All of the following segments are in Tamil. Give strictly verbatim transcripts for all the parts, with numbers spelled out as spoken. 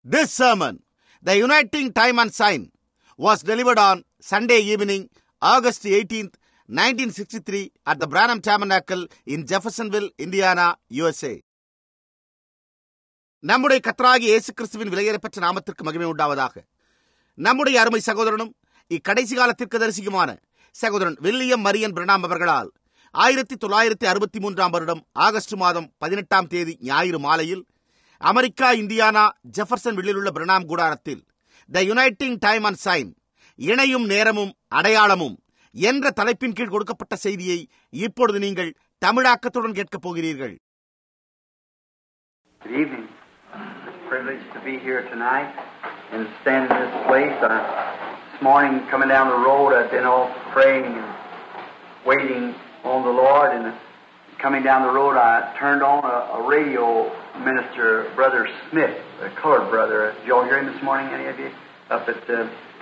This sermon, The Uniting Time and Sign, was delivered on Sunday evening, August eighteenth, nineteen sixty-three at the Branham Tabernacle in Jeffersonville, Indiana, U S A. நம்முடைய கர்த்தராகிய இயேசு கிறிஸ்துவின் விலையேறப்பெற்ற நாமத்திற்கு மகிமை உண்டாவதாக. நம்முடைய அருமை சகோதரனும் இக்கடைசி கால தீர்க்கதரிசியுமான சகோதரன் வில்லியம் மரியன் பிரணாம் அவர்களால் ஆயிரத்தி தொள்ளாயிரத்தி அறுபத்தி மூன்றாம் வருடம் ஆகஸ்ட் மாதம் பதினெட்டாம் தேதி ஞாயிறு மாலையில் அமெரிக்கா, இந்தியானா, ஜெஃபர்சன் வில்லில் உள்ள பிரணாம் கூடாரத்தில் the uniting time and sign, இணையும் நேரமும் அடையாளமும் என்ற தலைப்பின் கீழ் கொடுக்கப்பட்ட செய்தியை இப்பொழுது நீங்கள் தமிழாக்கத்துடன் கேட்கப் போகிறீர்கள். Good evening. It's a privilege to be here tonight and stand in this place. Uh, this morning, coming down the road, I've been all praying and waiting on the Lord. And coming down the road, I turned on a, a radio minister, Brother Smith, a colored brother. Did y'all hear him this morning, any of you? Up at, uh,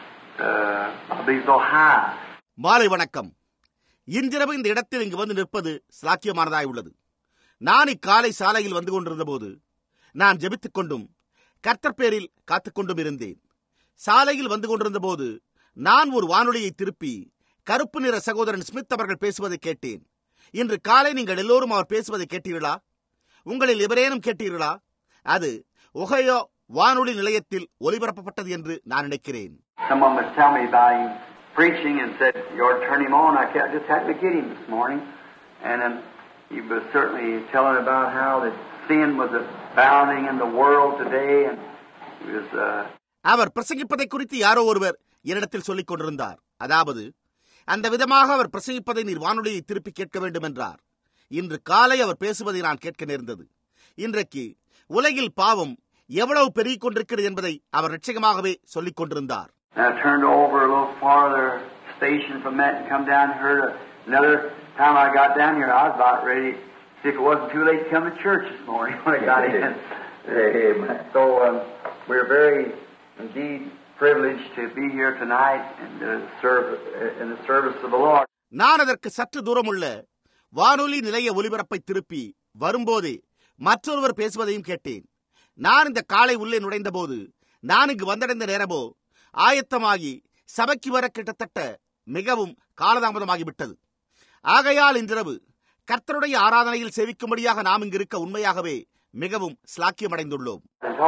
uh, I believe, Ohio. மாலை வணக்கம். இன்றிரவு இந்த இடத்தில் இங்கு வந்து நிற்பது சாத்தியமானதாய் உள்ளது. நான் இக்காலை சாலையில் வந்து கொண்டிருந்த போது நான் ஜெபித்துக் கொண்டும் கர்த்தர் பேரில் காத்துக்கொண்டும் இருந்தேன். சாலையில் வந்து கொண்டிருந்த போது நான் ஒரு வானொலியை திருப்பி கருப்பு நிற சகோதரன் ஸ்மித் அவர்கள் பேசுவதை கேட்டேன். இன்று காலை நீங்கள் எல்லோரும் அவர் பேசுவதை கேட்டீர்களா? உங்களில் எவரேனும் கேட்டீர்களா? அது ஒஹையோ வானொலி நிலையத்தில் ஒலிபரப்பப்பட்டது என்று நான் நினைக்கிறேன். Someone was telling me about him preaching and said, "You ought to turn him on." I just had to get him this morning, and um, he was certainly telling about how that sin was abounding in the world today, and he was. Uh... அவர் பிரசங்கிப்பதை குறித்து யாரோ ஒருவர் என்னிடத்தில் சொல்லிக் கொண்டிருந்தார். அதாவது, அந்த விதமாக அவர் பிரசங்கிப்பதை நீர் வானொலியை திருப்பி கேட்க வேண்டும் என்றார். இன்று காலை அவர் பேசுவதை நான் கேட்க நேர்ந்தது. இன்றைக்கு உலகில் பாவம் எவ்வளவு பெருகிக் கொண்டிருக்கிறது என்பதை அவர் நிச்சயமாகவே சொல்லிக் கொண்டிருந்தார். I turned over a little farther station from that and come down and heard another time I got down here. I was about ready to see if it wasn't too late to come to church this morning when I got in. Amen. So um, we're very indeed privileged to be here tonight and to serve in the service of the Lord. நான் அதற்கு சற்று தூரமுள்ள வானொலி நிலைய ஒலிபரப்பை திருப்பி வரும்போதே மற்றொருவர் பேசுவதையும் கேட்டேன். நான் இந்த காலை உள்ளே நுழைந்த போது நான் இங்கு வந்தடைந்த நேரமோ ஆயத்தமாகி சபைக்கு வர கிட்டத்தட்ட மிகவும் காலதாமதமாகிவிட்டது. ஆகையால் இன்றிரவு கர்த்தருடைய ஆராதனையில் சேவிக்கும்படியாக நாம் இங்கு இருக்க உண்மையாகவே மிகவும் ஸ்லாக்கியமடைந்துள்ளோம்.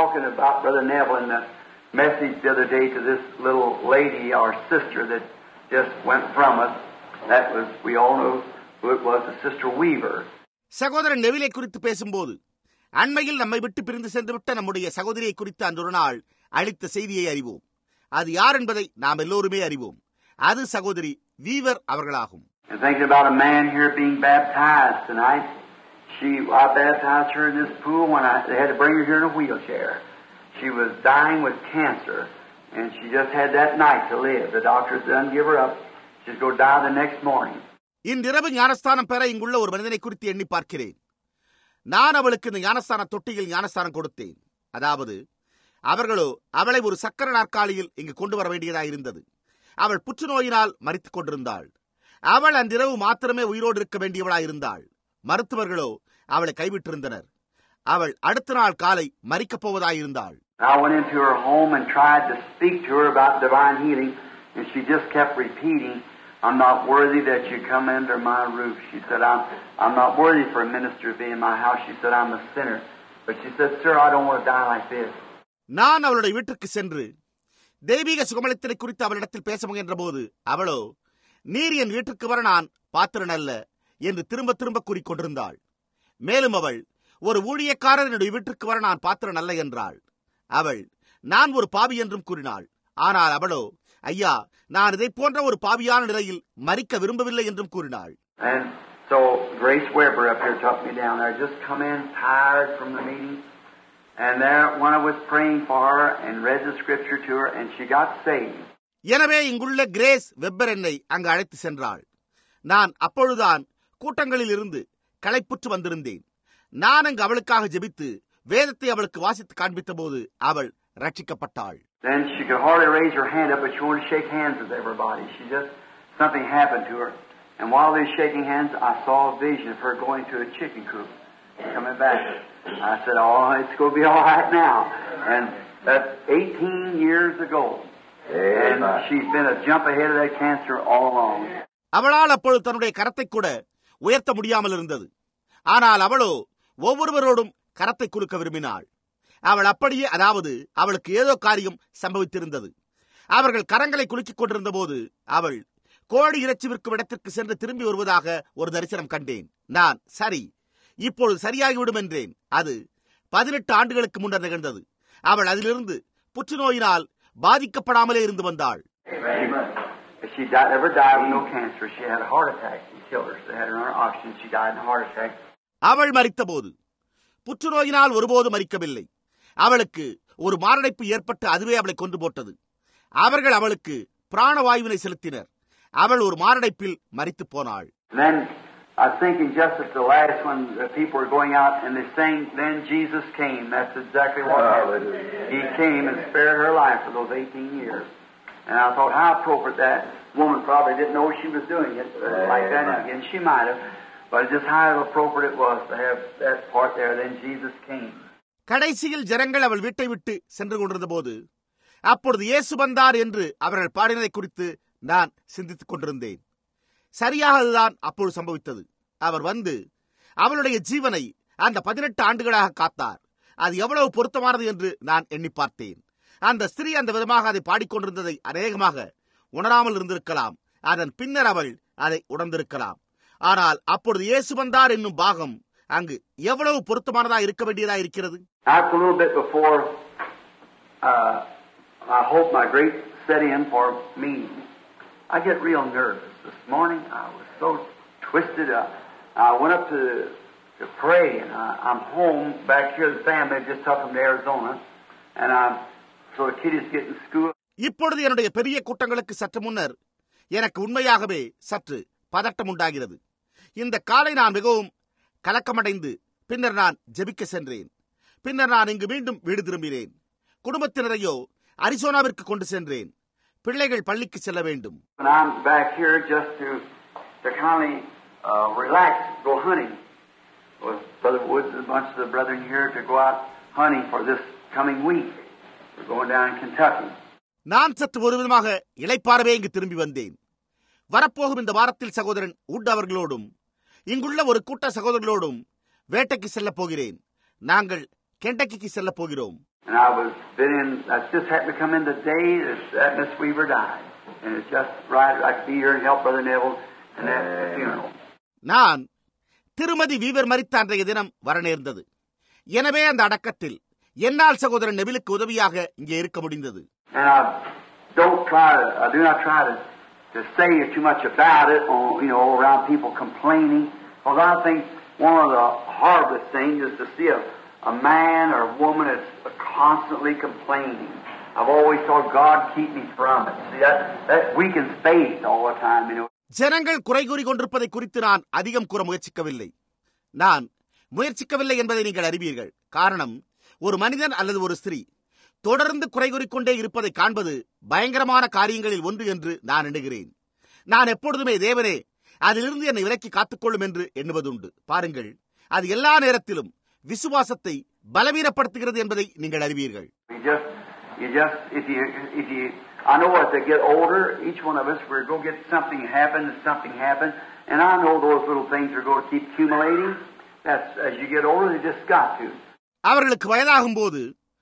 Message the other day to this little lady, our sister that just went from us. That was, we all know who it was, the Sister Weaver. சகோதரன் நெவிலை குறித்து பேசும்போது அண்மையில் நம்மை விட்டு பிரிந்து சென்றுவிட்ட நம்முடைய சகோதரியை குறித்து அன்றொரு நாள் அளித்த செய்தியை அறிவோம். அது யார் என்பதை நாம் எல்லோருமே அறிவோம். அது சகோதரி வீவர் அவர்களாகும். And thinking about a man here being baptized tonight. She, I baptized her in this pool when I they had to bring her here in a wheelchair. She was dying with cancer, and she just had that night to live. The doctors didn't give her up. She's going to die the next morning. இன்றிரவு ஞானஸ்தானம் பெற இங்குள்ள ஒரு மனிதனை குறித்து எண்ணி பார்க்கிறேன். நான் அவளுக்கு இந்த ஞானஸ்தான தொட்டியில் ஞானஸ்தானம் கொடுத்தேன். அதாவது, அவர்களோ அவளை ஒரு சக்கர நாற்காலியில் இங்கு கொண்டு வர வேண்டியதாயிருந்தது. அவள் புற்றுநோயினால் மரித்துக் கொண்டிருந்தாள். அவள் அன்றிரவு மாத்திரமே உயிரோடு இருக்க வேண்டியவளாயிருந்தாள். மருத்துவர்களோ அவளை கைவிட்டிருந்தனர். அவள் அடுத்த நாள் காலை மரிக்கப் போவதாயிருந்தாள். I went into her home and tried to speak to her about divine healing, and she just kept repeating, "I'm not worthy that you come under my roof." She said, I'm, I'm not worthy for a minister to be in my house. She said, "I'm a sinner." But she said, "Sir, I don't want to die like this." நான் அவளுடைய வீட்டிற்கு சென்று தெய்வீக சுகமளித்தலை குறித்து அவளிடத்தில் பேச முயன்ற போது அவளோ, "நீர் என் வீட்டிற்கு வர நான் பாத்திரன் அல்ல" என்று திரும்ப திரும்ப கூறிக்கொண்டிருந்தாள். மேலும் அவள், "ஒரு ஊழியக்காரர் என்னுடைய வீட்டிற்கு வர நான் பாத்திரன் அல்ல" என்றாள். அவள், "நான் ஒரு பாவி என்றும் கூறினாள். ஆனால் அவளோ, "ஐயா, நான் இதை போன்ற ஒரு பாவியான நிலையில் மரிக்க விரும்பவில்லை" என்றும் கூறினாள். And so Grace Weber up here took me down there. I just come in tired from the meeting. And there, when I was praying for her and read the scripture to her, and she got saved. எனவே இங்குள்ள கிரேஸ் வெப்பர் என்னை அங்கு அழைத்து சென்றாள். நான் அப்பொழுதுதான் கூட்டங்களில் இருந்து களைப்புற்று வந்திருந்தேன். நான் அங்கு அவளுக்காக ஜெபித்து வேதத்தை அவளுக்கு வாசித்து காண்பித்த போது அவள் ரட்சிக்கப்பட்டாள். Then she could hardly raise her hand up, but she wanted to shake hands with everybody. She just, something happened to her. And while they were shaking hands, I saw a vision of her going to a chicken coop. coming back. I said, oh, it's going to be all right now. And that's eighteen years ago. And she's been a jump ahead of that cancer all along. அவளால் அப்பொழுது தன்னுடைய கரத்தை கூட உயர்த்த முடியாமல் இருந்தது. ஆனால் அவளோ ஒவ்வொருவரோடும் கரத்தை கொடுக்க விரும்பினாள். அவள் அப்படியே, அதாவது அவளுக்கு ஏதோ காரியம் சம்பவித்திருந்தது. அவர்கள் கரங்களை குலுக்கிக் கொண்டிருந்த போது அவள் கோழி இறைச்சி விற்கும் இடத்திற்கு சென்று திரும்பி வருவதாக ஒரு தரிசனம் கண்டேன். நான் சரி, இப்பொழுது சரியாகிவிடும் என்றேன். அது பதினெட்டு ஆண்டுகளுக்கு முன்னர் நிகழ்ந்தது. அவள் அதிலிருந்து புற்றுநோயினால் பாதிக்கப்படாமலே இருந்து வந்தாள். She died, never died with no cancer. She had a heart attack. He killed her. They had her on oxygen. She died in a heart attack. அவள் மரித்தபோது புற்றுநோயினால் ஒருபோது மரிக்கவில்லை. அவளுக்கு ஒரு மாரடைப்பு ஏற்பட்டு அதுவே அவளை கொன்று போட்டது. அவர்கள் அவளுக்கு பிராணவாயுவினை செலுத்தினர். அவள் ஒரு மாரடைப்பில் மரித்து போனாள். Then I was thinking just at the last one, the people were going out and they sang, "Then Jesus came." That's exactly what happened. He came and spared her life for those eighteen years. And I thought how appropriate that woman probably didn't know she was doing it like that, and she might have, but just how appropriate it was to have that part there. Then Jesus came. கடைசியில் ஜனங்கள் அவள் வீட்டை விட்டு சென்று கொண்டிருந்த போது அப்பொழுது இயேசு வந்தார் என்று அவர்கள் பாடினதை குறித்து நான் சிந்தித்துக் கொண்டிருந்தேன். சரியாக அதுதான் அப்பொழுது சம்பவித்தது. அவர் வந்து அவளுடைய ஜீவனை அந்த பதினெட்டு ஆண்டுகளாக காத்தார். அது எவ்வளவு பொருத்தமானது என்று நான் எண்ணி பார்த்தேன். அந்த ஸ்திரீ அந்த விதமாக அதை பாடிக்கொண்டிருந்ததை அநேகமாக உணராமல் இருந்திருக்கலாம். அதன் பின்னர் அவள் அதை உணர்ந்திருக்கலாம். ஆனால் அப்பொழுது இயேசு வந்தார் என்னும் பாகம் அங்கு எவ்வளவு பொருத்தமானதா இருக்க வேண்டியதா இருக்கிறது. After a little bit before, uh, I hope my great set in for me. I get real nervous. This morning I was so twisted. Uh, I went up to to pray, and I, I'm home back here. The family just took them to Arizona, and I'm so the kid is getting school. இப்பொழுது என்னுடைய பெரிய கூட்டங்களுக்கு சற்று முன்னர் எனக்கு உண்மையாகவே சற்று பதட்டம் உண்டாகிறது. இந்த காலை நான் மிகவும் கலக்கமடைந்து பின்னர் நான் ஜெபிக்க சென்றேன். பின்னர் நான் இங்கு மீண்டும் வீடு திரும்பினேன். குடும்பத்தினரையோ அரிசோனாவிற்கு கொண்டு சென்றேன். பிள்ளைகள் பள்ளிக்கு செல்ல வேண்டும். I'm back here just to to kind of uh, relax, go hunting with Brother Woods and a bunch of the brethren here to go out hunting for this coming week. We're going down in Kentucky. நான் சற்று ஒரு விதமாக இளைப்பாறவே இங்கு திரும்பி வந்தேன். வரப்போகும் இந்த வாரத்தில் சகோதரன் உட் அவர்களோடும் இங்குள்ள ஒரு கூட்ட சகோதரர்களோடும் வேட்டைக்கு செல்ல போகிறேன். நாங்கள் கெண்டக்கிக்கு செல்ல போகிறோம். And I was been in, I just happened to come in the day that Miss Weaver died. And it's just right, I could be here and help Brother Neville and that funeral. நான் திருமதி வீவர் மரித்த அன்றைய தினம் வர நேர்ந்தது. எனவே அந்த அடக்கத்தில் என்னால் சகோதரன் நெவிலுக்கு உதவியாக இங்கே இருக்க முடிந்தது. And I don't try to, I do not try to, to say too much about it, on, you know, around people complaining. Because I think one of the hardest things is to see a, a man or a woman that's constantly complaining. I've always thought, God keep me from it. See, that, that weakens faith all the time, you know. ஜனங்கள் குறை கூறி கொண்டிருப்பதை குறித்து நான் அதிகம் கூற முயற்சிக்கவில்லை. நான் முயற்சிக்கவில்லை என்பதை நீங்கள் அறிவீர்கள். காரணம், ஒரு மனிதன் அல்லது ஒரு ஸ்திரீ தொடர்ந்து குறை கூறிக்கொண்டே இருப்பதை காண்பது பயங்கரமான காரியங்களில் ஒன்று என்று நான் எண்ணுகிறேன். நான் எப்பொழுதுமே தேவனே அதிலிருந்து என்னை விலக்கி காத்துக்கொள்ளும் என்று எண்ணுவதுண்டு. பாருங்கள், அது எல்லா நேரத்திலும் விசுவாசத்தை பலவீனப்படுத்துகிறது என்பதை நீங்கள் அறிவீர்கள். You just, if you, if you, I know as they get older, each one of us, we're going to get something happen, something happen, and I know those little things are going to keep accumulating. That's, as you get older, they just got to. அவர்களுக்கு வயதாகும் போது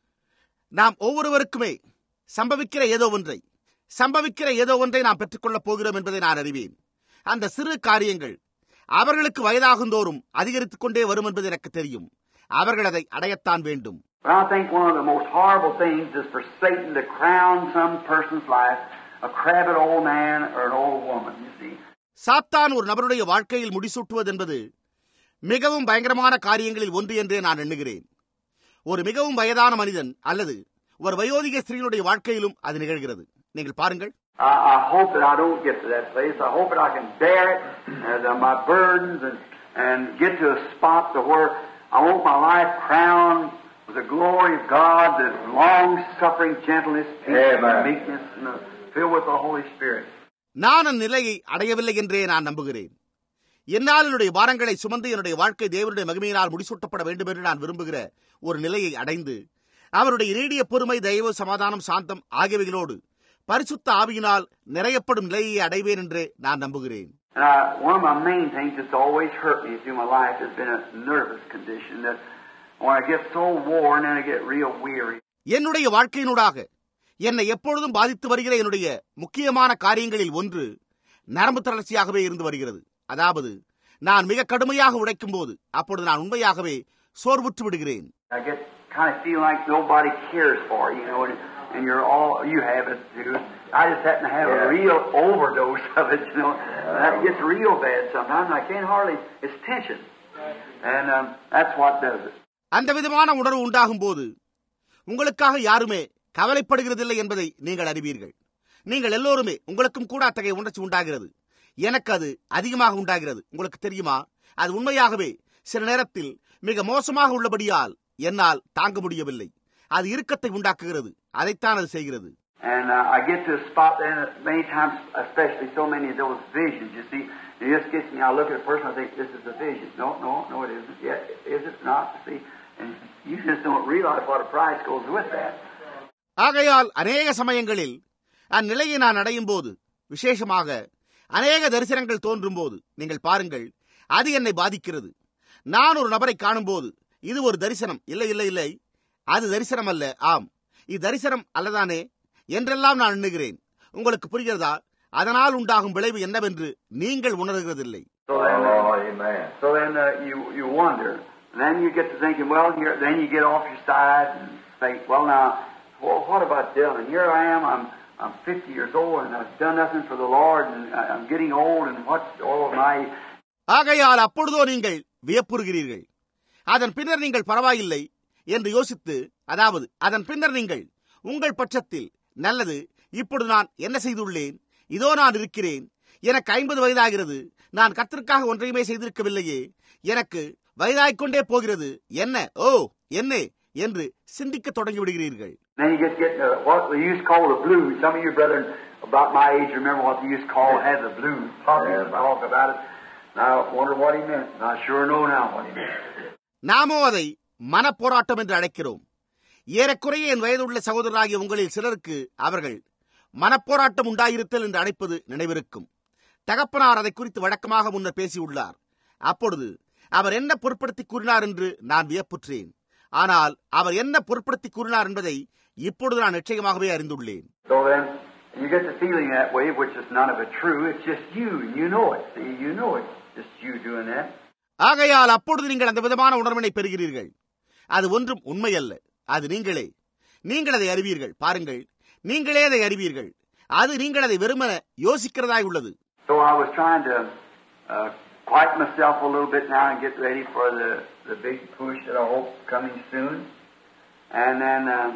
நாம் ஒவ்வொருவருக்குமே சம்பவிக்கிற ஏதோ ஒன்றை சம்பவிக்கிற ஏதோ ஒன்றை நாம் பெற்றுக்கொள்ளப் போகிறோம் என்பதை நான் அறிவேன். அந்த சிறு காரியங்கள் அவர்களுக்கு வயதாகும் தோறும் அதிகரித்துக் கொண்டே வரும் என்பது எனக்கு தெரியும். அவர்கள் அதை அடையத்தான் வேண்டும். But I think one of the most horrible things is for Satan to crown some person's life a crabbed old man or an old woman, you see. சாத்தான் ஒரு நபருடைய வாழ்க்கையில் முடிசூட்டுவது என்பது மிகவும் பயங்கரமான காரியங்களில் ஒன்று என்றே நான் எண்ணுகிறேன். ஒரு மிகவும் வயதான மனிதன் அல்லது ஒரு வயோதிக ஸ்திரீனுடைய வாழ்க்கையிலும் அது நிகழ்கிறது. நீங்கள் பாருங்கள். I, I hope that I don't get to that place. I hope that I can bear it and uh, my burdens and and get to a spot to where I want my life crowned with the glory of God, the long-suffering gentleness, peace, and meekness, and filled with the Holy Spirit. நான் அந்த நிலையை அடையவில்லை என்றே நான் நம்புகிறேன். என்னால் என்னுடைய பாரங்களை சுமந்து என்னுடைய வாழ்க்கை தேவனுடைய மகிமையினால் முடிசூட்டப்பட வேண்டும் என்று நான் விரும்புகிற ஒரு நிலையை அடைந்து அவருடைய நீடிய பொறுமை, தயவு, சமாதானம், சாந்தம் ஆகியவைகளோடு பரிசுத்த ஆவியினால் நிறையப்படும் நிலையை அடைவேன் என்றே நான் நம்புகிறேன். And I, one of my main things that's always hurt me through my life has been a nervous condition that when I get so worn and I get real weary. என்னுடைய வாழ்க்கையினூடாக என்னை எப்பொழுதும் பாதித்து வருகிற என்னுடைய முக்கியமான காரியங்களில் ஒன்று நரம்பு தளர்ச்சியாகவே இருந்து வருகிறது. அதாவது நான் மிக கடுமையாக உழைக்கும் போது அப்பொழுது நான் உண்மையாகவே சோர்வுற்று விடுகிறேன். I get kind of feel like nobody cares for you, you know, and, and you're all you have it too. I just happen to have yeah. a real overdose of it, you know. And that gets real bad sometimes. I can't hardly. It's tension, and um, that's what does it. அந்த விதமான உணர்வு உண்டாகும் போது உங்களுக்காக யாருமே கவலைப்படுகிறதில்லை என்பதை நீங்கள் அறிவீர்கள். நீங்கள் எல்லோருமே உங்களுக்கும் கூட அத்தகைய உணர்ச்சி உண்டாகிறது. எனக்கு அது அதிகமாக உண்டாகிறது. உங்களுக்கு தெரியுமா, அது உண்மையாகவே சில நேரத்தில் மிக மோசமாக உள்ளபடியால் என்னால் தாங்க முடியவில்லை. அது இறுக்கத்தை உண்டாக்குகிறது. அதைத்தான் அது செய்கிறது. And uh, I get to a spot then many times, especially so many of those visions, you see, it just gets me. I look at a person, I think, this is a vision. No, no, no, it isn't. Yeah, is it not? See, and you just don't realize what a price goes with that. ஆகையால் அநேக சமயங்களில் அந்நிலையை நான் அடையும் போது, விசேஷமாக அநேக தரிசனங்கள் தோன்றும் போது, நீங்கள் பாருங்கள், அது என்னை பாதிக்கிறது. நான் ஒரு நபரை காணும் போது, இது ஒரு தரிசனம், இல்லை இல்லை இல்லை, அது தரிசனம் அல்ல, ஆம் இது தரிசனம் அல்லதானே என்றெல்லாம் நான் எண்ணுகிறேன். உங்களுக்கு புரிகிறதா? அதனால் உண்டாகும் விளைவு என்னவென்று நீங்கள் உணர்கிறதில்லை. So then, oh, amen. So then uh, you you wonder. And then you get to thinking, well, here, then you get off your side and think, well, now, well, what about Dylan? Here I am, I'm I'm fifty years old and I've done nothing for the Lord and I'm getting old and what's all of my. ஆகையால் அப்பொழுதோ நீங்கள் வியப்புறுகிறீர்கள். அதன் பின்னர் நீங்கள் பரவாயில்லை என்று யோசித்து, அதாவது அதன் பின்னர் நீங்கள் உங்கள் பட்சத்தில், நல்லது, இப்பொழுது நான் என்ன செய்துள்ளேன்? இதோ நான் இருக்கிறேன், எனக்கு ஐம்பது வயதாகிறது, நான் கர்த்தருக்காக ஒன்றையுமே செய்திருக்கவில்லையே, எனக்கு வயதாய்க்கொண்டே போகிறது, என்ன ஓ என்ன என்று சிந்திக்க தொடங்கி விடுகிறீர்கள். Then you get getting uh, what we used to call the blues. Some of you brethren about my age remember what they used to call had the blues. Talking talk about it. Now I wonder what he meant. I sure know now what he meant. நாமோ அதை மனப்போராட்டம் என்று அழைக்கிறோம். ஏறக்குறைய என் வயதுள்ள சகோதரராகிய உங்களில் சிலருக்கு அவர்கள் மனப்போராட்டம் உண்டாயிருத்தல் என்று அழைப்பது நினைவிருக்கும். தகப்பனார் அதை குறித்து வழக்கமாக முன்னர் பேசியுள்ளார். அப்பொழுது அவர் என்ன பொருட்படுத்தி கூறினார் என்று நான் வியப்புற்றேன். ஆனால் அவர் என்ன பொருட்படுத்தி கூறினார் என்பதை இப்பொழுது நான் நிச்சயமாகவே அறிந்துள்ளேன். So then you get the feeling that way, which is none of it true. It's just you, and you know it. See, you know it. Just you doing that. ஆகையால் அப்பொழுது நீங்கள் அந்த விதமான உணர்வினை பெறுகிறீர்கள். அது ஒன்றும் உண்மையல்ல, அது நீங்களே. நீங்கள் அதை அறிவீர்கள். பாருங்கள், நீங்களே அதை அறிவீர்கள். அது நீங்கள் அதை வெறுமன யோசிக்கிறதாய் உள்ளது. So I was trying to uh, quiet myself a little bit now and get ready for the the big push that I hope coming soon. And then uh,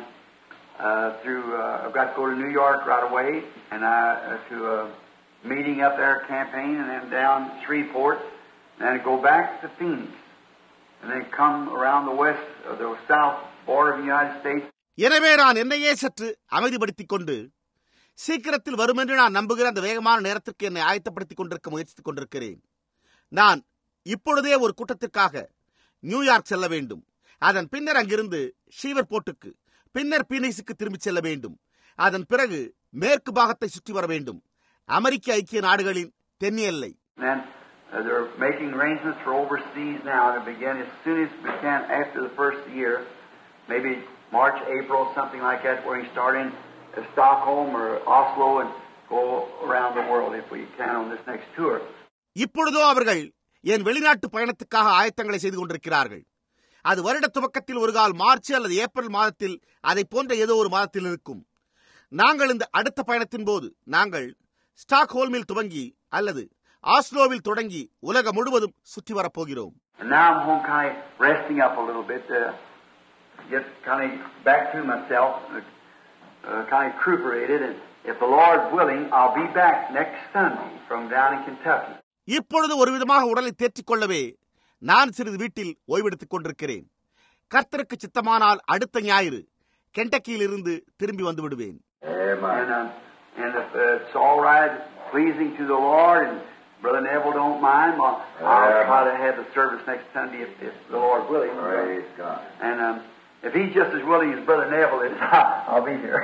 uh, through uh, I've got to go to New York right away, and I uh, to a meeting up there, campaign, and then down Shreveport, and then go back to Phoenix, and then come around the west of the south border of the United States. எனவே நான் என்னையே சற்று அமைதிப்படுத்திக் கொண்டு சீக்கிரத்தில் வரும் என்று நான் நம்புகிற அந்த வேகமான நேரத்திற்கு என்னை ஆயத்தப்படுத்திக் கொண்டிருக்க முயற்சித்துக் கொண்டிருக்கிறேன். நான் இப்பொழுதே ஒரு கூட்டத்திற்காக நியூயார்க் செல்ல வேண்டும். அதன் பின்னர் அங்கிருந்து ஷீவர்போர்ட்டுக்கு, பின்னர் பீனிக்ஸுக்கு திரும்பி செல்ல வேண்டும். அதன் பிறகு மேற்கு பாகத்தை சுற்றி வர வேண்டும், அமெரிக்க ஐக்கிய நாடுகளின் தென் எல்லை. Uh, they're making arrangements for overseas now to begin as soon as we can after the first year, maybe March, April, something like that, where we start in uh, Stockholm or Oslo and go around the world if we can on this next tour. இப்பொழுதோ அவர்கள் என் வெளிநாட்டு பயணத்துக்காக ஆயத்தங்களை செய்து கொண்டிருக்கிறார்கள். அது வருட துவக்கத்தில் ஒரு கால் மார்ச் அல்லது ஏப்ரல் மாதத்தில், அதை போன்ற ஏதோ ஒரு மாதத்தில் இருக்கும். நாங்கள் இந்த அடுத்த பயணத்தின் போது நாங்கள் ஸ்டாக்ஹோல்மில் துவங்கி அல்லது ஆஸ்லோவில் தொடங்கி உலகம் முழுவதும் சுற்றி வரப்போகிறோம். And now I'm home kind of resting up a little bit to get kind of back to myself, uh, kind of recuperated, and if the Lord willing, I'll be back next Sunday from down in Kentucky. இப்பொழுது ஒரு விதமாக உடலை தேற்றிக் கொள்ளவே நான் சிறிது வீட்டில் ஓய்வெடுத்துக் கொண்டிருக்கிறேன். கர்த்தருக்கு சித்தமானால் அடுத்த ஞாயிறு கென்டக்கியில் இருந்து திரும்பி வந்து விடுவேன். And, uh, and if uh, it's all right, pleasing to the Lord, and Brother Neville don't mind, well, I'll try to have the service next Sunday if, if the Lord willing. Praise God. And um, if he's just as willing as Brother Neville is, I'll be here.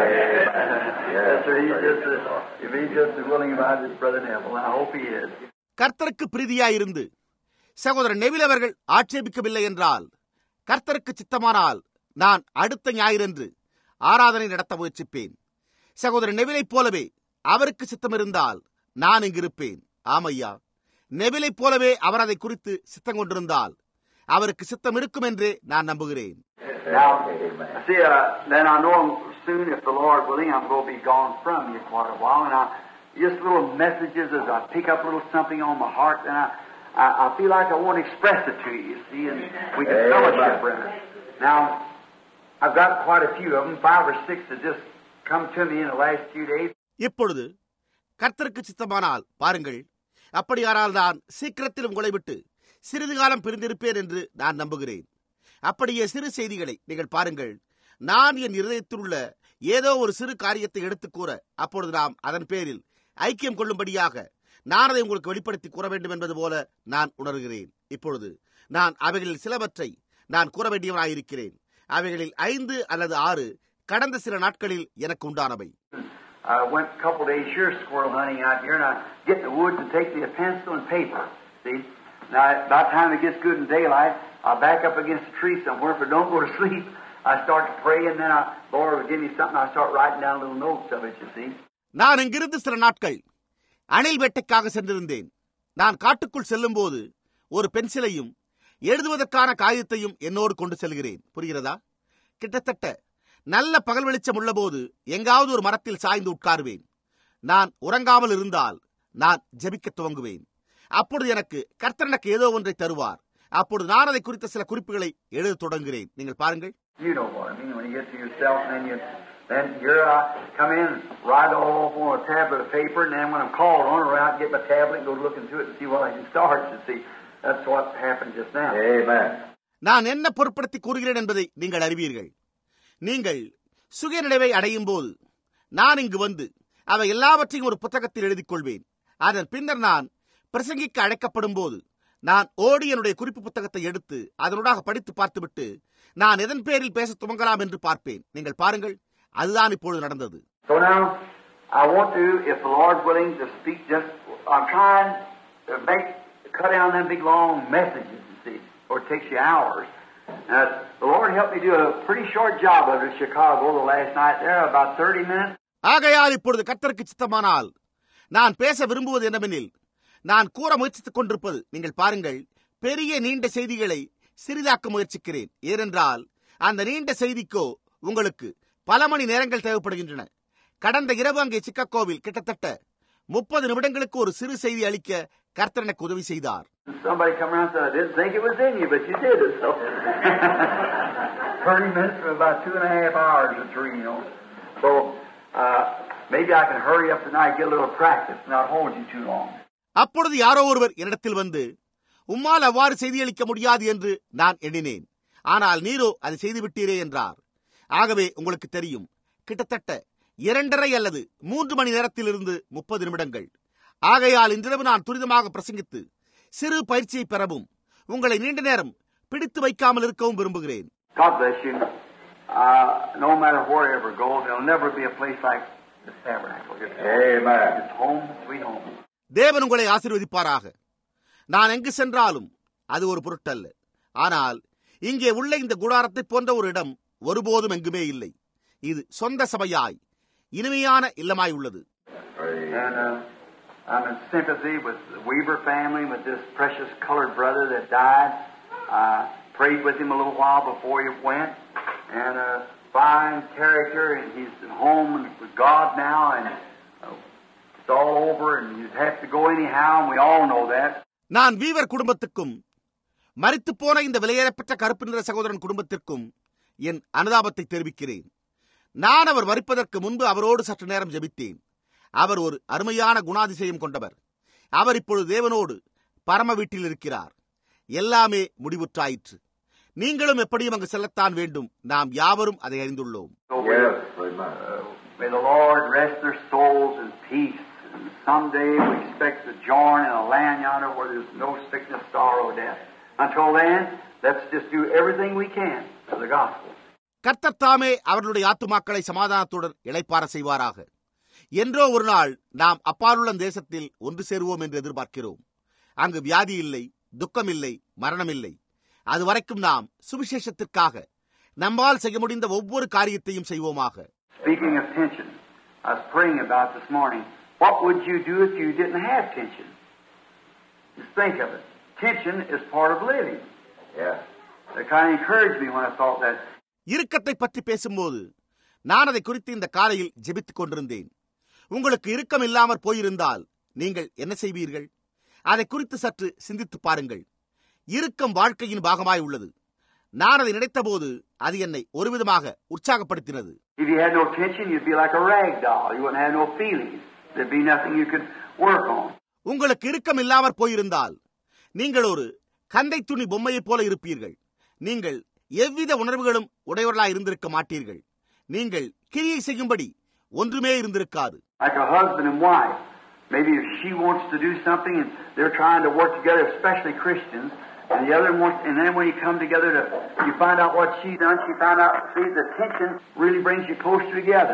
Yes, sir. He's just as, if he's just as willing about it as Brother Neville, I hope he is. கர்த்தருக்கு பிரீதியாயிருந்து சகோதரர் நெவில் அவர்கள் ஆட்சேபிக்கவில்லை என்றால், கர்த்தருக்கு சித்தமானால் நான் அடுத்த ஞாயிறன்று ஆராதனை நடத்த முயற்சிப்பேன். சகோதரர் நெவிலைப் போலவே அவருக்கு சித்தம் இருந்தால் நான் இங்கிருப்பேன். ஆமையா, நெவிலைப் போலவே அவர் அதை குறித்து சித்தம் கொண்டிருந்தால் அவருக்கு சித்தம் இருக்கும் என்றே நான் நம்புகிறேன். Now, see, uh, then I know soon, if the Lord willing, I'm going to be gone from you quite a while, and I, just little messages as I pick up a little something on my heart, and I, I, I feel like I want to express it to you, see, and we can fellowship, brother. Now, I've got quite a few of them, five or six that just come to me in the last few days. இப்பொழுது கர்த்தருக்கு சித்தமானால் பாருங்கள், அப்படியானால் நான் சீக்கிரத்தில் உங்களை விட்டு சிறிது காலம் பிரிந்திருப்பேன் என்று நான் நம்புகிறேன். அப்படியே சிறு செய்திகளை நீங்கள் பாருங்கள். நான் என் இருதயத்தில் உள்ள ஏதோ ஒரு சிறு காரியத்தை எடுத்துக் கூற, அப்பொழுது நாம் அதன் பேரில் ஐக்கியம் கொள்ளும்படியாக நான் அதை உங்களுக்கு வெளிப்படுத்தி கூற வேண்டும் என்பது போல நான் உணர்கிறேன். இப்பொழுது நான் அவைகளில் சிலவற்றை நான் கூற வேண்டியவனாயிருக்கிறேன். அவைகளில் ஐந்து அல்லது ஆறு கடந்த சில நாட்களில் எனக்கு உண்டானவை. I went a couple days here squirrel hunting out here, and I get in the woods and take me a pencil and paper. See, now by the time it gets good in daylight, I back up against a tree somewhere. If I don't go to sleep, I start to pray, and then I, Lord will give me something. I start writing down little notes of it. You see. நான் இங்கிருந்து சில நாட்கள் அணில் வேட்டைக்காக சென்றிருந்தேன். நான் காட்டுக்குள் செல்லும் போது ஒரு பென்சிலையும் எழுதுவதற்கான காகிதத்தையும் என்னோடு கொண்டு செல்கிறேன். புரிகிறதா? கிட்டத்தட்ட நல்ல பகல் வெளிச்சம் உள்ள போது எங்காவது ஒரு மரத்தில் சாய்ந்து உட்காருவேன். நான் உறங்காமல் இருந்தால் நான் ஜெபிக்க துவங்குவேன். அப்பொழுது எனக்கு கர்த்தர் எனக்கு ஏதோ ஒன்றை தருவார். அப்பொழுது நான் அதை குறித்த சில குறிப்புகளை எழுத தொடங்குகிறேன். நீங்கள் பாருங்கள். You know what I mean when you get to yourself, and then you then here I come in, write all off on a tablet of paper, and then when I'm called on, I out get my tablet and go looking through it and see what I can start to see. That's what happened just now. Amen. நான் என்ன பொருட்படுத்தி கூறுகிறேன் என்பதை நீங்கள் அறிவீர்கள். நீங்கள் சுயநினைவை அடையும் போது நான் இங்கு வந்து அவை எல்லாவற்றையும் ஒரு புத்தகத்தில் எழுதிக் கொள்வேன். அதன் பின்னர் நான் பிரசங்கிக்க அழைக்கப்படும் போது நான் ஓடி என்னுடைய குறிப்பு புத்தகத்தை எடுத்து அதனூடாக படித்து பார்த்துவிட்டு நான் எதன் பேரில் பேச துவங்கலாம் என்று பார்ப்பேன். நீங்கள் பாருங்கள், அதுதான் இப்பொழுது நடந்தது. So now I want to, if the Lord willing, to speak. Just I'm trying to make cut down them big long messages, you see, or it takes you hours. Uh, the Lord helped me do a pretty short job of it in Chicago the last night there, about thirty minutes. ஆகையால் இப்பொழுது கர்த்தருக்கு சித்தமானால் நான் பேச விரும்புவது என்னவெனில், நான் கூற முயற்சித்துக் கொண்டிருப்பது, நீங்கள் பாருங்கள், பெரிய நீண்ட செய்திகளை சிறிதாக்க முயற்சிக்கிறேன். ஏனென்றால் அந்த நீண்ட செய்திக்கோ உங்களுக்கு பல மணி நேரங்கள் தேவைப்படுகின்றன. கடந்த இரவு அங்கே சிக்காகோவில் கிட்டத்தட்ட முப்பது நிமிடங்களுக்கு ஒரு சிறு செய்தி அளிக்க கர்த்தர் எனக்கு உதவி செய்தார். Somebody come around and said, I didn't think it was in you, but you did it. So thirty minutes for about two and a half hours or three, you know. So uh, maybe I can hurry up tonight, get a little practice, not hold you too long. அப்பொழுது யாரோ ஒருவர் என்னிடத்தில் வந்து, உம்மால் அவ்வாறு செய்தியளிக்க முடியாது என்று நான் எண்ணினேன், ஆனால் நீரோ அதை செய்துவிட்டீரே என்றார். ஆகவே உங்களுக்கு தெரியும், கிட்டத்தட்ட இரண்டரை அல்லது மூன்று மணி நேரத்திலிருந்து முப்பது நிமிடங்கள். ஆகையால் இன்றிரவு நான் துரிதமாக பிரசங்கித்து சிறு பயிற்சியை பெறவும் உங்களை நீண்ட நேரம் பிடித்து வைக்காமல் இருக்கவும் விரும்புகிறேன். God bless you. Uh, no matter wherever it goes, there'll never be a place like the tabernacle. Amen. It's home, sweet home. தேவன் உங்களை ஆசீர்வதிப்பாராக. நான் எங்கு சென்றாலும் அது ஒரு பொருட்டல்ல. ஆனால் இங்கே உள்ள இந்த கூடாரத்தை போன்ற ஒரு இடம் ஒருபோதும் எங்குமே இல்லை. இது சொந்த சபையாய் இனிமையான இல்லமாய் உள்ளது. And uh, I'm in sympathy with the Weaver family, with this precious colored brother that died. I uh, prayed with him a little while before he went, and a uh, fine character, and he's at home with God now, and uh, it's all over, and you have to go anyhow, and we all know that. நான் வீவர் குடும்பத்துக்கும் மரித்து போன இந்த விலையேறப்பட்ட கருப்பு நிற சகோதரன் குடும்பத்திற்கும் என் அனுதாபத்தை தெரிவிக்கிறேன். நான் அவர் மரிப்பதற்கு முன்பு அவரோடு சற்று நேரம் ஜெபித்தேன். அவர் ஒரு அருமையான குணாதிசயம் கொண்டவர். அவர் இப்பொழுது தேவனோடு பரம வீட்டில் இருக்கிறார். எல்லாமே முடிவுற்றாயிற்று. நீங்களும் எப்படியும் அங்கு செல்லத்தான் வேண்டும். நாம் யாவரும் அதை அறிந்துள்ளோம். May the Lord rest their souls in peace and someday we expect to join in a land yonder where there's no sickness, sorrow, death. Until then, let's just do everything we can for the gospel. கர்த்தர் தாமே அவர்களுடைய ஆத்துமாக்களை சமாதானத்துடன் இளைப்பாற செய்வாராக. என்றோ ஒரு நாள் நாம் அப்பாலுள்ள தேசத்தில் ஒன்று சேருவோம் என்று எதிர்பார்க்கிறோம். அங்கு வியாதி இல்லை, துக்கம் இல்லை, மரணம் இல்லை. அது வரைக்கும் நாம் சுவிசேஷத்திற்காக நம்மால் செய்ய முடிந்த ஒவ்வொரு காரியத்தையும் செய்வோமாக. Speaking of tension, I was praying about this morning. What would you do if you didn't have tension? Just think of it. Tension is part of living. Yeah. It kind of encouraged me when I thought that. இறுக்கத்தை பற்றி பேசும்போது நான் அதை குறித்து இந்த காலையில் ஜெபித்துக் கொண்டிருந்தேன். உங்களுக்கு இறுக்கம் இல்லாமற் போயிருந்தால் நீங்கள் என்ன செய்வீர்கள்? அதை குறித்து சற்று சிந்தித்து பாருங்கள். இறுக்கம் வாழ்க்கையின் பாகமாய் உள்ளது. நான் அதை நினைத்த போது அது என்னை ஒருவிதமாக உற்சாகப்படுத்தினது. If you had no tension, you'd be like a rag doll. You wouldn't have no feelings. There'd be nothing you could work on. உங்களுக்கு இறுக்கம் இல்லாமற் போயிருந்தால் நீங்கள் ஒரு கந்தை துணி பொம்மையைப் போல இருப்பீர்கள். நீங்கள் எவ்வித உணர்வுகளும் உடையவர்களாய் இருந்திருக்க மாட்டீர்கள். நீங்கள் கிரியை செய்யும்படி ஒன்றுமே இருந்திருக்காது. Like a husband and wife. Maybe if she wants to do something and they're trying to work together, especially Christians, and the other wants, and then when you come together to, you find out what she's done, she found out, see, the tension really brings you closer together.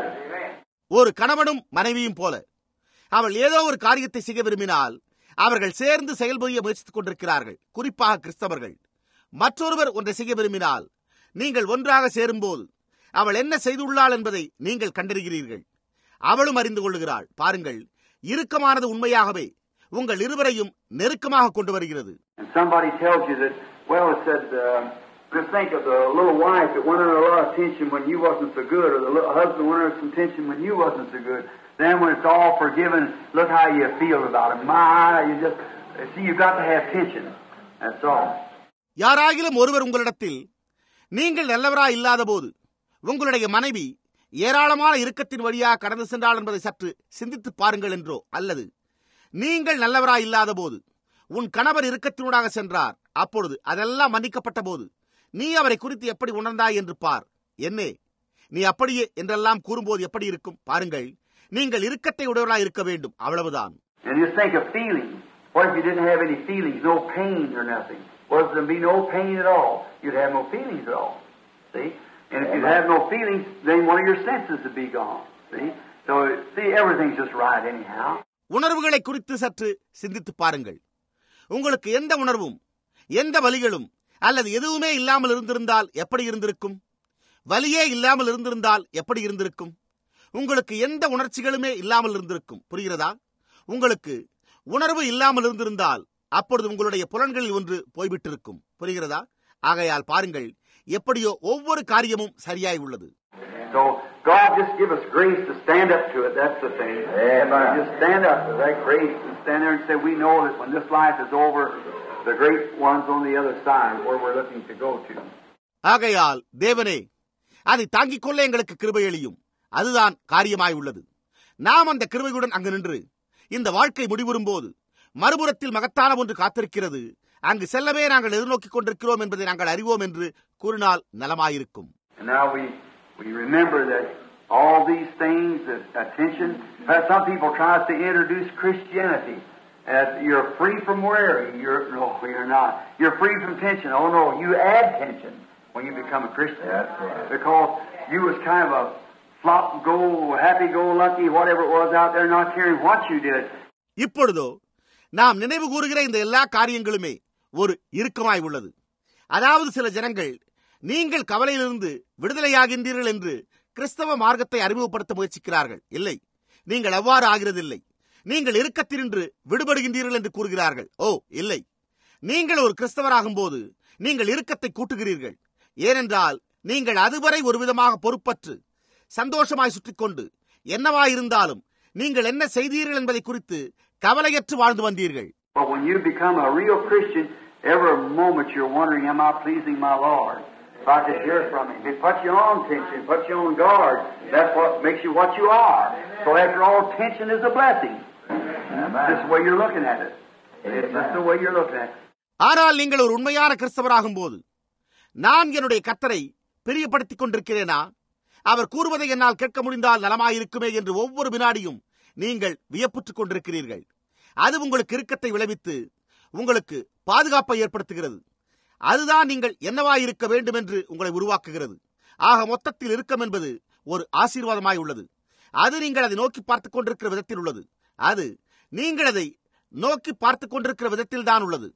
ஒரு கணவனும் மனைவியும் போல அவள் ஏதோ ஒரு காரியத்தை செய்ய விரும்பினால் அவர்கள் சேர்ந்து செயல்புரிய முயற்சித்துக் கொண்டிருக்கிறார்கள். குறிப்பாக கிறிஸ்தவர்கள். மற்றொருவர் ஒன்றை செய்ய விரும்பினால் நீங்கள் ஒன்றாக சேரும்போது அவள் என்ன செய்துள்ளாள் என்பதை நீங்கள் கண்டறிகிறீர்கள். அவளும் அறிந்து கொள்ளுகிறாள். பாருங்கள், இறுக்கமானது உண்மையாகவே உங்கள் இருவரையும் நெருக்கமாக கொண்டு வருகிறது. And somebody tells you that, well, it said, uh, just think of the little wife that went under a lot of tension when you wasn't so good, or the little husband went under some tension when you wasn't so good. Then when it's all forgiven, look how you feel about it. My, you just, see, you've got to have tension. That's all. யாராகிலும் ஒருவர் உங்களிடத்தில் நீங்கள் நல்லவராய் இல்லாத போது உங்களுடைய மனைவி ஏராளமான இறுக்கத்தின் வழியாக கடந்து சென்றாள் என்பதை சற்று சிந்தித்து பாருங்கள் என்றோ, அல்லது நீங்கள் நல்லவராய் இல்லாத போது உன் கணவர் இறுக்கத்தினூடாக சென்றார், அப்பொழுது அதெல்லாம் மன்னிக்கப்பட்ட போது நீ அவரை குறித்து எப்படி உணர்ந்தாய் என்று பார். என்னே, நீ அப்படியே என்றெல்லாம் கூறும்போது எப்படி இருக்கும்? பாருங்கள், நீங்கள் இறுக்கத்தை உடையவராய் இருக்க வேண்டும், அவ்வளவுதான். And just think of feelings. What if you didn't have any feelings, no pain or nothing? Was there be no pain at all? You'd have no feelings at all. See? And if you'd have no feelings, then one of your senses would be gone. See? So, see, everything's just right anyhow. உணர்வுகளை குறித்து சற்று சிந்தித்து பாருங்கள். உங்களுக்கு எந்த உணர்வும் எந்த வலிகளும் அல்லது எதுவுமே இல்லாமல் இருந்திருந்தால் எப்படி இருந்திருக்கும்? வலியே இல்லாமல் இருந்திருந்தால் எப்படி இருந்திருக்கும்? உங்களுக்கு எந்த உணர்ச்சிகளுமே இல்லாமல் இருந்திருக்கும். புரிகிறதா? உங்களுக்கு உணர்வு இல்லாமல் இருந்திருந்தால் அப்பொழுது உங்களுடைய புலன்களில் ஒன்று போய்விட்டிருக்கும். புரிகிறதா? ஆகையால் பாருங்கள், எப்படியோ ஒவ்வொரு காரியமும் சரியாய் உள்ளது. So God just give us grace to stand up to it. That's the thing. Amen. Just stand up to that grace and stand there and say, we know that when this life is over, the great one's on the other side where we're looking to go to. ஆகையால் தேவனே, அதை தாங்கிக் கொள்ள எங்களுக்கு கிருபையளியும். அதுதான் காரியமாய் உள்ளது. நாம் அந்த கிருபையுடன் அங்கு நின்று இந்த வாழ்க்கை முடிவுறும் போது மறுபுறத்தில் மகத்தான ஒன்று காத்திருக்கிறது, அங்கு செல்லவே நாங்கள் எதிர்நோக்கிக் கொண்டிருக்கிறோம் என்பதை நாங்கள் அறிவோம் என்று கூறினால் நலமாயிருக்கும். And now we we remember that all these things, that attention, some people try to introduce Christianity as you're free from worry. You're no, you're not. You're free from tension. Oh no, you add tension when you become a Christian. That's right. Because you was kind of a flop go, happy go lucky, whatever it was out there, not caring what you did. இப்பொழுதோ நாம் நினைவு கூறுகிற இந்த எல்லா காரியங்களுமே ஒரு இறுக்கமாய் உள்ளது. அதாவது சில ஜனங்கள் நீங்கள் கவலையிலிருந்து விடுதலையாகின்றீர்கள் என்று கிறிஸ்தவ மார்க்கத்தை அறிமுகப்படுத்த முயற்சிக்கிறார்கள். இல்லை, நீங்கள் அவ்வாறு ஆகிறதில்லை. நீங்கள் இறுக்கத்தினின்று விடுபடுகின்றீர்கள் என்று கூறுகிறார்கள். ஓ இல்லை, நீங்கள் ஒரு கிறிஸ்தவராகும் போது நீங்கள் இறுக்கத்தை கூட்டுகிறீர்கள். ஏனென்றால் நீங்கள் அதுவரை ஒரு விதமாக பொறுப்பற்று சந்தோஷமாய் சுற்றிக்கொண்டு என்னவாயிருந்தாலும் நீங்கள் என்ன செய்தீர்கள் என்பதை குறித்து கவலையற்று வாழ்ந்து வந்தீர்கள். But when you become a real Christian, every moment you're wondering, am I pleasing my Lord? If I could hear from Him. It puts you on tension, puts you on guard. That's what makes you what you are. So after all, tension is a blessing. This is the way you're looking at it. It's just the way you're looking at it. ஆனால் நீங்கள் ஒரு உண்மையான கிறிஸ்தவராகும் போது நான் என்னுடைய கர்த்தரை பிரியப்படுத்திக் கொண்டிருக்கிறேனா? அவர் கூறுவதை என்னால் கேட்க முடிந்தால் நலமாயிருக்குமே என்று ஒவ்வொரு வினாடியும் நீங்கள் வியப்புற்றுக் கொண்டிருக்கிறீர்கள். அது உங்களுக்கு இறுக்கத்தை விளைவித்து உங்களுக்கு பாதுகாப்பை ஏற்படுத்துகிறது. அதுதான் நீங்கள் என்னவாயிருக்க வேண்டும் என்று உங்களை உருவாக்குகிறது. ஆக மொத்தத்தில் இறுக்கம் என்பது ஒரு ஆசீர்வாதமாய் உள்ளது. அது நீங்கள் அதை நோக்கி பார்த்துக் கொண்டிருக்கிற விதத்தில் உள்ளது. அது நீங்கள் அதை நோக்கி பார்த்துக் கொண்டிருக்கிற விதத்தில் தான் உள்ளது.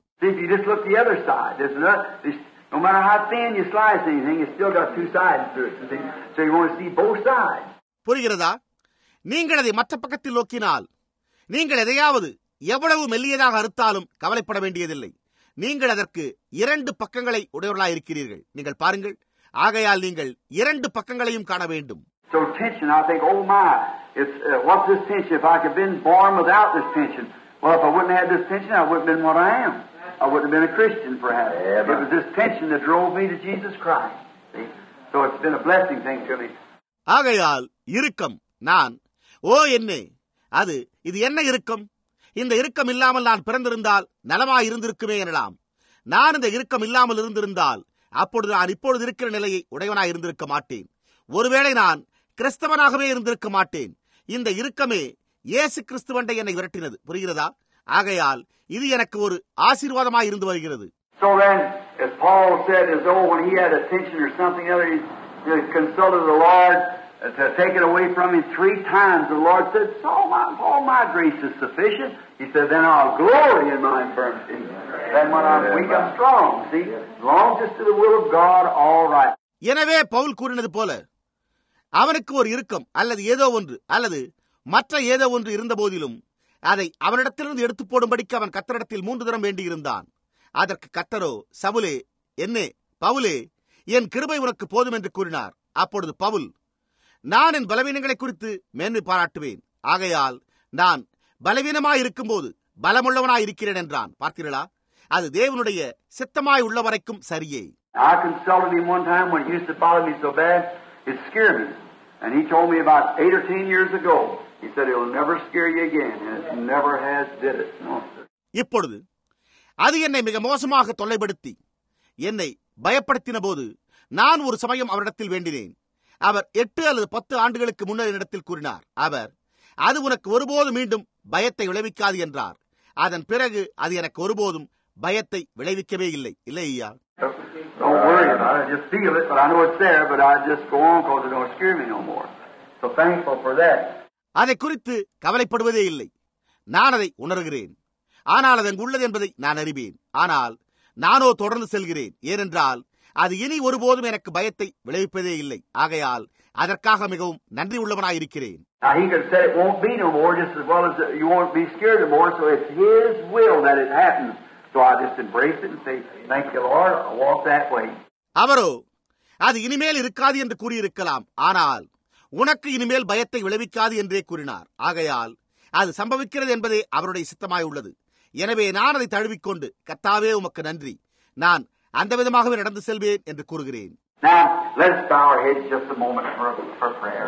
No matter how thin you slice anything, it's still got two sides to it. So you want to see both sides. புரிகிறதா? நீங்கள் அதை மற்ற பக்கத்தில் நோக்கினால் நீங்கள் எதையாவது எவ்வளவு மெல்லியதாக அறுத்தாலும் கவலைப்பட வேண்டியதில்லை. நீங்கள் அதற்கு இரண்டு பக்கங்களை உடையவர்களாக இருக்கிறீர்கள். நீங்கள் பாருங்கள். ஆகையால் நீங்கள் இரண்டு பக்கங்களையும் காண வேண்டும். So tension, I think, oh my, it's uh, what's this tension? If I could have been born without this tension, well, if I wouldn't have this tension, I wouldn't have been what I am. I wouldn't have been a Christian, perhaps. Yeah, it was this tension that drove me to Jesus Christ. See? So it's been a blessing thing to me. ஆகையால் இறுக்கம், நான் ஓ என்னே, அது இது என்ன இறுக்கம்? இந்த இறுக்கம் இல்லாமல் நான் பிறந்திருந்தால் நலமாய் இருந்திருக்குமே எனலாம். நான் இந்த இறுக்கம் இல்லாமல் இருந்திருந்தால் அப்பொழுது நான் இப்பொழுது இருக்கிற நிலையை உடையவனாய் இருந்திருக்க மாட்டேன். ஒருவேளை நான் கிறிஸ்தவனாகவே இருந்திருக்க மாட்டேன். இந்த இறுக்கமே இயேசு கிறிஸ்துவண்டை என்னை விரட்டினது. புரிகிறதா? ஆகையால் இது எனக்கு ஒரு ஆசீர்வாதமாய் இருந்து வருகிறது. So then, as Paul said, as though when he had a tension or something other, he consulted the Lord to take it away from him three times. The Lord said, "So my, all my grace is sufficient." He said, "Then I'll glory in my infirmity. Then when I'm weak, I'm strong." See, long just to the will of God, all right. எனவே பவுல் கூறினது போல அவனுக்கு ஒரு இறுக்கம் அல்லது ஏதோ ஒன்று அல்லது மற்ற ஏதோ ஒன்று இருந்த போதிலும் அதை அவனிடத்திலிருந்து எடுத்து போடும்படிக்கு அவன் கர்த்தரிடத்தில் மூன்று தரம் வேண்டியிருந்தான். அதற்கு கர்த்தரோ, சவுலே, என்னே பவுலே, என் கிருபை உனக்கு போதும் என்று கூறினார். அப்பொழுது பவுல், நான் என் பலவீனங்களை குறித்து மேன்மை பாராட்டுவேன். ஆகையால் நான் பலவீனமாய் இருக்கும் போது பலமுள்ளவனாய் இருக்கிறேன் என்றான். பார்த்தீர்களா? அது தேவனுடைய சித்தமாய் உள்ள வரைக்கும் சரியே. I consulted him one time when it used to bother me so bad, it scared me. And he told me about eight or ten years ago, he said it will never scare you again, and it never has did it. No, sir. இப்பொழுது அது என்னை மிக மோசமாக தொல்லைப்படுத்தி என்னை பயப்படுத்தின போது நான் ஒரு சமயம் அவரிடத்தில் வேண்டினேன். அவர் எட்டு அல்லது பத்து ஆண்டுகளுக்கு முன்னர் என்னிடத்தில் கூறினார். அவர், அது உனக்கு ஒருபோதும் மீண்டும் பயத்தை விளைவிக்காது என்றார். அதன் பிறகு அது எனக்கு ஒருபோதும் பயத்தை விளைவிக்கவே இல்லை. இல்லை ஐயா. Don't worry about it. Just feel it, but I know it's there, but I just go on because it don't scare me no more. So thankful for that. அதை குறித்து கவலைப்படுவதே இல்லை. நான் அதை உணர்கிறேன். ஆனால் அது அங்கு உள்ளது என்பதை நான் அறிவேன். ஆனால் நானோ தொடர்ந்து செல்கிறேன். ஏனென்றால் அது இனி ஒருபோதும் எனக்கு பயத்தை விளைவிப்பதே இல்லை. ஆகையால் அதற்காக மிகவும் நன்றி உள்ளவனாயிருக்கிறேன். Now he could say it won't be no more, just as well as you won't be scared no more. So it's His will that it happens. So I just embrace it and say, "Thank you, Lord. I'll walk that way." அவரோ அது இனிமேல் இருக்காது என்று கூறியிருக்கலாம். ஆனால் உனக்கு இனிமேல் பயத்தை விளைவிக்காது என்றே கூறினார். ஆகையால் அது சம்பவிக்கிறது என்பதே அவருடைய சித்தமாய் உள்ளது. எனவே நான் அதை தழுவிக்கொண்டு, கர்த்தாவே உமக்கு நன்றி, நான் அந்த விதமாகவே நடந்து செல்வேன் என்று கூறுகிறேன். Now let's bow our heads just a moment for, for prayer.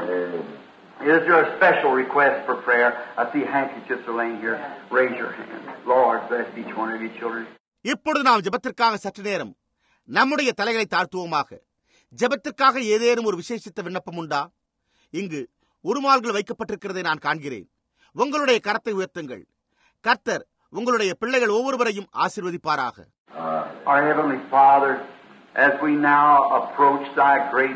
Is there a special request for prayer? I see handkerchiefs are laying here. Raise your hand. Lord, bless each one of your children. இப்பொழுது நாம் ஜெபத்திற்காக சற்று நேரம் நம்முடைய தலைகளை தாழ்த்துவோமாக. ஜெபத்திற்காக ஏதேனும் ஒரு விசேஷித்த விண்ணப்பம் உண்டா? இங்கு உருமால்கள் வைக்கப்பட்டிருக்கிறதை நான் காண்கிறேன். உங்களுடைய கரத்தை உயர்த்துங்கள். கர்த்தர் உங்களுடைய பிள்ளைகள் ஒவ்வொருவரையும் ஆசீர்வதிப்பாராக. Our Heavenly Father, as we now approach Thy great,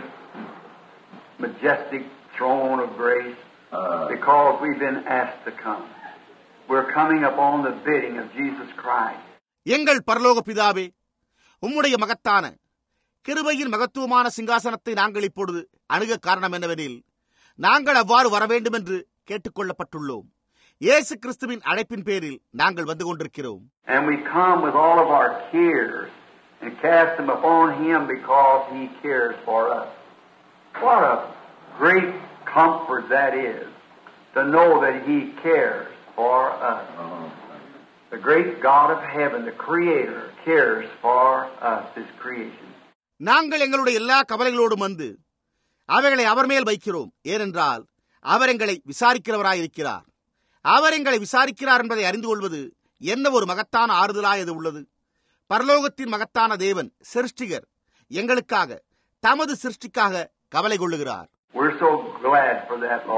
majestic throne of grace, because we've been asked to come, we're coming upon the bidding of Jesus Christ. எங்கள் பரலோக பிதாவே, உம்முடைய மகத்தான கிருபையின் மகத்துவமான சிங்காசனத்தை நாங்கள் இப்பொழுது அணுக காரணம் என்னவெனில், நாங்கள் அவ்வாறு வர வேண்டும் என்று கேட்டுக்கொள்ளப்பட்டுள்ளோம். இயேசு கிறிஸ்துவின் அழைப்பின் பேரில் நாங்கள் வந்து கொண்டிருக்கிறோம். And we come with all of our cares and cast them upon Him because He cares for us. What a great comfort that is, to know that He cares for us. The great God of heaven, the Creator, cares for us, His creation. நாங்கள் எங்களுடைய எல்லா கவலைகளோடும் வந்து அவைகளை அவர் மேல் வைக்கிறோம். ஏனென்றால் அவர் எங்களை விசாரிக்கிறவராயிருக்கிறார். அவர் எங்களை விசாரிக்கிறார் என்பதை அறிந்து கொள்வது என்ன ஒரு மகத்தான ஆறுதலாய் உள்ளது. பரலோகத்தின் மகத்தான தேவன், சிருஷ்டிகர், எங்களுக்காக, தமது சிருஷ்டிக்காக கவலை கொள்ளுகிறார். We're so glad for that, Lord.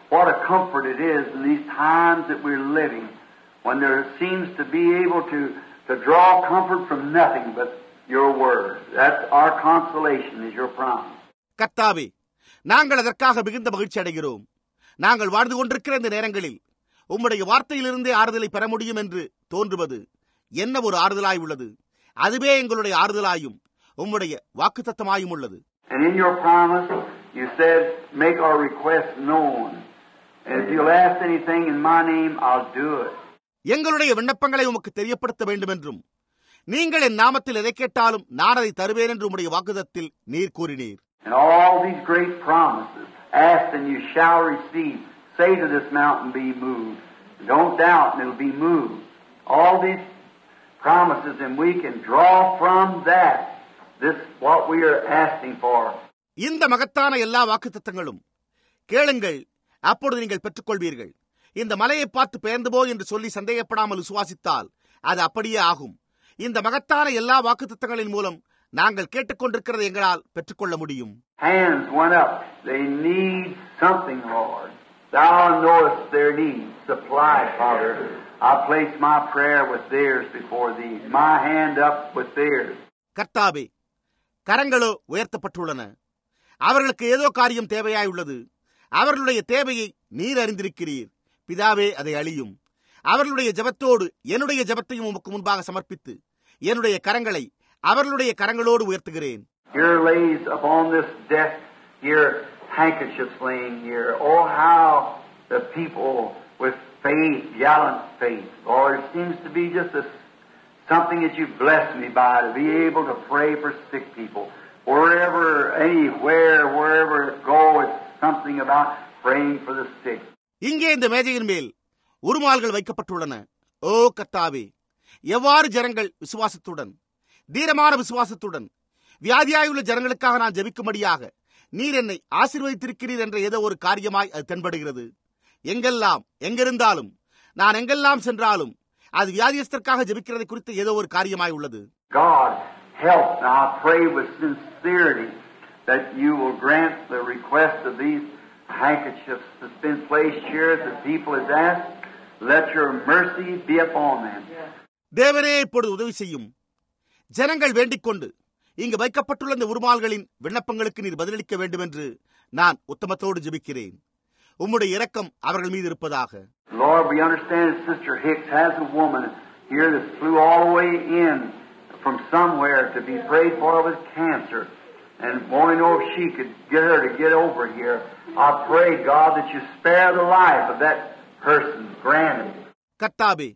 what a comfort it is in these times that we're living, when there seems to be able to, to draw comfort from nothing but your word. That's our consolation, is your promise. கர்த்தாவே, நாங்கள் அதற்காக மிகுந்த மகிழ்ச்சி அடைகிறோம். நாங்கள் வாழ்ந்து கொண்டிருக்கிற இந்த நேரங்களில் உம்முடைய வார்த்தையிலிருந்தே ஆறுதலை பெற முடியும் என்று தோன்றுவது என்ன ஒரு ஆறுதலாய் உள்ளது. அதுவே எங்களுடைய ஆறுதலாயும் உம்முடைய வாக்குத்தத்தமாயும் உள்ளது. And in your promise, you said, make our requests known. And if you'll ask anything in my name, I'll do it. எங்களுடைய விண்ணப்பங்களை உமக்கு தெரியப்படுத்த வேண்டும் என்றும், நீங்கள் என் நாமத்தில் எதை கேட்டாலும் நான் அதை தருவேன் என்று உம்முடைய வாக்குத்தத்தில் நீர் கூறினீர். And all these great promises, ask and you shall receive. Say to this mountain, be moved. Don't doubt and it'll be moved. All these promises, and we can draw from that this what we are asking for. இந்த மகத்தான எல்லா வாக்குத்தத்தங்களும் கேளுங்கள், அப்பொழுது நீங்கள் பெற்றுக்கொள்வீர்கள். இந்த மலையை பார்த்து பெயர்ந்து போ என்று சொல்லி சந்தேகப்படாமல் விசுவாசித்தால் அது அப்படியே ஆகும். இந்த மகத்தான எல்லா வாக்குத்தத்தங்களின் மூலம் நாங்கள் கேட்டுக்கொண்டிருக்கிறது எங்களால் பெற்றுக்கொள்ள முடியும். Hands went up. They need something, Lord. Thou knowest their needs. Supply, Father. I place my prayer with theirs before thee. My hand up with theirs. கர்த்தாவே, கரங்களோ உயர்த்தப்பட்டுள்ளன. அவர்களுக்கு ஏதோ காரியம் தேவையாயுள்ளது. அவர்களுடைய தேவையை நீர் அறிந்திருக்கிறீர். பிதாவே, அதை அழியும். அவர்களுடைய ஜெபத்தோடு என்னுடைய ஜெபத்தையும் உமக்கு முன்பாக சமர்ப்பித்து என்னுடைய கரங்களை அவர்களுடைய கரங்களோடு உயர்த்துகிறேன். Here lays upon this desk here handkerchiefs laying here. Oh, how the people with faith, gallant faith. Lord, it seems to be just a, something that you blessed me by, to be able to pray for sick people. Wherever, anywhere, wherever it go, it's something about praying for the sick. இங்கே இந்த மேஜையின் மேல் உருமால்கள் வைக்கப்பட்டுள்ளன. ஓ கர்த்தாவே, எவ்வாறு ஜனங்கள் விசுவாசத்துடன், தீரமான விசுவாசத்துடன் வியாதியாயுள்ள ஜனங்களுக்காக நான் ஜெபிக்கும்படியாக நீர் என்னை ஆசீர்வதித்திருக்கிறீர் என்ற ஏதோ ஒரு காரியமாய் அது தென்படுகிறது. எங்கெல்லாம் எங்கிருந்தாலும் நான் எங்கெல்லாம் சென்றாலும் அது வியாதியஸ்தற்காக ஜெபிக்கிறதை குறித்து ஏதோ ஒரு காரியமாய் உள்ளது. God help, and I pray with sincerity that you will grant the request of these handkerchiefs that's been placed here that the people has asked. Let your mercy be upon them. தேவனே, இப்பொழுது உதவி செய்யும். ஜனங்கள் வேண்டிக் கொண்டு இங்கு வைக்கப்பட்டுள்ள இந்த உருமால்களின் விண்ணப்பங்களுக்கு நீர் பதிலளிக்க வேண்டும் என்று நான் உத்தமத்தோடு ஜெபிக்கிறேன். உம்முடைய இரக்கம் அவர்கள் மீது இருப்பதாக. Lord, we understand that Sister Hicks has a woman here that flew all the way in from somewhere to be prayed for with cancer, and wanting to know if she could get her to get over here. I pray, God, that you spare the life of that person. Grant it. கர்த்தாவே,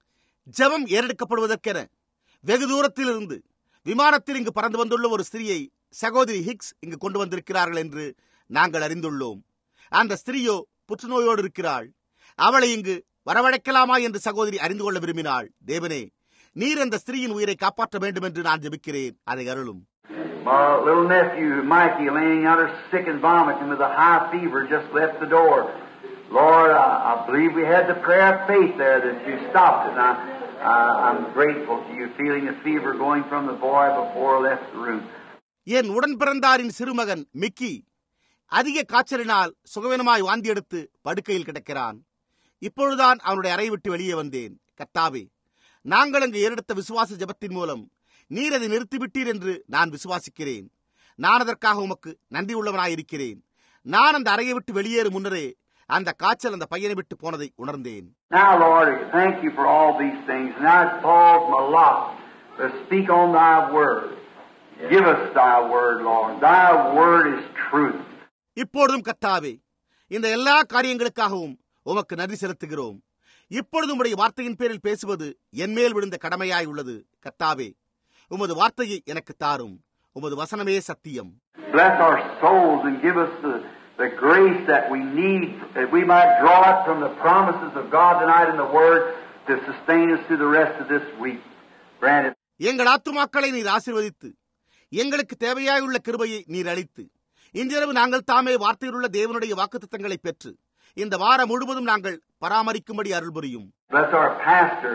ஜெபம் ஏறெடுக்கப்படுவதற்கென வெகு தூரத்தில் இருந்து விமானத்தில் இங்கு பறந்து வந்துள்ள ஒரு ஸ்திரியை சகோதரி ஹிக்ஸ் இங்கு கொண்டு வந்திருக்கிறார்கள் என்று நாங்கள் அறிந்துள்ளோம். அந்த ஸ்திரியோ புற்றுநோயோடு இருக்கிறாள். அவளை இங்கு வரவழைக்கலாமா என்று சகோதரி அறிந்து கொள்ள விரும்பினாள். தேவனே, நீர் அந்த ஸ்திரியின் உயிரை காப்பாற்ற வேண்டும் என்று நான் ஜெபிக்கிறேன். அதை அருளும். My little nephew Mikey laying out her sick and vomiting with a high fever just left the door. Lord, I, I believe we had the prayer of faith there that you stopped it. And I, I, I'm grateful to you feeling the fever going from the boy before I left the room. என் உடன் பிறந்தாரின் சிறுமகன் மிக்கி அதிக காய்ச்சலினால் சுகவீனமாய் வாந்தி எடுத்து படுக்கையில் கிடக்கிறான். இப்பொழுதுதான் அவனுடைய அறை விட்டு வெளியே வந்தேன். கர்த்தாவே, நாங்கள் அங்கு ஏறெடுத்த விசுவாச ஜெபத்தின் மூலம் நீர் அதை நிறுத்திவிட்டீர் என்று நான் விசுவாசிக்கிறேன். நான் அதற்காக உமக்கு நன்றி உள்ளவனாயிருக்கிறேன். நான் அந்த அறையை விட்டு வெளியேறும் முன்னரே அந்த காய்ச்சல் அந்த பையனை விட்டு போனதை உணர்ந்தேன். Now, Lord, thank you for all these things. Now it falls my lot to speak on thy word. Give us thy word, Lord. Thy word is truth. இப்பொழுதும் கர்த்தாவே, இந்த எல்லா காரியங்களுக்காகவும் உமக்கு நன்றி செலுத்துகிறோம். இப்பொழுது உம்முடைய வார்த்தையின் பேரில் பேசுவது என் மேல் விழுந்த கடமையாய் உள்ளது. கர்த்தாவே, உமது வார்த்தையை எனக்கு தாரும். உமது வசனமே சத்தியம். Bless our souls and give us the, the grace that we need, that we might draw it from the promises of God tonight in the Word to sustain us through the rest of this week. Grant it. எங்கள் ஆத்துமாக்களை நீர் ஆசீர்வதித்து எங்களுக்கு தேவையாயுள்ள கிருபையை நீர் அளித்து இன்றிரவு நாங்கள் தாமே வார்த்தையில் உள்ள தேவனுடைய வாக்குத்தத்தங்களை பெற்று இந்த வாரம் முழுவதும் நாங்கள் பராமரிக்கும்படி அருள் புரியும். Bless our pastor,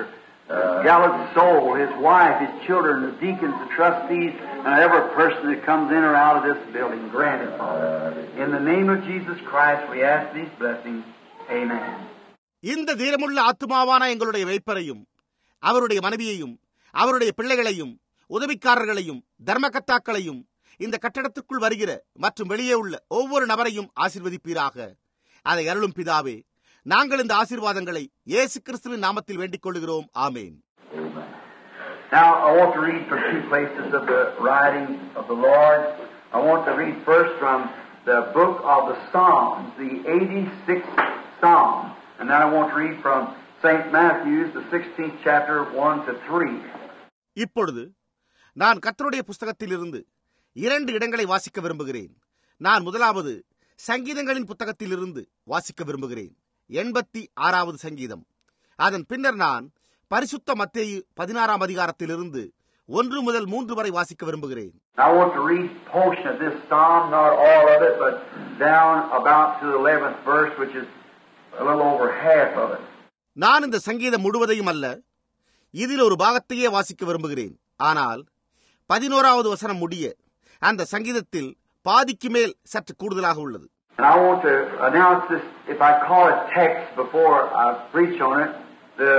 his gallant soul, his wife, his children, the deacons, the trustees, and every person that comes in or out of this building. Grant it, Father. In the name of Jesus Christ, we ask these blessings. Amen. இந்த தீரமுள்ள ஆத்துமாவான எங்களுடைய மேய்ப்பரையும் அவருடைய மனைவியையும் அவருடைய பிள்ளைகளையும் உதவிக்காரர்களையும் தர்மகர்த்தாக்களையும் இந்த கட்டடத்திற்குள் வருகிற மற்றும் வெளியே உள்ள ஒவ்வொரு நபரையும் ஆசீர்வதிப்பீராக. அதை அருளும் பிதாவே, நாங்கள் இந்த ஆசீர்வாதங்களை இயேசு கிறிஸ்துவின் நாமத்தில் வேண்டிக் கொள்கிறோம். ஆமேன். Now I want to read from two places of the writings of the Lord. I want to read first from the book of the Psalms, the eighty-sixth Psalm, and then I want to read from Saint Matthew's, the sixteenth chapter, one to three. இப்பொழுது நான் கர்த்தருடைய புத்தகத்திலிருந்து இரண்டு இடங்களை வாசிக்க விரும்புகிறேன். நான் முதலாவது சங்கீதங்களின் புத்தகத்திலிருந்து வாசிக்க விரும்புகிறேன், எண்பத்தி ஆறாவது சங்கீதம். அதன் பின்னர் நான் பரிசுத்த மத்தேயு பதினாறாம் அதிகாரத்திலிருந்து ஒன்று முதல் மூன்று வரை வாசிக்க விரும்புகிறேன். I want to read portion of this psalm, not all of it, but down about to the eleventh verse, which is a little over half of it. நான் இந்த சங்கீதம் முழுவதையும் அல்ல, இதில் ஒரு பாகத்தையே வாசிக்க விரும்புகிறேன். ஆனால் பதினோராவது வசனம் முடிய அந்த சங்கீதத்தில் பாதிக்கு மேல் சற்று கூடுதலாக உள்ளது. And I want to announce this, if I call it text before I preach on it, the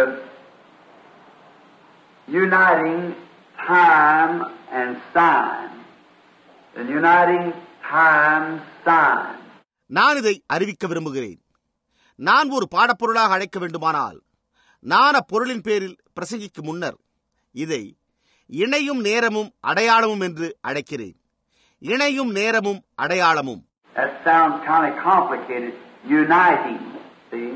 uniting time and sign. The uniting time sign. நான் இதை அறிவிக்க விரும்புகிறேன். நான் ஒரு பாடப்பொருளாக அழைக்க வேண்டுமானால் நான் அப்பொருளின் பேரில் பிரசங்கிக்கும் முன்னர் இதை இணையும் நேரமும் அடையாளமும் என்று அழைக்கிறேன். இணையும் நேரமும் அடையாளமும். That sounds kind of complicated. Uniting, see?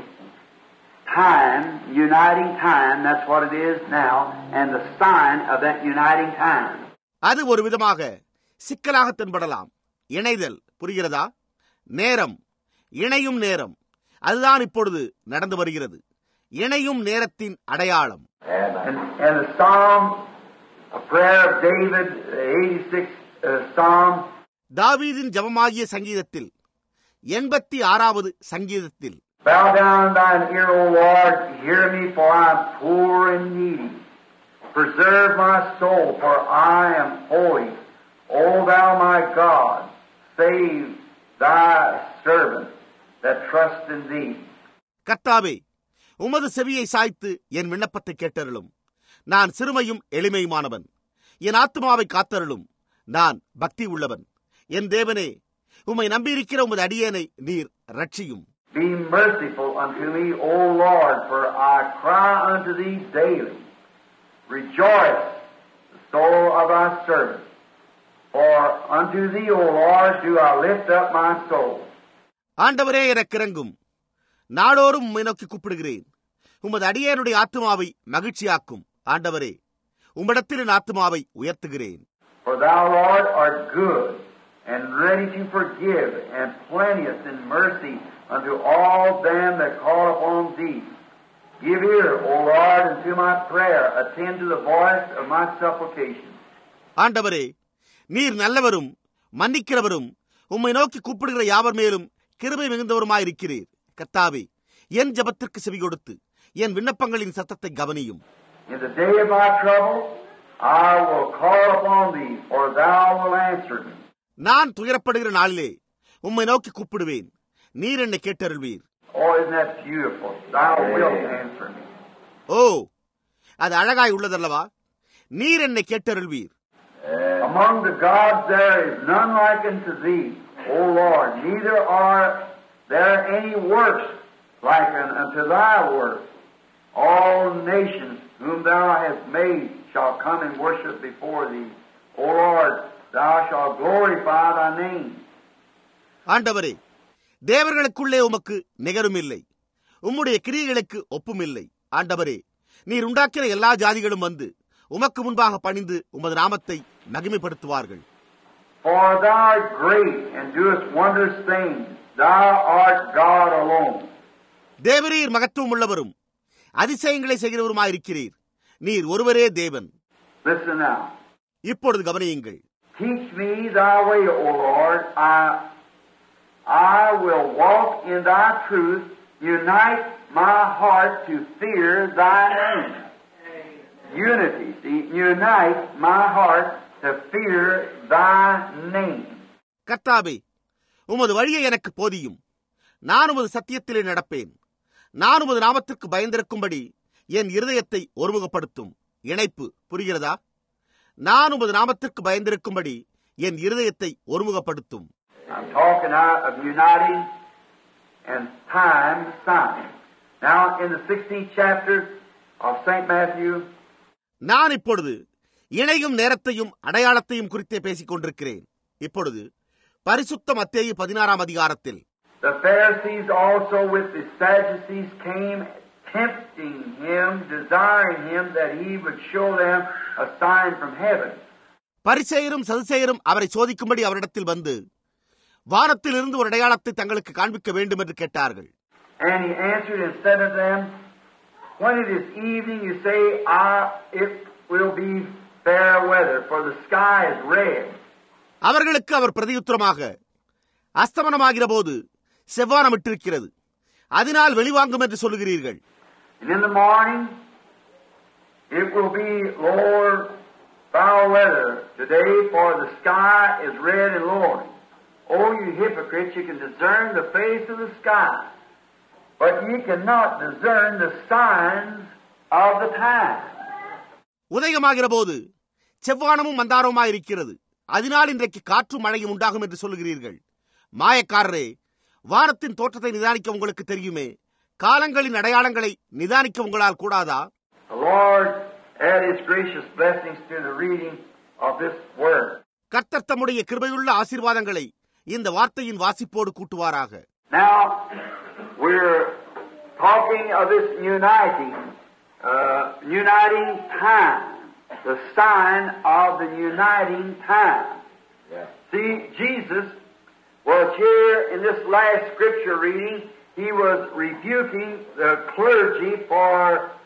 Time, uniting time, that's what it is now, and the sign of that uniting time. அது ஒரு விதமாக சிக்கலாக தென்படலாம். இணைதல், புரிகிறதா? நேரம், இணையும் நேரம், அதுதான் இப்பொழுது நடந்து வருகிறது. இணையும் நேரத்தின் அடையாளம். And, and the Psalm, a prayer of David, eighty-sixth uh, Psalm. தாவீதின் ஜெபமாகிய சங்கீதத்தில் எண்பத்தி ஆறாவது சங்கீதத்தில், Bow down thine ear, O Lord, hear me, for I am poor and needy. Preserve my soul, for I am holy. O thou my God, save thy servant that trust in thee. கர்த்தாவே, உமது செவியை சாய்த்து என் விண்ணப்பத்தை கேட்டருளும். நான் சிறுமையும் எளிமையுமானவன். என் ஆத்துமாவை காத்தருளும். நான் பக்தி உள்ளவன். என் தேவனே, உம்மை நம்பியிருக்கிற உமது அடியேனை நீர் ரட்சியும். Be merciful unto me, O Lord, for I cry unto thee daily. Rejoice, the soul of thy servant. For unto thee, O Lord, do I lift up my soul. ஆண்டவரே, எனக்கிறங்கும். நாடோறும் உம்மை நோக்கி கூப்பிடுகிறேன். உமது அடியேனுடைய ஆத்துமாவை மகிழ்ச்சியாக்கும். ஆண்டவரே, உம்மிடத்தில் என் ஆத்துமாவை உயர்த்துகிறேன். For thou, Lord, art good and ready to forgive, and plenteous in mercy unto all them that call upon thee. Give ear, O Lord, unto my prayer. Attend to the voice of my supplication. ஆண்டவரே, நீர் நல்லவரும் மன்னிக்கிறவரும் உம்மை நோக்கி கூப்பிடுகிற யாவர் மேலும் கிருபை மிகுந்தவருமாயிருக்கிறீர். கர்த்தாவே, என் ஜெபத்திற்கு செவி கொடுத்து என் விண்ணப்பங்களின் சத்தத்தை கவனியும். In the day of my trouble, I will call upon thee, for thou wilt answer me. நான் துயரப்படுகிற நாளிலே உம்மை நோக்கி கூப்பிடுவேன். நீர் என்னை கேட்டருள்வீர். Oh, isn't that beautiful? Thou wilt answer me. ஓ, அது அழகாய் உள்ளதல்லவா? நீர் என்னை கேட்டருள்வீர். Among the gods there is none like unto thee, O Lord, neither are there any works like unto thy works. All nations whom thou hast made shall come and worship before thee. O Lord, thou shalt glorify thy name. ஆண்டவரே, தேவர்களுக்குள்ளே உமக்கு நிகரும் இல்லை, உம்முடைய கிரியைகளுக்கு ஒப்பும் இல்லை. ஆண்டவரே, நீர் உண்டாக்கிற எல்லா ஜாதிகளும் வந்து உமக்கு முன்பாக பணிந்து உமது நாமத்தை மகிமைப்படுத்துவார்கள். For thou art great and doest wondrous things. Thou art God alone. தேவரீர் மகத்துவம் உள்ளவரும் அதிசயங்களை செய்கிறவருமாயிருக்கிறீர். நீர் ஒருவரே தேவன். Listen now. இப்பொழுது கவனியுங்கள். Teach me thy way, O Lord. I, I will walk in thy truth. Unite my heart to fear thy name. unity. See, unite my heart to fear thy name. கர்த்தாவே, உமது வழியை எனக்கு போதியும். நான் உமது சத்தியத்திலே நடப்பேன். நான் உமது நாமத்திற்கு பயந்திருக்கும்படி என் இருதயத்தை ஒருமுகப்படுத்தும். இணைப்பு புரிகிறதா? நான் உமது நாமத்திற்கு பயந்திருக்கும்படி என் இருதயத்தை ஒருமுகப்படுத்தும். I'm talking out of uniting and time sign. Now in the sixteenth chapter of Saint Matthew, நான் இப்பொழுது இணையும் நேரத்தையும் அடையாளத்தையும் குறித்தே பேசிக் கொண்டிருக்கிறேன். இப்பொழுது பரிசுத்த மத்தேயு பதினாறாம் அதிகாரத்தில் the Pharisees also with the Sadducees came, tempting him, desiring him that he would show them a sign from heaven. பரிசேயரும் சதுசேயரும் அவரை சோதிக்கும்படி அவரிடத்தில் வந்து வானத்தில் இருந்து ஒரு அடையாளத்தை தங்களுக்கு காண்பிக்க வேண்டும் என்று கேட்டார்கள். And he answered and said to them, when it is evening, you say, ah, it will be fair weather, for the sky is red. அவர்களுக்கு அவர் பிரதியுத்தரமாக, அஸ்தமனமாகிற போது செவ்வானம் விட்டிருக்கிறது, அதனால் வெளிவாங்கும் என்று சொல்லுகிறீர்கள். And in the morning, it will be lower foul weather today, for the sky is red and lowering. Oh, you hypocrites, you can discern the face of the sky, but you cannot discern the signs of the time. உதயமாகிற போது செவ்வானமும் மந்தாரமுமாய் இருக்கிறது, அதனால் இன்றைக்கு காற்றும் மழையும் உண்டாகும் என்று சொல்லுகிறீர்கள். மாயக்காரரே, வானத்தின் தோற்றத்தை நிதானிக்க உங்களுக்கு தெரியுமே, காலங்களின் அடையாளங்களை நிதானிக்க உங்களால் கூடாதா? The Lord add His gracious blessings to the reading of this word. கர்த்தர் தம்முடைய கிருபையுள்ள ஆசீர்வாதங்களை இந்த வார்த்தையின் வாசிப்போடு கூட்டுவாராக. Now we're talking of this uniting, uh, uniting time, the sign of the uniting time. Yeah. See, Jesus was here in this last scripture reading. He was rebuking the clergy for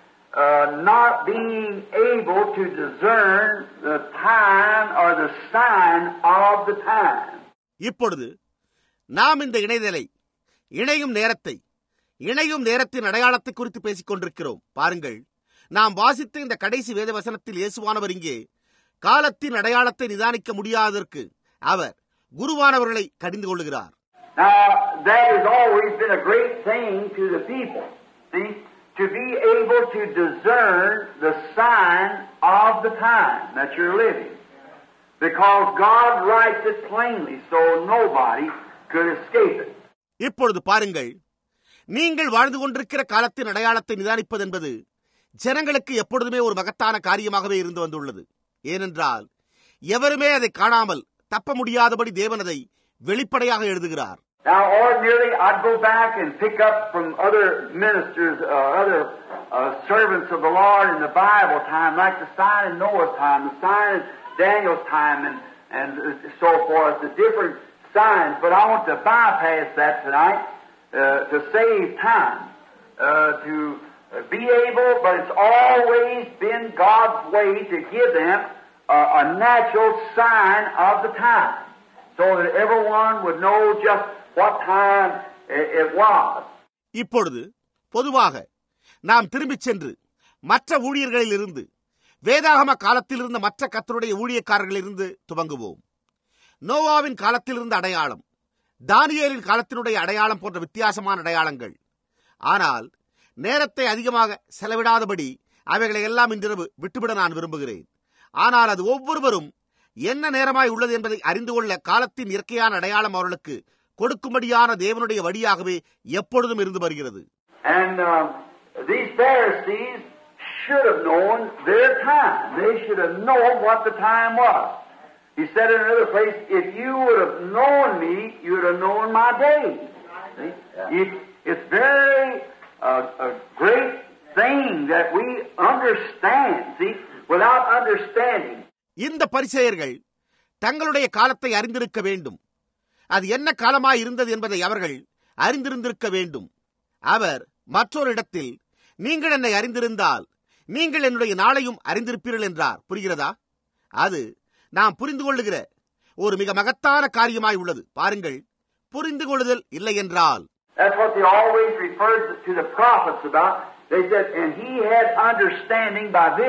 uh, not being able to discern the time or the sign of the time. இப்பொழுது நாம் இந்த இணைதலை, இணையும் நேரத்தை, இணையும் நேரத்தின் அடையாளத்தை குறித்து பேசிக் கொண்டிருக்கிறோம். பாருங்கள், நாம் வாசித்த இந்த கடைசி வேத வசனத்தில் இயேசுவானவர் இங்கே காலத்தின் அடையாளத்தை நிதானிக்க முடியாததற்கு அவர் குருவானவர்களை கடிந்து கொள்ளுகிறார். Now, that has always been a great thing to the people. See, to be able to discern the sign of the time that you're living. Because God writes it plainly, so nobody could escape it. இப்பொழுது பாருங்கள், நீங்கள் வாழ்ந்து கொண்டிருக்கிற காலத்தின் அடையாளத்தை நிதானிப்பது என்பது ஜனங்களுக்கு எப்பொழுதுமே ஒரு மகத்தான காரியமாகவே இருந்து வந்துள்ளது. ஏனென்றால் எவருமே அதை காணாமல் தப்ப முடியாதபடி தேவன் அதை வெளிப்படையாக எழுதுகிறார். Now, ordinarily, I'd go back and pick up from other ministers, uh, other uh, servants of the Lord in the Bible time, like the sign in Noah's time, the sign in Daniel's time, and, and so forth, the different signs. But I want to bypass that tonight uh, to save time, uh, to be able, but it's always been God's way to give them a, a natural sign of the time, so that everyone would know just what time it was. இப்பொழுது பொதுவாக நாம் திரும்பிச் சென்று மற்ற ஊழியர்களில் இருந்து, வேதாகம காலத்தில் இருந்த மற்ற கர்த்தருடைய ஊழியக்காரர்களிலிருந்து துவங்குவோம். நோவாவின் காலத்தில் இருந்த அடையாளம், தானியேலின் காலத்தினுடைய அடையாளம் போன்ற வித்தியாசமான அடையாளங்கள். ஆனால் நேரத்தை அதிகமாக செலவிடாதபடி அவைகளை எல்லாம் இன்றிரவு விட்டுவிட நான் விரும்புகிறேன். ஆனால் அது ஒவ்வொருவரும் என்ன நேரமாய் உள்ளது என்பதை அறிந்து கொள்ள காலத்தின் இயற்கையான அடையாளம் அவர்களுக்கு கொடுக்கும்படியான தேவனுடைய வழியாகவே எப்பொழுதும் இருந்து வருகிறது. And uh, these Pharisees should have known their time. They should have known what the time was. He said in another place, if you would have known me, you would have known my days. See? It, it's very uh, a great thing that we understand. See, without understanding. இந்த பரிசேயர்கள் தங்களுடைய காலத்தை அறிந்திருக்க வேண்டும். அது என்ன காலமாய் இருந்தது என்பதை அவர்கள் அறிந்திருந்திருக்க வேண்டும். அவர் மற்றொரு இடத்தில், நீங்கள் என்னை அறிந்திருந்தால் நீங்கள் என்னுடைய நாளையும் அறிந்திருப்பீர்கள் என்றார். புரிகிறதா? அது நாம் புரிந்து கொள்ளுகிற ஒரு மிக மகத்தான காரியமாய் உள்ளது. பாருங்கள், புரிந்து கொள்ளுதல் இல்லை என்றால், That's what they always referred to the prophets about. They said, and he had understanding by visions.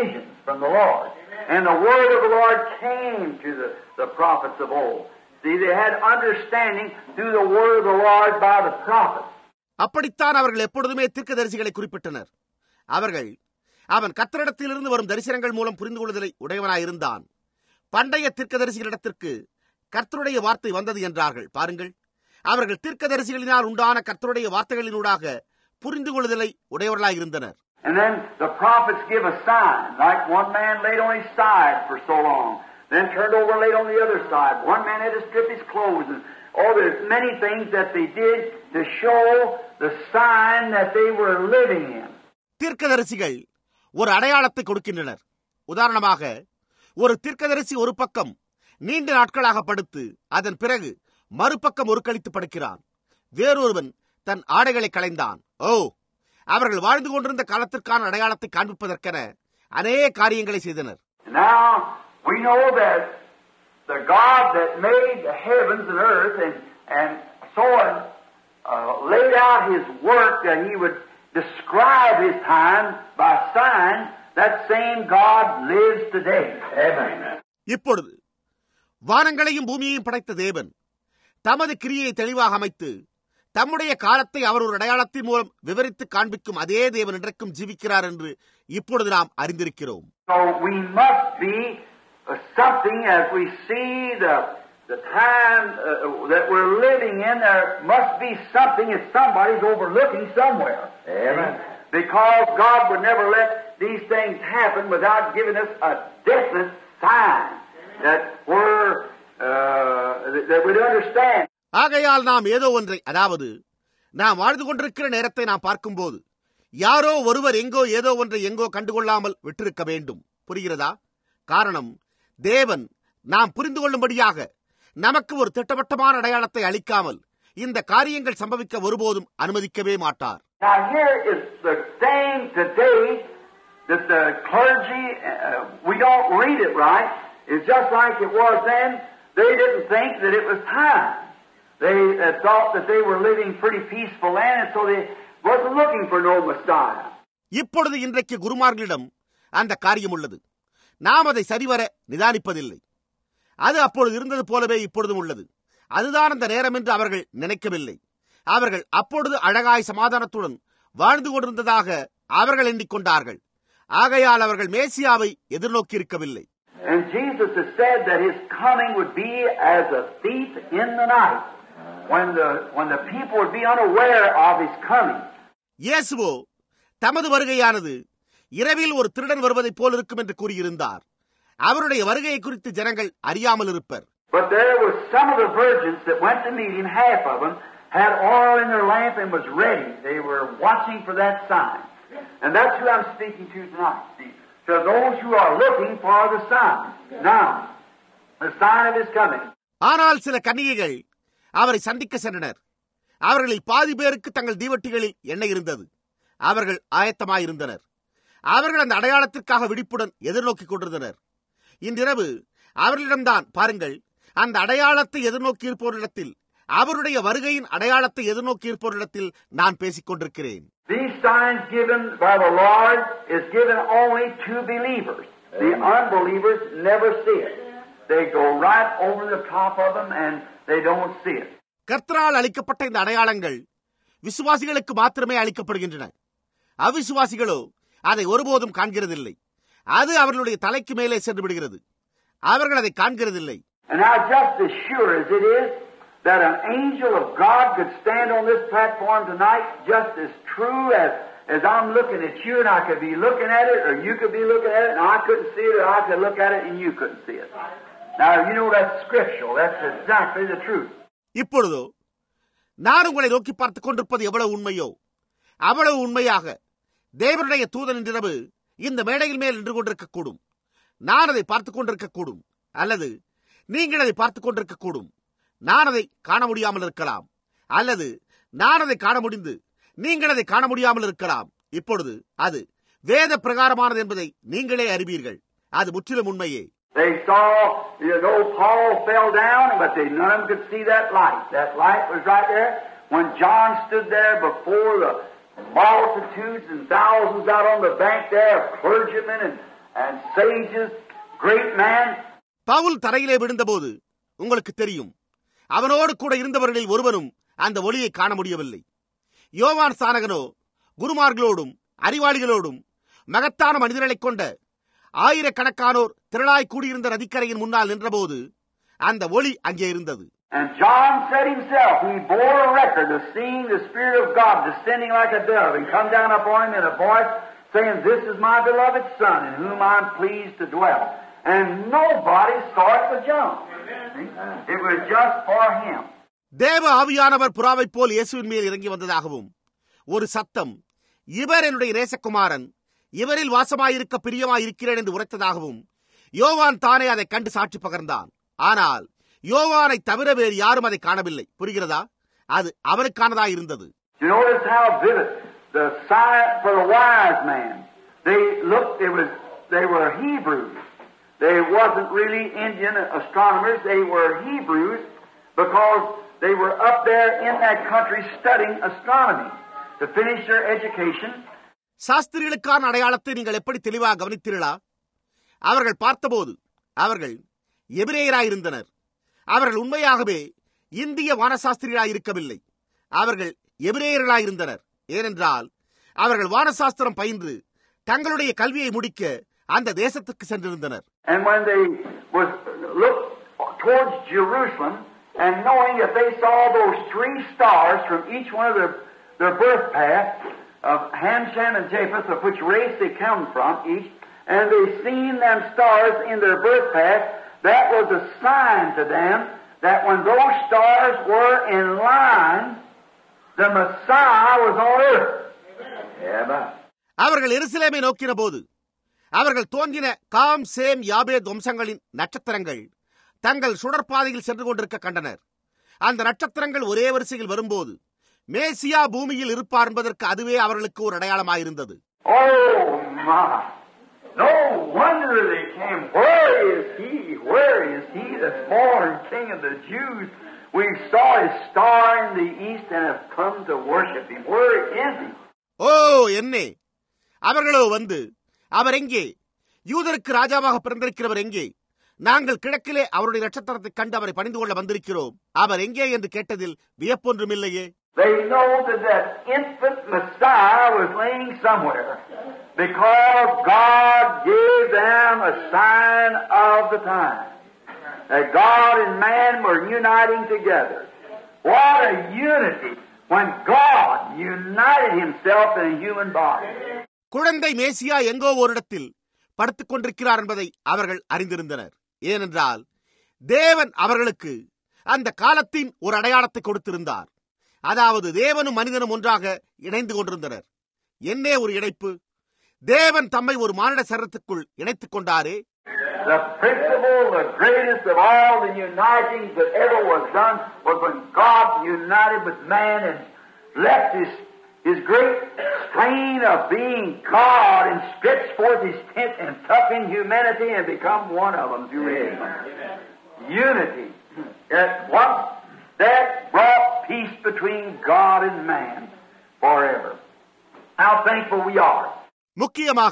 from the Lord. And the word of the Lord came to the, the prophets of old. See, they had understanding through the word of the Lord by the prophets. அப்படித்தான் அவர்கள் எப்பொழுதுமே தீர்க்கதரிசிகளை குறிப்பிட்டனர். அவர்கள் அவன் கர்த்தரிடத்திலிருந்து வரும் தரிசனங்கள் மூலம் புரிந்து கொள்ளுதலை உடையவனாயிருந்தான். பண்டைய தீர்க்கதரிசிகளிடத்திற்கு கர்த்தருடைய வார்த்தை வந்தது என்றார்கள். பாருங்கள், அவர்கள் தீர்க்கதரிசிகளினால் உண்டான கர்த்தருடைய வார்த்தைகளினூடாக புரிந்து கொள்ளுதலை உடையவர்களாயிருந்தனர். And then the prophets give a sign, like one man laid on his side for so long, then turned over and laid on the other side. One man had to strip his clothes, and oh, there's many things that they did to show the sign that they were living in. தீர்க்கதரிசிகள் ஒரு அடையாளத்தை கொடுக்கின்றனர். உதாரணமாக, ஒரு தீர்க்கதரிசி ஒரு பக்கம் நீண்ட நாட்களாக படுத்து அதன் பிறகு மறுபக்கம் ஒரு கழித்து படுக்கிறான். வேறொருவன் தன் ஆடைகளை களைந்தான். ஓ, அவர்கள் வாழ்ந்து கொண்டிருந்த காலத்திற்கான அடையாளத்தை காண்பிப்பதற்கென அநேக காரியங்களை செய்தனர். Now we know that the God that made the heavens and earth and and so on uh, laid out His work that He would describe His time by signs. That same God lives today. Amen. இப்பொழுது வானங்களையும் பூமியையும் படைத்த தேவன் தமது கிரியை தெளிவாக அமைத்து தம்முடைய காலத்தை அவர் ஒரு அடையாளத்தின் மூலம் விவரித்து காண்பிக்கும் அதே தேவன் இன்றைக்கும் ஜீவிக்கிறார் என்று இப்பொழுது நாம் அறிந்திருக்கிறோம். So we must be something as we see the the time uh, that we're living in. There must be something that somebody's overlooking somewhere. Amen. Because God would never let these things happen without giving us a definite sign that we're uh, that we'd understand. ஆகையால் நாம் ஏதோ ஒன்றை, அதாவது நாம் வாழ்ந்து கொண்டிருக்கிற நேரத்தை நாம் பார்க்கும்போது யாரோ ஒருவர் எங்கோ ஏதோ ஒன்றை எங்கோ கண்டுகொள்ளாமல் விட்டிருக்க வேண்டும். புரிகிறதா? காரணம், தேவன் நாம் புரிந்து கொள்ளும்படியாக நமக்கு ஒரு திட்டவட்டமான அடையாளத்தை அளிக்காமல் இந்த காரியங்கள் சம்பவிக்க ஒருபோதும் அனுமதிக்கவே மாட்டார். Now here is the thing today that the clergy, uh, we don't read it right. It's just like it was then. They didn't think that it was time. They uh, thought that they were living pretty peaceful land, and so they wasn't looking for no Messiah. இப்பொழுது இன்றைக்கு குருமார்களிடம் அந்த காரியம் உள்ளது. நாம் அதை சரிவர நிதானிப்பதில்லை. அது அப்பொழுது இருந்தது போலவே இப்பொழுதும் உள்ளது. அதுதான் அந்த நேரம் என்று அவர்கள் நினைக்கவில்லை. அவர்கள் அப்பொழுது அழகாய் சமாதானத்துடன் வாழ்ந்து கொண்டிருந்ததாக அவர்கள் எண்ணிக்கொண்டார்கள். ஆகையால் அவர்கள் மேசியாவை எதிர்நோக்கி இருக்கவில்லை. And Jesus has said that His coming would be as a thief in the night, when the when the people would be unaware of His coming. இயேசுவோ தமது வருகையானது இரவில் ஒரு திருடன் வருவதைப் போல் இருக்கும் என்று கூறியிருந்தார். அவருடைய வருகையை குறித்து ஜனங்கள் அறியாமல் இருப்பர். But there were some of the virgins that went to meet Him. Half of them had oil in their lamp and was ready. They were watching for that sign. And that's who I'm speaking to tonight. See, to those who are looking for the sign. Now, the sign of His coming. ஆனால் சில கன்னிகைகள் அவரை சந்திக்க சென்றனர். அவர்களில் பாதி பேருக்கு தங்கள் தீவட்டிகளில் எண்ணெய் இருந்தது. அவர்கள் ஆயத்தமாயிருந்தனர். அவர்கள் அந்த அடையாளத்திற்காக விழிப்புடன் எதிர்நோக்கிக் கொண்டிருந்தனர். இன்றிரவு அவர்களிடம்தான் பாருங்கள், அந்த அடையாளத்தை எதிர்நோக்கி இருப்போரிடத்தில், அவருடைய வருகையின் அடையாளத்தை எதிர்நோக்கி இருப்போரிடத்தில் நான் பேசிக் கொண்டிருக்கிறேன். These signs given by the Lord is given only to believers. The unbelievers never see it. They go right over the top of them and they don't see it. கர்த்தரால் அளிக்கப்பட்ட இந்த அடையாளங்கள் விசுவாசிகளுக்கு மாத்திரமே அளிக்கப்படுகின்றன. அவிசுவாசிகளோ அதை ஒருபோதும் காண்கிறதில்லை. அது அவர்களுடைய தலைக்கு மேலே சென்று விடுகிறது. அவர்கள் அதை காண்கிறதில்லை. And now, just as sure as it is that an angel of God could stand on this platform tonight, just as true as as I'm looking at you and I could be looking at it, or you could be looking at it and I couldn't see it, or I could look at it and you couldn't see it. Now, you know that's scriptural. That's exactly the truth. இப்பொழுதோ நான் உங்களை நோக்கி பார்த்துக் கொண்டிருப்பது எவ்வளவு உண்மையோ அவ்வளவு உண்மையாக தேவனுடைய தூதன் இன்றிரவு இந்த மேடையில் மேல் நின்று கொண்டிருக்கக்கூடும். நான் அதை பார்த்துக் கொண்டிருக்கக்கூடும், அல்லது நீங்கள் அதை பார்த்துக் கொண்டிருக்கக்கூடும். நான் அதை காண முடியாமல் இருக்கலாம், அல்லது நான் அதை காண முடிந்து நீங்கள் அதை காண முடியாமல் இருக்கலாம். இப்பொழுது அது வேத பிரகாரமானது என்பதை நீங்களே அறிவீர்கள். அது முற்றிலும் உண்மையே. They saw, you know, Paul fell down, but they none of them could see that light. That light was right there when John stood there before the multitudes and thousands out on the bank there of clergymen and, and sages, great man. Pavul தரையிலே விழுந்தபோது உங்களுக்கு தெரியும், அவனோடு கூட இருந்தவர்களில் ஒருவனும் அந்த ஒளியை காண முடியவில்லை. யோவான் ஸ்நானகனோ குருமார்களோடும் அறிவாளிகளோடும் மகத்தான மனிதர்களைக் கொண்ட ஆயிரக்கணக்கானோர் திரளாய் கூடியிருந்த நதிக்கரையின் முன்னால் நின்றபோது அந்த ஒளி அங்கே இருந்தது. And John said himself, he bore a record of seeing the Spirit of God descending like a dove and come down upon him in a voice saying, "This is my beloved Son, in whom I am pleased to dwell." And nobody saw it but John. It was just for him. தேவ ஆவியானவர் புறாவைப் போல் இயேசுவின் மேல் இறங்கி வந்ததாகவும் ஒரு சத்தம், இவர் என்னுடைய நேசகுமாரன், இவரில் வாசமாயிருக்க பிரியமாயிருக்கிறேன் என்று உரைத்ததாகவும் யோவான் தானே அதை கண்டு சாட்சி பகர்ந்தான். ஆனால் யோவானை தவிர வேறு யாரும் அதை காணவில்லை. புரிகிறதா? அது அவனுக்கானதாய் இருந்தது. You notice how vivid the sign for the wise man. They looked. It was. They were Hebrews. They wasn't really Indian astronomers. They were Hebrews because they were up there in that country studying astronomy to finish their education. சாஸ்திரிகளுக்கான அடையாளத்தை நீங்கள் எப்படி தெளிவாக கவனித்தீர்களா? அவர்கள் பார்த்தபோது அவர்கள் எபிரேயராயிருந்தனர். அவர்கள் உண்மையாகவே இந்திய வானசாஸ்திரிகளாயிருக்கவில்லை. அவர்கள் எபிரேயர்களாயிருந்தனர். ஏனென்றால் அவர்கள் வானசாஸ்திரம் பயின்று தங்களுடைய கல்வியை முடிக்க அந்த தேசத்துக்கு சென்றிருந்தனர். And when they was looked towards Jerusalem and knowing that they saw those three stars from each one of their their birth path of Ham, Shem, and Japheth, of which race they come from each, and they seen them stars in their birth path, that was a sign to them that when those stars were in line, the Messiah was on earth. Yeah, அவர்கள் எருசலேமை நோக்கின போது அவர்கள் தோன்றின காம், சேம், யாபேத் வம்சங்களின் நட்சத்திரங்கள் தங்கள் சுடற்பாதையில் சென்று கொண்டிருக்க கண்டனர். அந்த நட்சத்திரங்கள் ஒரே வரிசையில் வரும்போது மேசியா பூமியில் இருப்பார் என்பதற்கு அதுவே அவர்களுக்கு ஒரு அடையாளமாயிருந்தது. Oh my! No wonder they came. Where is he? Where is he that's born King of the Jews? We saw his star in the east and have come to worship him. Where is he? ஓ என்னே! அவர்களோ வந்து, அவர் எங்கே? யூதருக்கு ராஜாவாக பிறந்திருக்கிறவர் எங்கே? நாங்கள் கிழக்கிலே அவருடைய நட்சத்திரத்தை கண்டு அவரை பணிந்து கொள்ள வந்திருக்கிறோம். அவர் எங்கே என்று கேட்டதில் வியப்பொன்றுமில்லையே. They know that that infant Messiah was laying somewhere because God gave them a sign of the time. That God and man were uniting together. What a unity when God united himself in a human body. குழந்தை மேசியா எங்கோ ஓரிடத்தில் படுத்துக் கொண்டிருக்கிறார் என்பதை அவர்கள் அறிந்திருந்தனர். ஏனென்றால் தேவன் அவர்களுக்கு அந்த காலத்தின் ஒரு அடையாளத்தை கொடுத்திருந்தார். அதாவது தேவனும் மனிதனும் ஒன்றாக இணைந்து கொண்டிருந்தனர். என்னே ஒரு இணைப்பு! தேவன் தம்மை ஒரு மானிட சரீரத்துக்குள் இணைத்துக் கொண்டாரே. The principle, the greatest of all the unitings that ever was done was when God united with man and left his his great strain of being God and stretched forth his tent and took in humanity and become one of them. You read unity. At once that brought peace between God and man forever. How thankful we are. முக்கியமாக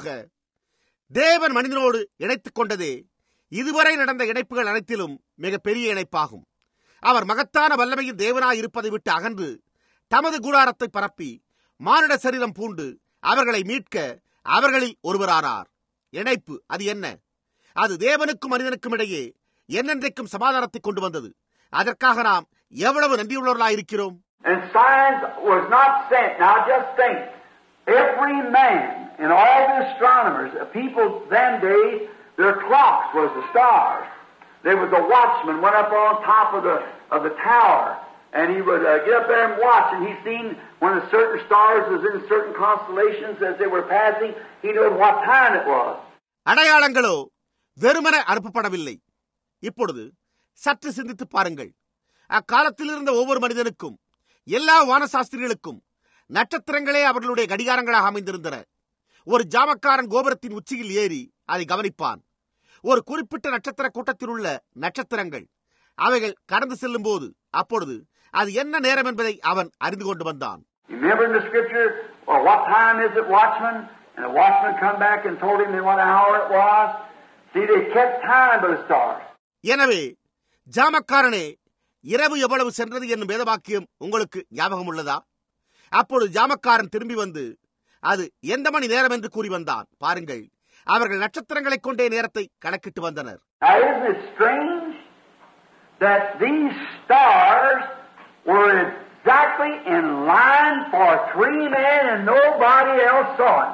தேவன் மனிதனோடு இணைத்துக் கொண்டதே இதுவரை நடந்த இணைப்புகள் அனைத்திலும் மிக பெரிய இணைப்பாகும். அவர் மகத்தான வல்லமையின் தேவனாய் இருப்பதை விட்டு அகன்று தமது கூடாரத்தை பரப்பி மானிட சரீரம் பூண்டு அவர்களை மீட்க அவர்களில் ஒருவரானார். இணைப்பு அது என்ன? அது தேவனுக்கும் மனிதனுக்கும் இடையே என்னென்றைக்கும் சமாதானத்தை கொண்டு வந்தது. அதற்காக நாம் எவ்வளவு நன்றியுள்ளவர்களாயிருக்கிறோம். And signs was not sent. Now just think, every man and all the astronomers, people then days, their clocks was the stars. There was a watchman went up on top of the of the tower, and he would uh, get up there and watch, and he seen when a certain stars was in certain constellations as they were passing, he knew what time it was. அடையாளங்களோ வெறுமனே அனுப்பப்படவில்லை. இப்பொழுது சற்று சிந்தித்து பாருங்கள். அக்காலத்தில் இருந்த ஒவ்வொரு மனிதனுக்கும் எல்லா வானசாஸ்திரிகளுக்கும் நட்சத்திரங்களே அவர்களுடைய கடிகாரங்களாக அமைந்திருந்தன. ஒரு ஜாமக்காரன் கோபுரத்தின் உச்சியில் ஏறி அதை கவனிப்பான். ஒரு குறிப்பிட்ட நட்சத்திர கூட்டத்தில் உள்ள நட்சத்திரங்கள் அவைகள் கடந்து செல்லும் போது அப்பொழுது அது என்ன நேரம் என்பதை அவன் அறிந்து கொண்டு வந்தான். Remember in the scripture, or what time is it, watchman? And the watchman come back and told him in what hour it was. See, they kept time by the stars. எனவே ஜாமக்காரனே, இரவு எவ்வளவு சென்றது என்னும் வேதவாக்கியம் உங்களுக்கு ஞாபகம் உள்ளதா? அப்பொழுது ஜாமக்காரன் திரும்பி வந்து அது எந்த மணி நேரம் என்று கூறி வந்தான். பாருங்கள், அவர்கள் நட்சத்திரங்களை கொண்டே நேரத்தை கணக்கிட்டு வந்தனர். Now, isn't it strange that these stars were exactly in line for three men and nobody else saw it?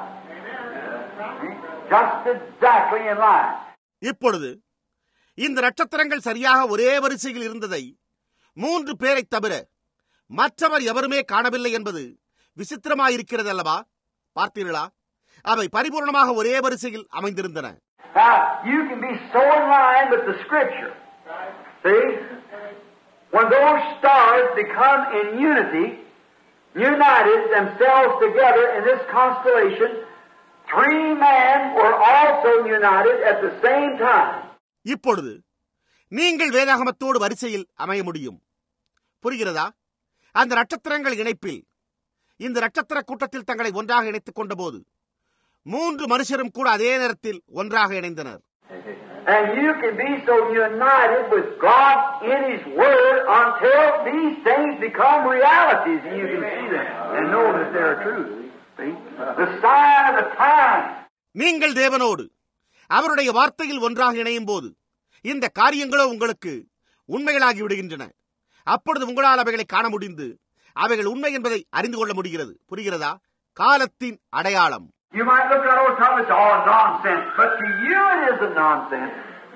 Just exactly in line. இப்பொழுது இந்த நட்சத்திரங்கள் சரியாக ஒரே வரிசையில் இருந்ததை மூன்று பேரை தவிர மற்றவர் எவருமே காணவில்லை என்பது விசித்திரமாயிருக்கிறது அல்லவா? பார்த்தீர்களா? அவை பரிபூர்ணமாக ஒரே வரிசையில் அமைந்திருந்தன. Now, you can be so in line with the Scripture. See? When those stars become in unity, united themselves together in this constellation, three men were also united at the same time. இப்பொழுது நீங்கள் வேதாகமத்தோடு வரிசையில் அமைய முடியும். புரிகிறதா? அந்த நட்சத்திரங்கள் இணைப்பில் இந்த நட்சத்திர கூட்டத்தில் தங்களை ஒன்றாக இணைத்துக் கொண்ட போது மூன்று மனுஷரும் கூட அதே நேரத்தில் ஒன்றாக இணைந்தனர். And you can be so united with God in His Word until these things become realities and you can see them and know that they are true. See? The sign of the time. நீங்கள் தேவனோடு அவருடைய வார்த்தையில் ஒன்றாக இணையும் போது இந்த காரியங்களோ உங்களுக்கு உண்மைகளாகி விடுகின்றன. அப்பொழுது உங்களால் அவைகளை காண முடிந்து அவைகள் உண்மை என்பதை அறிந்து கொள்ள முடிகிறது. புரிகிறதா? காலத்தின் அடையாளம். You might look at old time and say, oh, nonsense. But to you it isn't nonsense.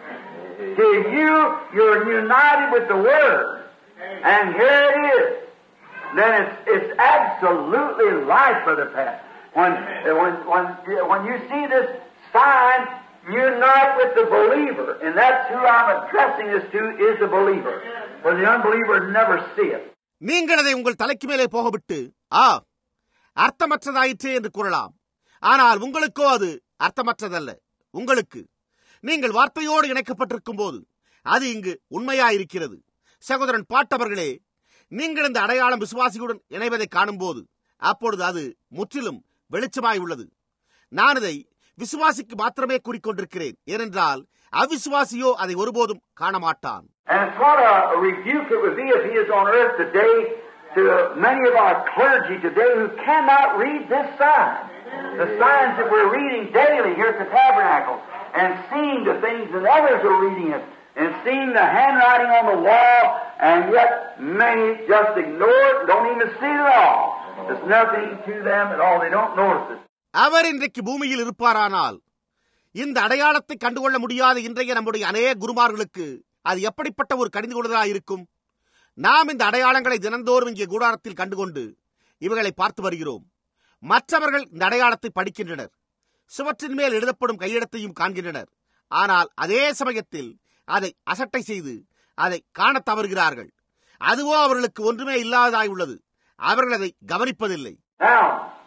To you, you're united with the Word. And here it is. Then it's, it's absolutely life for the past. When, when, when, when you see this sign, unite with the believer. And that's who I'm addressing this to, is the believer. For the unbeliever never see it. நீங்கள் அதை உங்கள் தலைக்கு மேலே போகவிட்டு, ஆ, அர்த்தமற்றதாயிற்றே என்று கூறலாம். ஆனால் உங்களுக்கோ அது அர்த்தமற்றதல்ல. உங்களுக்கு நீங்கள் வார்த்தையோடு இணைக்கப்பட்டிருக்கும் போது அது இங்கு உண்மையாயிருக்கிறது. சகோதரன் பாட்டவர்களே, நீங்கள் இந்த அடையாளம் விசுவாசியுடன் இணைவதை காணும் போது அப்பொழுது அது முற்றிலும் வெளிச்சமாய் உள்ளது. நான் இதை விசுவாசிக்கு மாத்திரமே கூறிக்கொண்டிருக்கிறேன். ஏனென்றால் அவிசுவாசியோ அதை ஒருபோதும் காண மாட்டான். And it's what a rebuke it would be if he is on earth today to many of our clergy today who cannot read this sign. The signs that we're reading daily here at the tabernacle and seeing the things that others are reading it and seeing the handwriting on the wall, and yet many just ignore it, don't even see it at all. There's nothing to them at all. They don't notice it. அவர் இன்றைக்கு பூமியில் இருப்பாரானால் இந்த அடையாளத்தை கண்டுகொள்ள முடியாத இன்றைய நம்முடைய அநேக குருமார்களுக்கு அது எப்படிப்பட்ட ஒரு கடிந்துகொள்வதாக இருக்கும். நாம் இந்த அடையாளங்களை தினந்தோறும் இங்கே கூடாரத்தில் கண்டுகொண்டு இவைகளை பார்த்து வருகிறோம். மற்றவர்கள் இந்த அடையாளத்தை படிக்கின்றனர், சுவற்றின் மேல் எழுதப்படும் கையெழுத்தையும் காண்கின்றனர். ஆனால் அதே சமயத்தில் அதை அசட்டை செய்து அதை காண தவறுகிறார்கள். அதுவோ அவர்களுக்கு ஒன்றுமே இல்லாததாய் உள்ளது. அவர்கள் அதை கவனிப்பதில்லை. Now,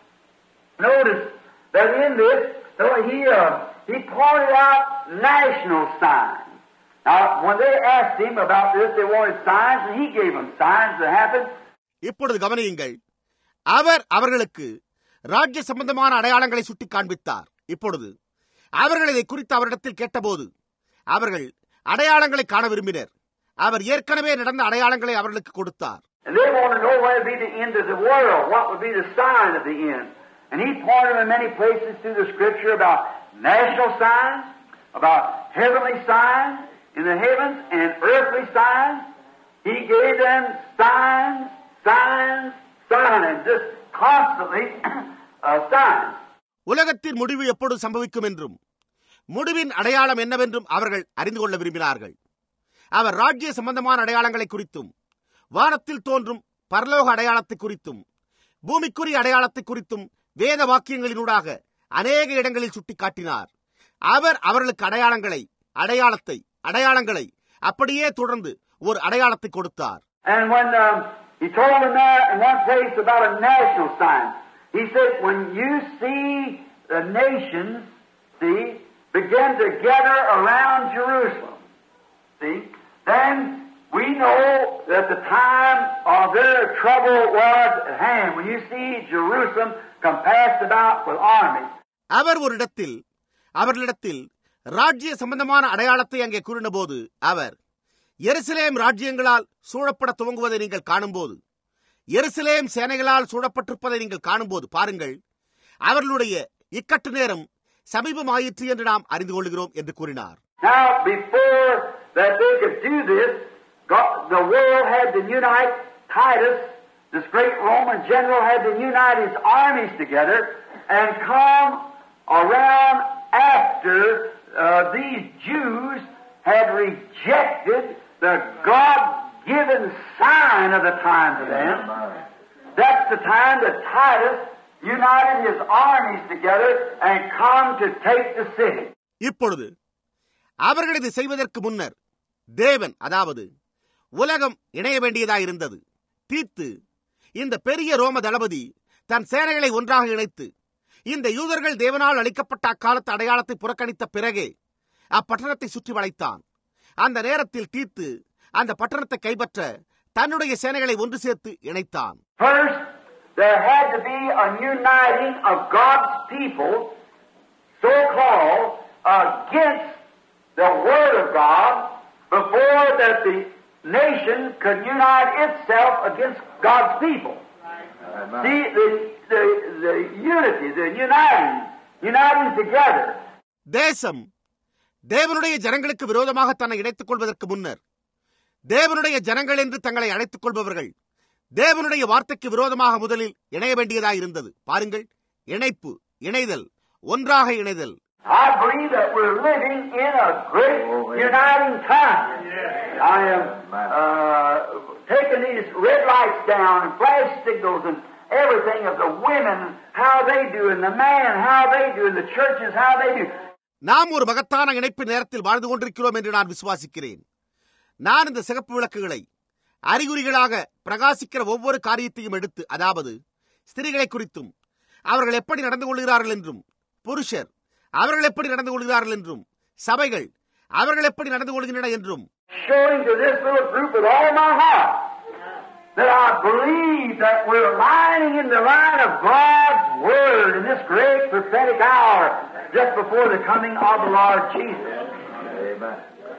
notice that in this, so he uh, he pointed out national signs. Now, when they asked him about this, they wanted signs, and he gave them signs that happened. இப்பொழுது கவனியுங்கள். அவர் அவர்களுக்கு ராஜ்ய சம்பந்தமான அடையாளங்களை சுட்டி காண்பித்தார். இப்பொழுது அவர்கள் இதை குறித்து அவரிடத்தில் கேட்டபோது அவர்கள் அடையாளங்களை காண விரும்பினர். அவர் ஏற்கனவே நடந்த அடையாளங்களை அவர்களுக்கு கொடுத்தார். And they want to know what would be the end of the world, what would be the sign of the end. And he pointed them in many places through the Scripture about national signs, about heavenly signs in the heavens, and earthly signs. He gave them signs, signs, signs, just constantly uh, signs. உலகத்தின் முடிவு எப்பொழுது சம்பவிக்கும் என்றும் முடிவின் அடையாளம் என்னவென்றும் அவர்கள் அறிந்து கொள்ள விரும்பினார்கள். அவர் ராஜ்ய சம்பந்தமான அடையாளங்களை குறித்தும் வானத்தில் தோன்றும் பரலோக அடையாளத்தை குறித்தும் பூமிக்குரிய அடையாளத்தை குறித்தும் வேத வாக்கியங்களினூடாக அநேக இடங்களில் சுட்டிக்காட்டினார். அவர் அவர்களுக்கு அடையாளங்களை அடையாளத்தை அடையாளங்களை அப்படியே தொடர்ந்து ஒரு அடையாளத்தை கொடுத்தார். And when um, he told them there in one place about a national sign, he said, when you see the nations, see, begin to gather around Jerusalem, see, then we know that the time of their trouble was at hand. When you see Jerusalem compassed about with armies. அவர் ஒரு இடத்தில் அவர்களிடத்தில் ராஜ்ய சம்பந்தமான அடையாளத்தை அங்கே கூறினபோது அவர் எருசலேம் ராஜ்யங்களால் சூழப்பட துவங்குவதை நீங்கள் காணும்போது, எருசலேம் சேனைகளால் சூழப்பட்டிருப்பதை நீங்கள் காணும்போது பாருங்கள், அவர்களுடைய இக்கட்டு நேரம் சமீபமாயிற்று என்று நாம் அறிந்து கொள்கிறோம் என்று கூறினார். Now, before that they could do this, God, the world had to unite. Titus, this great Roman general, had to unite his armies together and come around after uh, these Jews had rejected the God-given sign of the time to them. That's the time that Titus united his armies together and come to take the city. இப்பொழுது அவர்கள் இதை செய்வதற்கு முன்னர் தேவன், அதாவது உலகம் இணைய வேண்டியதாயிருந்தது. தீத்து, இந்த பெரிய ரோம தளபதி, தன் சேனைகளை ஒன்றாக இணைத்து இந்த யூதர்கள் தேவனால் அளிக்கப்பட்ட அக்காலத்து அடையாளத்தை புறக்கணித்த பிறகே அப்பட்டணத்தை சுற்றி வளைத்தான். அந்த நேரத்தில் தீத்து அந்த பட்டணத்தை கைப்பற்ற தன்னுடைய சேனைகளை ஒன்று சேர்த்து இணைத்தான். First, there had to be a uniting of God's people, so-called, against the Word of God, before that the nation could unite itself against God's people. Amen. See, the, the, the unity, the uniting, uniting together. தேசம் தேவனுடைய ஜனங்களுக்கு விரோதமாக தன்னை இணைத்துக் கொள்வதற்கு முன்னர், தேவனுடைய ஜனங்கள் என்று தங்களை அழைத்துக் கொள்பவர்கள் தேவனுடைய வார்த்தைக்கு விரோதமாக முதலில் இணைய வேண்டியதாயிருந்தது. பாருங்கள், இணைப்பு, இணைதல், ஒன்றாக இணைதல். I believe that we're living in a great uniting time. I am uh, taking these red lights down and flash signals and everything of the women, how they do, and the man, how they do, and the churches, how they do. நாம் ஒரு மகத்தான இணைப்பு நேரத்தில் வாழ்ந்து கொண்டிருக்கிறோம் என்று நான் விசுவாசிக்கிறேன். நான் இந்த சிகப்பு விளக்குகளை அறிகுறிகளாக பிரகாசிக்கிற ஒவ்வொரு காரியத்தையும் எடுத்து, அதாவது ஸ்திரீகளை குறித்தும் அவர்கள் எப்படி நடந்து கொள்கிறார்கள் என்றும், புருஷர் அவர்கள் எப்படி நடந்து கொள்கிறார்கள் என்றும், சபைகள் அவர்கள் எப்படி நடந்து கொள்கின்றன என்றும், showing to this little group with all my heart that I believe that we're lining in the line of God's Word in this great prophetic hour just before the coming of the Lord Jesus. Amen.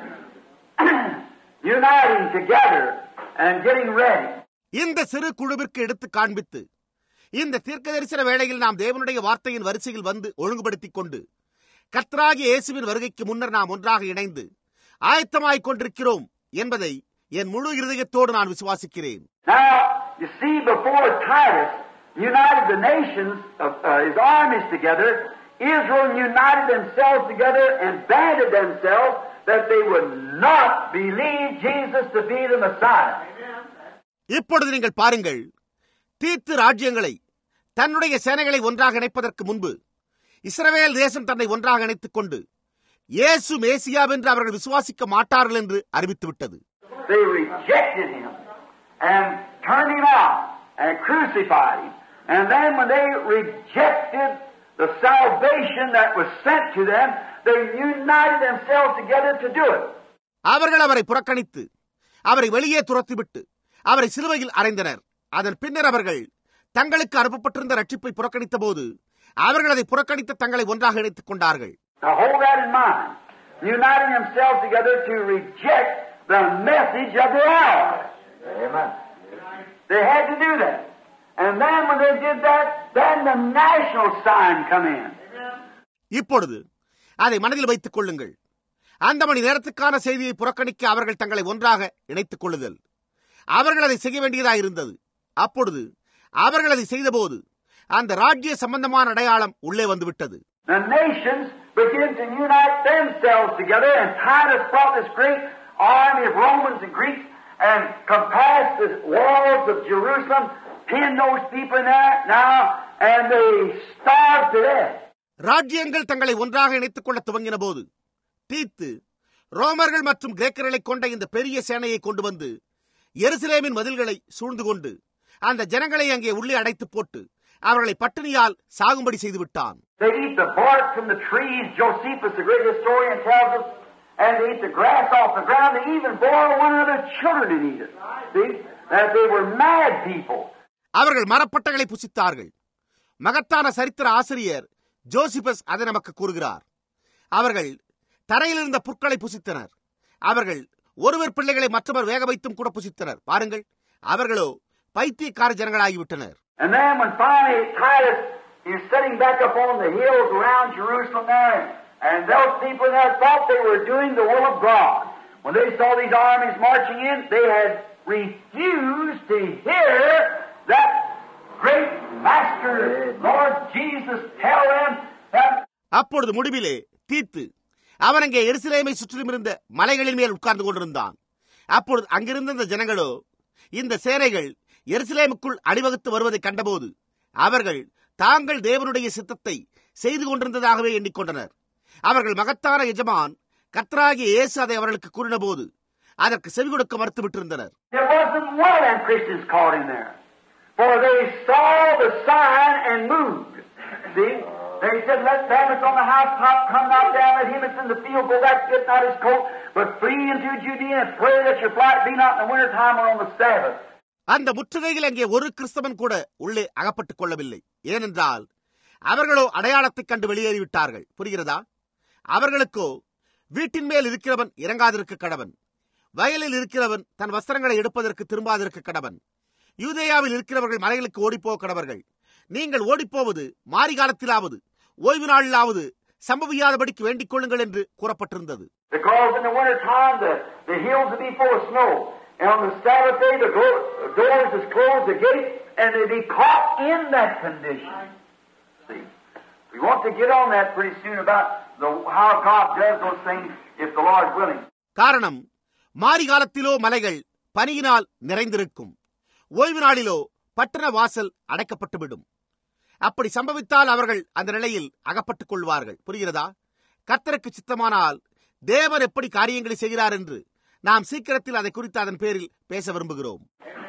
Uniting together and getting ready. இந்த சிறு குழுவிற்கு எடுத்து காண்பித்து, இந்த தீர்க்கதரிசன வேளையில் நாம் தேவனுடைய வார்த்தையின் வரிசையில் வந்து ஒழுங்குபடுத்திக் கொண்டு கர்த்தராகிய இயேசுவின் வருகைக்கு முன்னர் நாம் ஒன்றாக இணைந்து ஆயத்தமாய்க் கொண்டிருக்கிறோம் என்பதை என் முழு இருதயத்தோடு நான் விசுவாசிக்கிறேன். Now, you see, before Titus united the nations, of, uh, his armies together, Israel united themselves together and banded themselves that they would not believe Jesus to be the Messiah. இப்பொழுது நீங்கள் பாருங்கள், தீத்து ராஜ்யங்களை தன்னுடைய சேனைகளை ஒன்றாக இணைப்பதற்கு முன்பு இஸ்ரவேல் தேசம் தன்னை ஒன்றாக இணைத்துக் கொண்டு இயேசு மேசியா என்று அவர்கள் விசுவாசிக்க மாட்டார்கள் என்று அறிவித்துவிட்டது. They rejected him and turned him out and crucified him. And then when they rejected the salvation that was sent to them, they united themselves together to do it. அவர்கள் அவரை புறக்கணித்து அவரை வெளியே துரத்திவிட்டு அவரை சிலுவையில் அறைந்தனர். அதன் பின்னர் அவர்கள் தங்களுக்கு அனுப்பப்பட்டிருந்த ரட்சிப்பை புறக்கணித்த போது அவர்கள் அதை புறக்கணித்து தங்களை ஒன்றாக இணைத்துக் கொண்டார்கள். Now hold that in mind. Uniting themselves together to reject the message of the hour. Amen. They had to do that. And then when they did that, then the national sign come in. இப்பொழுது அதை மனதில் வைத்துக் கொள்ளுங்கள். அந்த மணி நேரத்துக்கான செய்தியை புறக்கணிக்க அவர்கள் தங்களை ஒன்றாக இணைத்துக் கொள்ளுதல், அவர்கள் அதை செய்ய வேண்டியதாயிருந்தது. அப்பொழுது அவர்கள் அதை செய்தபோது அந்த ராஜ்ய சம்பந்தமான அடையாளம் உள்ளே வந்துவிட்டது. The nations begin to unite themselves together, and Titus brought this great army of Romans and Greeks and compassed the walls of Jerusalem, pinned those people in there now, and they starved to death. ராஜ்யங்கள் தங்களை ஒன்றாக இணைத்துக் கொள்ள துவங்கின போது தீத்து ரோமர்கள் மற்றும் கிரேக்கர்களை கொண்ட இந்த பெரிய சேனையை கொண்டு வந்து எருசலேமின் மதில்களை சூழ்ந்து கொண்டு அந்த ஜனங்களை அங்கே உள்ளே அடைத்து போட்டு அவர்களை பட்டினியால் சாகும்படி செய்து விட்டான். They eat the bark from the trees, Josephus, the great historian, tells us, and they eat the grass off the ground. They even boil one of their children and eat it. See, that they were mad people. அவர்கள் மரப்பட்டைகளை புசித்தார்கள். மகத்தான சரித்திர ஆசிரியர் ஜோசிபஸ் அதை நமக்கு கூறுகிறார். அவர்கள் தரையில் இருந்த புற்களை புசித்தனர். அவர்கள் ஒருவர் பிள்ளைகளை மற்றவர் வேக வைத்தும் கூட புசித்தனர். பாருங்கள், அவர்களோ பைத்தியக்கார ஜனங்களாகிவிட்டனர். And then when finally Titus is sitting back up on the hills around Jerusalem there, and those people there thought they were doing the will of God. When they saw these armies marching in, they had refused to hear that great Master, Lord Jesus, tell them that. அப்பொழுது முடிவிலே தீத்து அவன் அங்கே எருசலேமை சுற்றிலும் இருந்த மலைகளின் மேல் உட்கார்ந்து கொண்டிருந்தான். அப்பொழுது அங்கிருந்த இந்த ஜனங்களோ இந்த சேனைகள் எருசலேமுக்குள் அணிவகுத்து வருவதை கண்டபோது அவர்கள் தாங்கள் தேவனுடைய சித்தத்தை செய்து கொண்டிருந்ததாகவே எண்ணிக்கொண்டனர். அவர்கள் மகத்தான எஜமான் கர்த்தராகிய இயேசு அதை அவர்களுக்கு கூறின போது அதற்கு செவி கொடுக்க மறுத்து விட்டிருந்தனர். They said, let them that's on the housetop come not down, let him that's in the field go back, get not his coat, but flee into Judea and pray that your flight be not in the winter time or on the Sabbath. அந்த முற்றுகையில் அங்கே ஒரு கிறிஸ்தவன் கூட உள்ளே அகப்பட்டுக் கொள்ளவில்லை. ஏனென்றால் அவர்களோ அடையாளத்தைக் கண்டு வெளியேறிவிட்டார்கள். புரிகிறதா? அவர்களுக்கோ வீட்டின் மேல் இருக்கிறவன் இறங்காதிருக்க கடவன், வயலில் இருக்கிறவன் தன் வஸ்திரங்களை எடுப்பதற்கு திரும்பாதிருக்க கடவன், யூதேயாவில் இருக்கிறவர்கள் மலைகளுக்கு ஓடிப்போக கடவர்கள். நீங்கள் ஓடிப்போவது மாரி காலத்திலாவது ஓய்வு நாளிலாவது சம்பவியாதபடிக்கு வேண்டிக் கொள்ளுங்கள் என்று கூறப்பட்டிருந்தது. காரணம், மாரி காலத்திலோ மலைகள் பனியினால் நிறைந்திருக்கும், ஓய்வு நாளிலோ பட்டண வாசல் அடைக்கப்பட்டுவிடும். அப்படி சம்பவித்தால் அவர்கள் அந்த நிலையில் அகப்பட்டுக் கொள்வார்கள். புரிகிறதா? கர்த்தருக்கு சித்தமானால் தேவன் எப்படி காரியங்களை செய்கிறார் என்று நாம் சீக்கிரத்தில் அதை குறித்து அதன் பேரில் பேச விரும்புகிறோம்.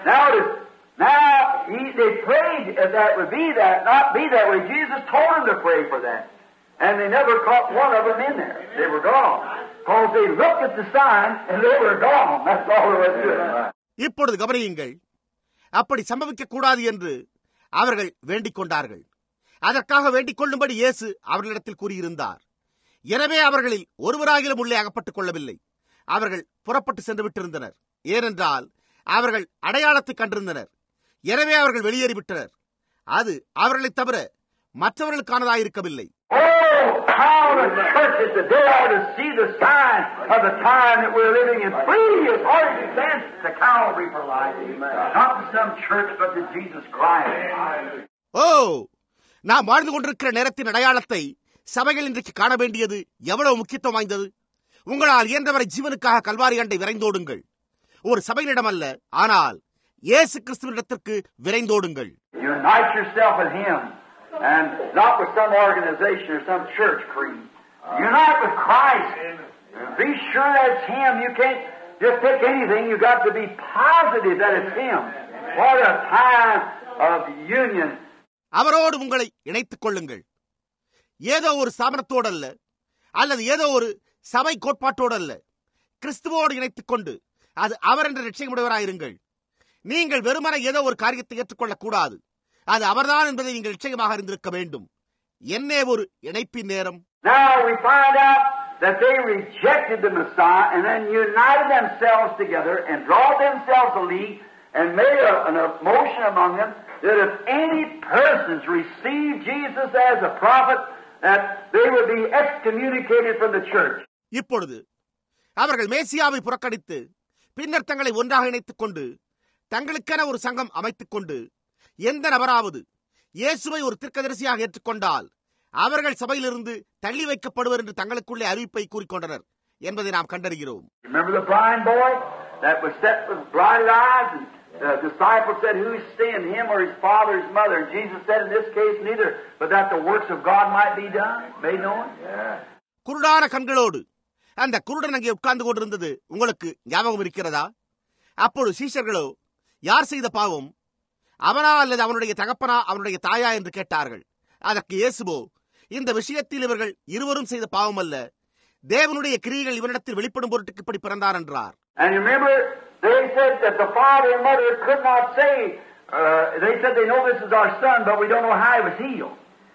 இப்பொழுது கவனியுங்கள், அப்படி சம்பவிக்க கூடாது என்று அவர்கள் வேண்டிக் கொண்டார்கள். அதற்காக வேண்டிக் கொள்ளும்படி இயேசு அவர்களிடத்தில் கூறியிருந்தார். எனவே அவர்களில் ஒருவராகிலும் உள்ளே அகப்பட்டுக் கொள்ளவில்லை. அவர்கள் புறப்பட்டு சென்று விட்டிருந்தனர். ஏனென்றால் அவர்கள் அடையாளத்தை கண்டிருந்தனர். எனவே அவர்கள் வெளியேறிவிட்டனர். அது அவர்களை தவிர மற்றவர்களுக்கானதாயிருக்கவில்லை. ஓ, நாம் வாழ்ந்து கொண்டிருக்கிற நேரத்தின் அடையாளத்தை சபைகள் இன்றைக்கு காண வேண்டியது எவ்வளவு முக்கியத்துவம் வாய்ந்தது. உங்களால் இயன்றவரை ஜீவனுக்காக கல்வாரி அண்டை விரைந்தோடுங்கள். ஒரு சபையினிடம் அல்ல, ஆனால் இயேசு கிறிஸ்துவினிடத்திற்கு விரைந்தோடுங்கள். And not with some organization or some church creed. Unite with Christ. Be sure that's Him. You can't just pick anything. You got to be positive that it's Him. What a time of union. அவரோடு உங்களை இணைத்துக் கொள்ளுங்கள். ஏதோ ஒரு ஸ்தாபனத்தோடு அல்ல, அல்லது ஏதோ ஒரு சபை கோட்பாட்டோடு அல்ல, கிறிஸ்துவோடு இணைத்துக் கொண்டு அது அவர் என்ற நிச்சயமுடையவராயிருங்கள். நீங்கள் வெறுமன ஏதோ ஒரு காரியத்தை ஏற்றுக்கொள்ளக் கூடாது. அது அவர்தான் என்பதை நீங்கள் நிச்சயமாக அறிந்திருக்க வேண்டும். என்னே ஒரு இணைப்பின் நேரம். Now we find out that they rejected the Messiah and then united themselves together and brought themselves a league and made a, an motion among them that if any persons receive Jesus as a prophet, that they would be excommunicated from the church. இப்பொழுது அவர்கள் மேசியாவை புறக்கணித்து பின்னர் தங்களை ஒன்றாக இணைத்துக் கொண்டு தங்களுக்கென ஒரு சங்கம் அமைத்துக் கொண்டு எந்த நபராவது இயேசுவை ஒரு தீர்க்கதரிசியாக ஏற்றுக்கொண்டால் அவர்கள் சபையிலிருந்து தள்ளி வைக்கப்படுவர் என்று தங்களுக்குள்ளே அறிவிப்பை கூறிக்கொண்டனர் என்பதை நாம் கண்டறிகிறோம். குருடான கண்களோடு அந்த குருடன் அங்கே உட்கார்ந்து கொண்டிருந்தது உங்களுக்கு ஞாபகம் இருக்கிறதா? அப்பொழுது சீஷர்களோ, யார் செய்த பாவம், அவனா அல்லது அவனுடைய தகப்பனா அவனுடைய தாயா என்று கேட்டார்கள். அதற்கு இயேசுவோ, இந்த விஷயத்தில் இவர்கள் இருவரும் செய்த பாவம் அல்ல, தேவனுடைய கிரியைகள் இவனிடத்தில் வெளிப்படும் பொருட்டுக்கு இப்படி பிறந்தார் என்றார்.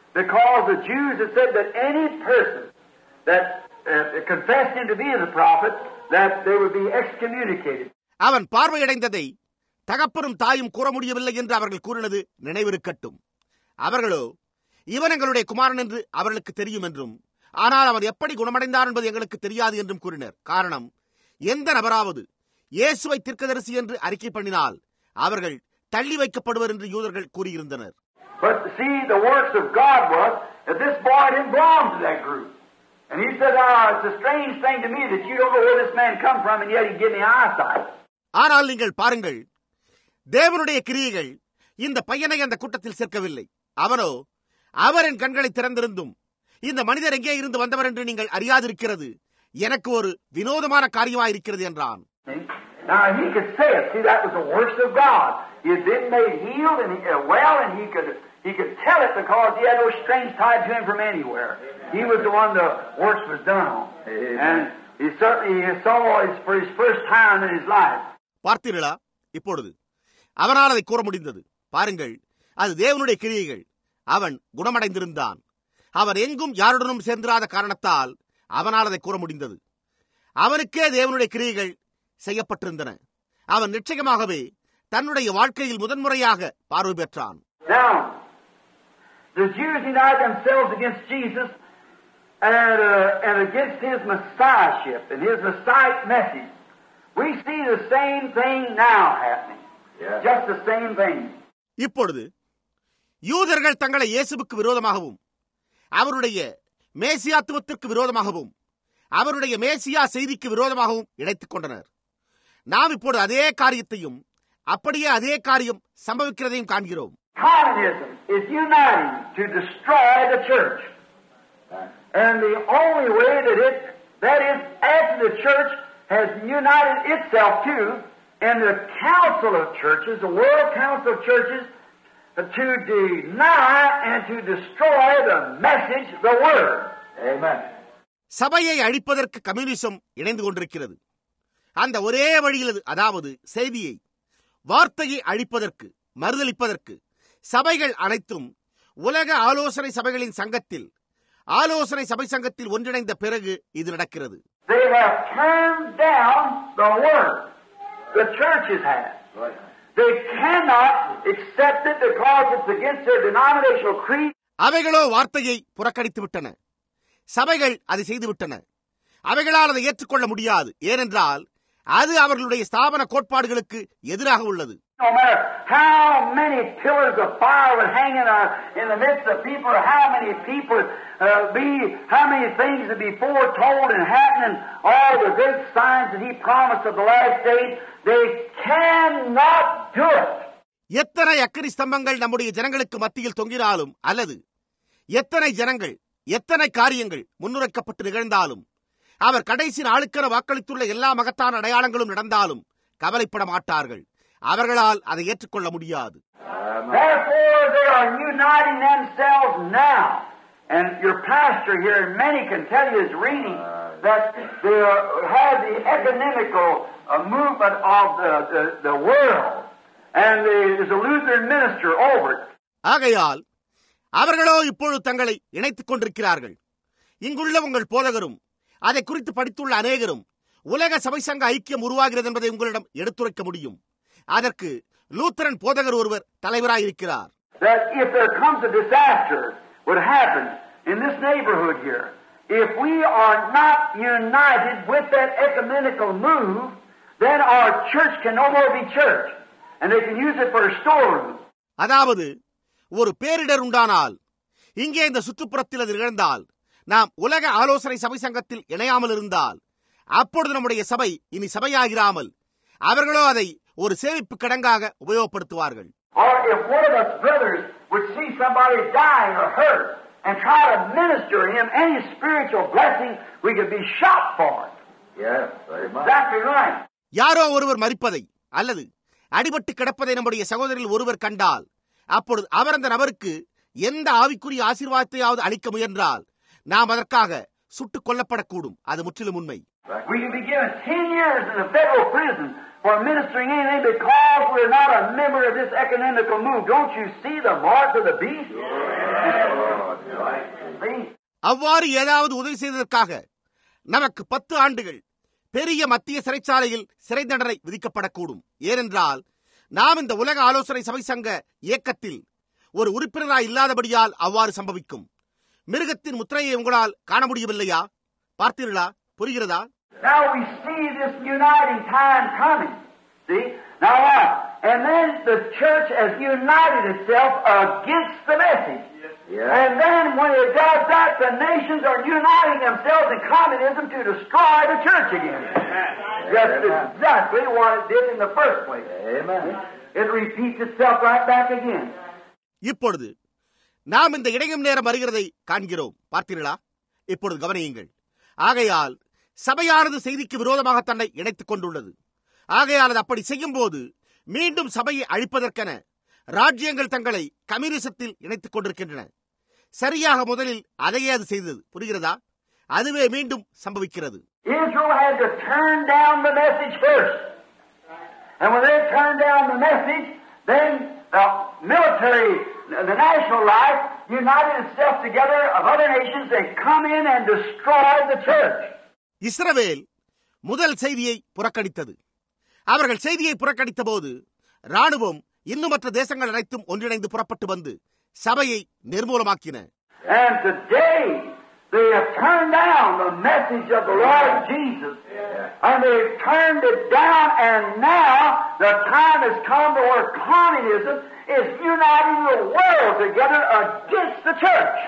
because the Jews had said that any person that uh, confessed him to be the prophet, that they would be excommunicated. அவன் பார்வையடைந்ததை தகப்பனும் தாயும் கூற முடியவில்லை என்று அவர்கள் கூறினது நினைவிருக்கட்டும். அவர்களோ இவன் எங்களுடைய குமாரன் என்று அவர்களுக்கு தெரியும் என்றும், ஆனால் அவர் எப்படி குணமடைந்தார் என்பது எங்களுக்கு தெரியாது என்றும் கூறினர். காரணம், எந்த நபராவது இயேசுவை தீர்க்கதரிசி என்று அறிக்கை பண்ணினால் அவர்கள் தள்ளி வைக்கப்படுவர் என்று யூதர்கள் கூறியிருந்தனர். But see, the works of God was that this boy didn't belong to that group. And he said, oh, it's a strange thing to me that you don't know where this man come from, and yet he give me eyesight. ஆனால் நீங்கள் பாருங்கள், தேவனுடைய கிரியைகள் இந்த பையனை அந்த கூட்டத்தில் சேர்க்கவில்லை. அவனோ அவரின் கண்களை திறந்திருந்தும் இந்த மனிதர் எங்கே இருந்து வந்தவர் என்று நீங்கள் அறியாதிருக்கிறது எனக்கு ஒரு வினோதமான காரியமாயிருக்கிறது என்றான். Now he could say it. See, that was the works of God. He had been made healed and he, uh, well, and he could he could tell it because he had no strings tied to him from anywhere. He was the one the works was done on, and he certainly he saw it for his first time in his life. பார்த்தீர்களா? இப்பொழுது அவனால் அதை கூற முடிந்தது. பாருங்கள், அது தேவனுடைய கிரியைகள். அவன் குணமடைந்திருந்தான். அவன் எங்கும் யாருடனும் சேர்ந்திராத காரணத்தால் அவனால் அதை கூற முடிந்தது. அவனுக்கே தேவனுடைய கிரியைகள் செய்யப்பட்டிருந்தன. அவன் நிச்சயமாகவே தன்னுடைய வாழ்க்கையில் முதன்முறையாக பார்வை பெற்றான். Now, the Jews united themselves against Jesus and, uh, and against his messiahship and his messiah message. We see the same thing now happening. Yeah. Just the same thing. இப்பொழுது யூதர்கள் தங்களை இயேசுவுக்கு விரோதமாகவும் அவருடைய மேசியாத்துவத்திற்கு விரோதமாகவும் அவருடைய மேசியா செய்திக்கு விரோதமாகவும் இணைத்துக் கொண்டனர். நாம் இப்பொழுது அதே காரியத்தையும் அப்படியே அதே காரியம் சம்பவிக்கிறதையும் காண்கிறோம். Communism is uniting to destroy the church. And the only way that it, that is, after the church has united itself to, in the council of churches, the world council of churches, to deny and to destroy the message, the word. Amen. சபையை அழிப்பதற்கு கம்யூனிசம் இணைந்து கொண்டிருக்கிறது. அந்த ஒரே வழியில், அதாவது செய்தியை, வார்த்தையை அழிப்பதற்கு, மறுதலிப்பதற்கு சபைகள் அனைத்தும் உலக ஆலோசனை சபைகளின் சங்கத்தில் ஆலோசனை சபை சங்கத்தில் ஒன்றிணைந்த பிறகு இது நடக்கிறது. They have turned down the word. The churches have. They cannot accept it because it's against their denominational creed. அவைகளோ வார்த்தையை புறக்கணித்து விட்டன. சபைகள் அதை செய்துவிட்டன. அவைகளால் அதை ஏற்றுக்கொள்ள முடியாது. ஏனென்றால் அது அவர்களுடைய ஸ்தாபன கோட்பாடுகளுக்கு எதிராக உள்ளது. No matter how many pillars of fire would hang in, our, in the midst of people, or how many people uh, be, how many things would be foretold and happening, all the great signs that He promised of the last days, they cannot do it. எத்தனை அக்கினி ஸ்தம்பங்கள் நம்முடைய ஜனங்களுக்கு மத்தியில் தொங்கினாலும், அல்லது எத்தனை ஜனங்கள் எத்தனை காரியங்கள் முன்னுரைக்கப்பட்டு நிகழ்ந்தாலும், அவர் கடைசி நாளுக்கென வாக்களித்துள்ள எல்லா மகத்தான அடையாளங்களும் நடந்தாலும் கவலைப்பட மாட்டார்கள். அவர்களால் அதை ஏற்றுக்கொள்ள முடியாது. Therefore they are uniting themselves now. And your pastor here, and many can tell you, is reading that they have the economical uh, movement of the, the, the world. And there is a Lutheran minister over it. ஆகையால் அவர்களோ இப்பொழுது தங்களை இணைத்துக் கொண்டிருக்கிறார்கள். இங்குள்ள உங்கள் போதகரும் அதை குறித்து படித்துள்ள அநேகரும் உலக சபை சங்க ஐக்கியம் உருவாகிறது என்பதை உங்களிடம் எடுத்துரைக்க முடியும். அதற்கு லூத்தரன் போதகர் ஒருவர் தலைவராயிருக்கிறார். That if there comes a disaster would happen in this neighborhood here, if we are not united with that ecumenical move, then our church can no more be church, and they can use it for a storeroom. அதாவது ஒரு பேரிடர் உண்டானால், இங்கே இந்த சுற்றுப்புறத்தில் அது நிகழ்ந்தால், நாம் உலக ஆலோசனை சபை சங்கத்தில் இணையாமல் இருந்தால், அப்பொழுது நம்முடைய சபை இனி சபையாகிறாமல் அவர்களோ அதை ஒரு சேமிப்பு கிடங்காக உபயோகப்படுத்துவார்கள். Or if one of us brothers would see somebody dying or hurt and try to minister him any spiritual blessing, we could be shot for it. Yes, very much. Exactly right. யாரோ ஒருவர் மரிப்பதை அல்லது அடிபட்டு கிடப்பதை நம்முடைய சகோதரில் ஒருவர் கண்டால், அப்பொழுது அவர் அந்த நபருக்கு எந்த ஆவிக்குரிய ஆசீர்வாதத்தையாவது அளிக்க முயன்றால் நாம் அதற்காக சுட்டுக் கொல்லப்படக்கூடும். அது முற்றிலும் உண்மை. We can be given ten years in a federal prison for ministering anything because we're not a member of this ecumenical move. Don't you see the mark of the beast? அவ்வாறு ஏதாவது உதவி செய்ததற்காக நமக்கு பத்து ஆண்டுகள் பெரிய மத்திய சிறைச்சாலையில் சிறை தண்டனை விதிக்கப்படக்கூடும். ஏனென்றால் நாம் இந்த உலக ஆலோசனை சபை சங்க இயக்கத்தில் ஒரு உறுப்பினராய் இல்லாதபடியால் அவ்வாறு சம்பவிக்கும். மிருகத்தின் முத்திரையை உங்களால் காண முடியவில்லையா? பார்த்தீர்களா? புரிகிறதா? Now we see this uniting time coming. See? Now what? And then the church has united itself against the message. Yeah. And then when it does that, the nations are uniting themselves in communism to destroy the church again. Just exactly what it did in the first place. Amen. It repeats itself right back again. இப்பொழுது நாம் இந்த இடையும் நேரம் வருகிறதை காண்கிறோம். பார்த்தீர்களா? இப்பொழுது கவனியுங்கள். ஆகையால் சபையானது செய்திக்கு விரோதமாக தன்னை இணைத்துக் கொண்டுள்ளது. ஆகையால் அது அப்படி செய்யும் போது மீண்டும் சபையை அழிப்பதற்கென ராஜ்யங்கள் தங்களை கம்யூனிசத்தில் இணைத்துக் கொண்டிருக்கின்றன. சரியாக முதலில் அதையே அது செய்தது. புரிகிறதா? அதுவே மீண்டும் சம்பவிக்கிறது. Israel had to turn down the message first. And when they turned down the message, then the military, the national life, united itself together of other nations and come in and destroyed the church. இஸ்ரவேல் முதல் செய்தியை புறக்கணித்தது. அவர்கள் செய்தியை புறக்கணித்த போது ராணுவம் இன்னும் மற்ற தேசங்கள் அனைத்தும் ஒன்றிணைந்து புறப்பட்டு வந்து சபையை நிர்மூலமாக்கின. And today they have turned down the message of the Lord Jesus. And they've turned it down, and now the time has come to where communism is uniting the world together against the church.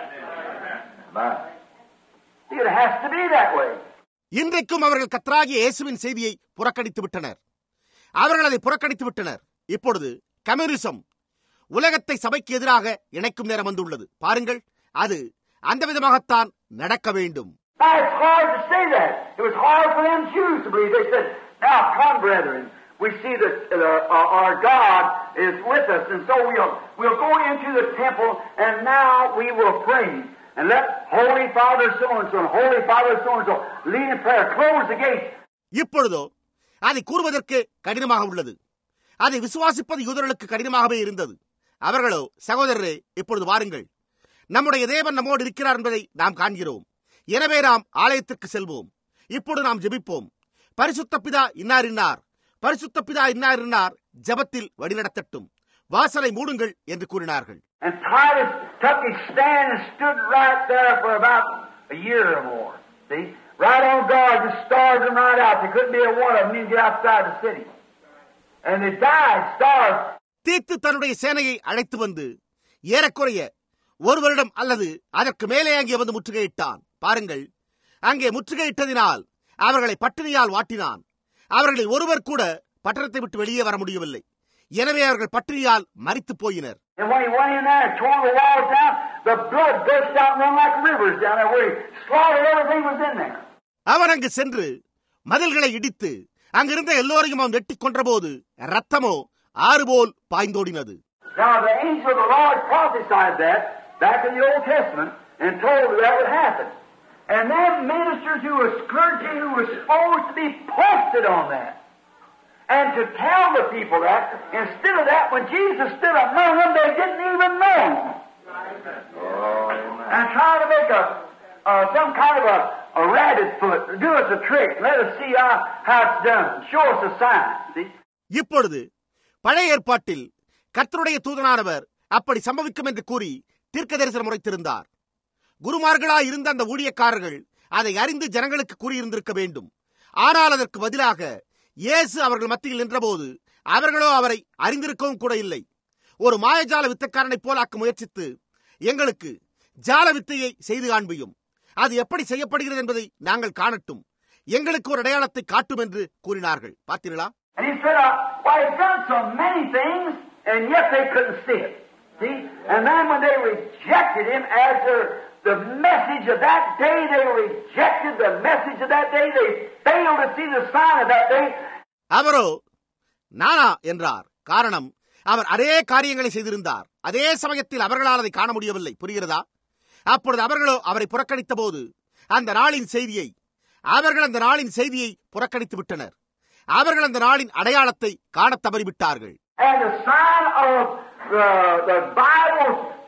It has to be that way. இன்றைக்கும் அவர்கள் கர்த்தராகிய இயேசுவின் செய்தியை புறக்கணித்து விட்டனர். அவர்கள் அதை புறக்கணித்து விட்டனர். இப்பொழுது கம்யூனிசம் உலகத்தை சபைக்கு எதிராக இணைக்கும் நேரம் வந்துள்ளது. பாருங்கள், அது அந்த விதமாகத்தான் நடக்க வேண்டும். It's hard to say that. It was hard for them Jews to believe. They said, "Now come, brethren. We see that uh, our God is with us, and so we'll we'll go into the temple, and now we will pray, and let Holy Father so and so, and Holy Father so and so lead in prayer. Close the gates." இப்பொழுதோ அதை கூறுவதற்கு கடினமாக உள்ளது. அதை விசுவாசிப்பது யூதர்களுக்கு கடினமாகவே இருந்தது. அவர்களோ, சகோதரரே, இப்பொழுது வாருங்கள், நம்முடைய தேவன் நம்மோடு இருக்கிறார் என்பதை நாம் காண்கிறோம். எனவே நாம் ஆலயத்திற்கு செல்வோம். இப்பொழுது நாம் ஜெபிப்போம். பரிசுத்த பிதா இன்னார் இன்னார், பரிசுத்த பிதா இன்னார் இன்னார் ஜெபத்தில் வழிநடத்தட்டும், வாசலை மூடுங்கள் என்று கூறினார்கள். And Titus took his stand and stood right there for about a year or more. See, right on guard, just starved them right out. There couldn't be a one of them even get outside the city, and they died starved. தீத்து தன்னுடைய சேனையை அழைத்து வந்து ஏறக்குறைய ஒரு வருடம் அல்லது அதற்கு மேலே அங்கே வந்து முற்றுகையிட்டான். பாருங்கள், அங்கே முற்றுகையிட்டதினால் அவர்களை பட்டினியால் வாட்டினான். அவர்களில் ஒருவர் கூட பட்டணத்தை விட்டு வெளியே வர முடியவில்லை. எனவே அவர்கள் பட்டினியால் மரித்து போயினர். அவன் அங்கு சென்று மதில்களை இடித்து அங்கிருந்த எல்லோரையும் அவன் வெட்டி கொன்ற போது ரத்தமோ ஆறு போல் பாய்ந்தோடினது. Now the angel of the Lord prophesied that back in the Old Testament and told that would happen. And then ministers who was clergy who was supposed to be posted on that and to tell the people that, instead of that, when Jesus stood among them, they didn't even know him. Oh, and try to make a uh, some kind of a, a rabbit foot, do us a trick, let us see how, how it's done, show us a sign. See? இப்பொழுது பழைய ஏற்பாட்டில் கர்த்தருடைய தூதனானவர் அப்படி சம்பவிக்கும் என்று கூறி தீர்க்க தரிசனம் உரைத்திருந்தார். குருமார்களாய் இருந்த அந்த ஊழியக்காரர்கள் அதை அறிந்து ஜனங்களுக்கு கூறியிருந்திருக்க வேண்டும். ஆனால் அதற்கு பதிலாக இயேசு அவர்கள் மத்தியில் நின்றபோது அவர்களோ அவரை அறிந்திருக்கவும் கூட இல்லை. ஒரு மாயஜால வித்தைக்காரனை போலாக்க முயற்சித்து, எங்களுக்கு ஜால வித்தையை செய்து காண்பியும், அது எப்படி செய்யப்படுகிறது என்பதை நாங்கள் காணட்டும், எங்களுக்கு ஒரு அடையாளத்தை காட்டும் என்று கூறினார்கள். பார்த்தீர்களா? And he said, uh, well, he's done so many things, and yet they couldn't see it. See? And then when they rejected him as their, the message of that day, they rejected the message of that day, they failed to see the sign of that day. அவரோ நானா என்றார். காரணம், அவர் அதே காரியங்களை செய்திருந்தார். அதே சமயத்தில் அவர்களால் அதை காண முடியவில்லை. புரிகிறதா? அப்பொழுது அவர்களோ அவரை புறக்கணித்த போது அந்த நாளின் செய்தியை அவர்கள் அந்த நாளின் செய்தியை புறக்கணித்து விட்டனர். அவர்கள் அந்த நாளின் அடையாளத்தை காண தவறிவிட்டார்கள். And the sign of the, the Bible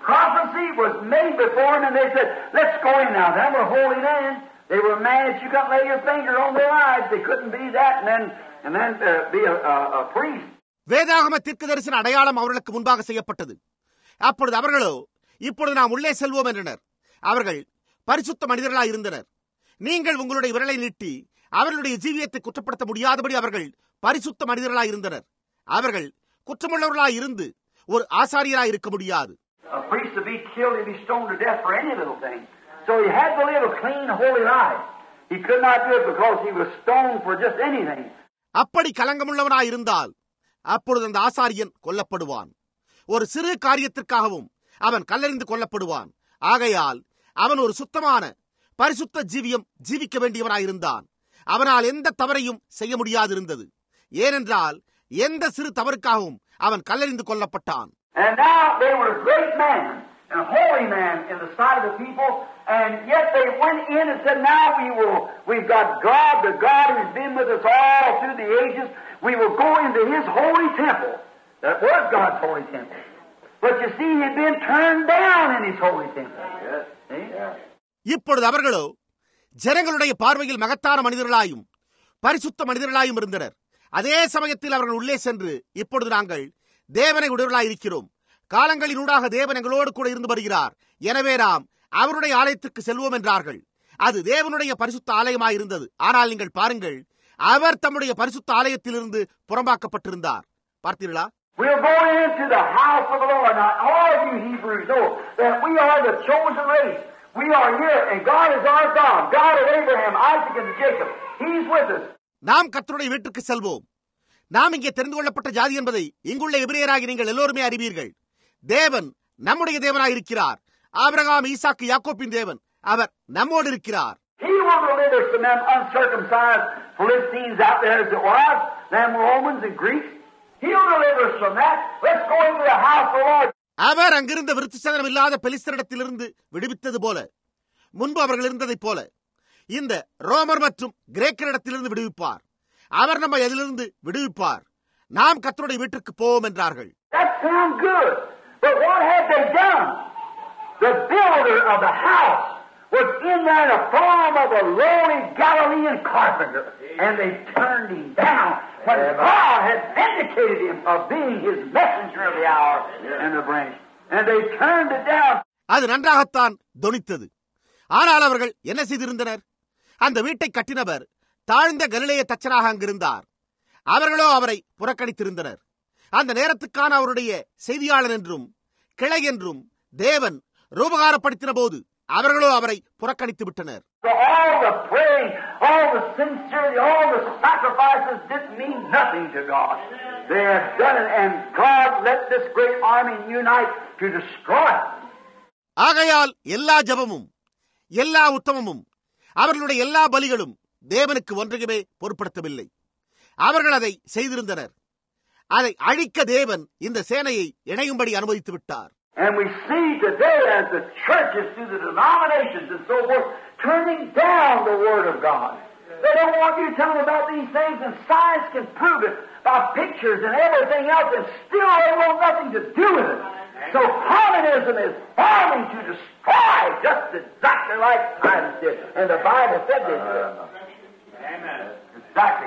prophecy was made before them, and they said, let's go in now. They were holy men. They were mad that you couldn't lay your finger on their lives. They couldn't be that and then, and then uh, be a, a, a priest. வேதாகம தீர்க்கதரிசன அடையாளம் அவர்களுக்கு முன்பாக செய்யப்பட்டது. அப்பொழுது அவர்களோ, இப்பொழுது நாம் உள்ளே செல்வோம் என்றனர். அவர்கள் பரிசுத்த மனிதர்களாய் இருந்தனர். நீங்கள் உங்களுடைய விரலை நீட்டி அவர்களுடைய ஜீவியத்தை குற்றப்படுத்த முடியாதபடி அவர்கள் பரிசுத்த மனிதர்களாய் இருந்தனர். அவர்கள் குற்றமுள்ளவர்களாய் இருந்து ஒரு ஆசாரியராய் இருக்க முடியாது. A priest to be killed and be stoned to death for any little thing. So he had to live a clean, holy life. He could not do it because he was stoned for just anything. அப்படி கலங்கமுள்ளவனாய் இருந்தால் அப்பொழுது அந்த ஆசாரியன் கொல்லப்படுவான். ஒரு சிறு காரியத்திற்காகவும் அவன் கல்லெறிந்து கொல்லப்படுவான். ஆகையால் அவன் ஒரு சுத்தமான பரிசுத்த ஜீவியம் ஜீவிக்க வேண்டியவனாயிருந்தான். அவனால் எந்த தவறையும் செய்ய முடியாதிருந்தது. ஏனென்றால் எந்த சிறு தவறுக்காகவும் அவன் கல்லெறிந்து கொல்லப்பட்டான். And now they were a great man and a holy man in the sight of the people, and yet they went in and said, now we will, we've got God, the God who's been with us all through the ages, we will go into His holy temple. That was God's holy temple. But you see, He had been turned down in His holy temple. Yes. See? Yeah. இப்பொழுது அவர்களோ ஜனங்களுடைய பார்வையில் மகத்தான மனிதர்களாயும் பரிசுத்த மனிதர்களாயும் இருந்தனர். அதே சமயத்தில் அவர்கள் உள்ளே சென்று, இப்பொழுது நாங்கள் தேவனை உடையவர்களாய் இருக்கிறோம், காலங்களினூடாக தேவன் எங்களோடு கூட இருந்து வருகிறார், எனவே நாம் அவருடைய ஆலயத்திற்கு செல்வோம் என்றார்கள். அது தேவனுடைய பரிசுத்த ஆலயமாய் இருந்தது. ஆனால் நீங்கள் பாருங்கள், அவர் தம்முடைய பரிசுத்த ஆலயத்திலிருந்து புறம்பாக்கப்பட்டிருந்தார். பார்த்தீர்களா? We'll go into the house of the Lord. Now, all of you Hebrews know that we are the chosen race. We are here, and God is our God, God of Abraham, Isaac, and Jacob. He's with us. நாம் கர்த்தருடைய வீட்டுக்கு செல்வோம். நாம் இங்கே தெரிந்து கொள்ளப்பட்ட ஜாதி என்பதை இங்குள்ள எபிரேயராகி நீங்கள் எல்லோருமே அறிவீர்கள். தேவன் நம்முடைய தேவனாய் இருக்கிறார். ஆபிரகாம், ஈசாக்கு, யாக்கோபின் தேவன். அவர் நம்மோடு இருக்கிறார். He will deliver us from them uncircumcised Philistines out there as it was, them Romans and Greeks. He'll deliver us from that. Let's go into the house of the Lord. அவர் அங்கிருந்த விருத்திசதனம் இல்லாத பெலிஸ்தரிடத்திலிருந்து விடுவித்தது போல, முன்பு அவர்கள் இருந்ததைப் போல இந்த ரோமர் மற்றும் கிரேக்கரிடத்திலிருந்து விடுவிப்பார். அவர் நம்மை அதிலிருந்து விடுவிப்பார். நாம் கர்த்தருடைய வீட்டிற்கு போவோம் என்றார்கள். That sounds good. But what had they done? The builder of the house was in there in the form of a lowly Galilean carpenter, and they turned him down when God had vindicated him of being His messenger of the hour and the branch. And they turned it down. அது நன்றாகத்தான் தொனித்தது. ஆனால் அவர்கள் என்ன செய்திருந்தனர்? அந்த வீட்டை கட்டினவர் தாழ்ந்த கலிலேய தச்சனாக அங்கிருந்தார். அவர்களோ அவரை புறக்கணித்திருந்தனர். அந்த நேரத்துக்கான அவருடைய செய்தியாளர் என்றும் கிளை என்றும் தேவன் ரூபகாரப்படுத்தின போது அவர்களோ அவரை புறக்கணித்து விட்டனர். All the praying, all the sincerity, all the sacrifices didn't mean nothing to God. They had done it, and God let this great army unite to destroy it. ஆகையால் எல்லா ஜெபமும் எல்லா உத்தமமும் அவர்களுடைய எல்லா பலிகளும் தேவனுக்கு ஒன்றையுமே பொருட்படுத்தவில்லை. அவர்கள் அதை செய்திருந்தனர். அதை அழிக்க தேவன் இந்த சேனையை இணையும்படி அனுமதித்து விட்டார். And we see today as the churches through the denominations and so forth turning down the Word of God. They don't want you to tell them about these things, and science can prove it by pictures and everything else, and still they want nothing to do with it. So communism is forming to destroy just exactly like science did. And the Bible said they did. Amen. Exactly.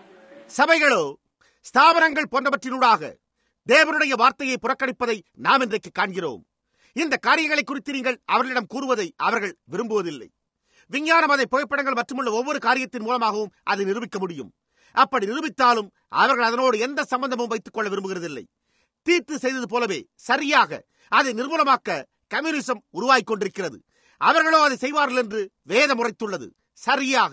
சபைகளோ ஸ்தாபனங்கள் போன்றவற்றினூடாக தேவனுடைய வார்த்தையை புறக்கணிப்பதை நாம் இன்றைக்கு காண்கிறோம். இந்த காரியங்களை குறித்து நீங்கள் அவர்களிடம் கூறுவதை அவர்கள் விரும்புவதில்லை. விஞ்ஞானம் அதை புகைப்படங்கள் மற்றுமுள்ள ஒவ்வொரு காரியத்தின் மூலமாகவும் அதை நிரூபிக்க முடியும். அப்படி நிரூபித்தாலும் அவர்கள் அதனோடு எந்த சம்பந்தமும் வைத்துக் கொள்ள விரும்புகிறதில்லை. தீர்த்து செய்தது போலவே சரியாக அதை நிர்மூலமாக்க கம்யூனிசம் உருவாகிக் கொண்டிருக்கிறது. அவர்களோ அதை செய்வார்கள் என்று வேதம் உரைத்துள்ளது. சரியாக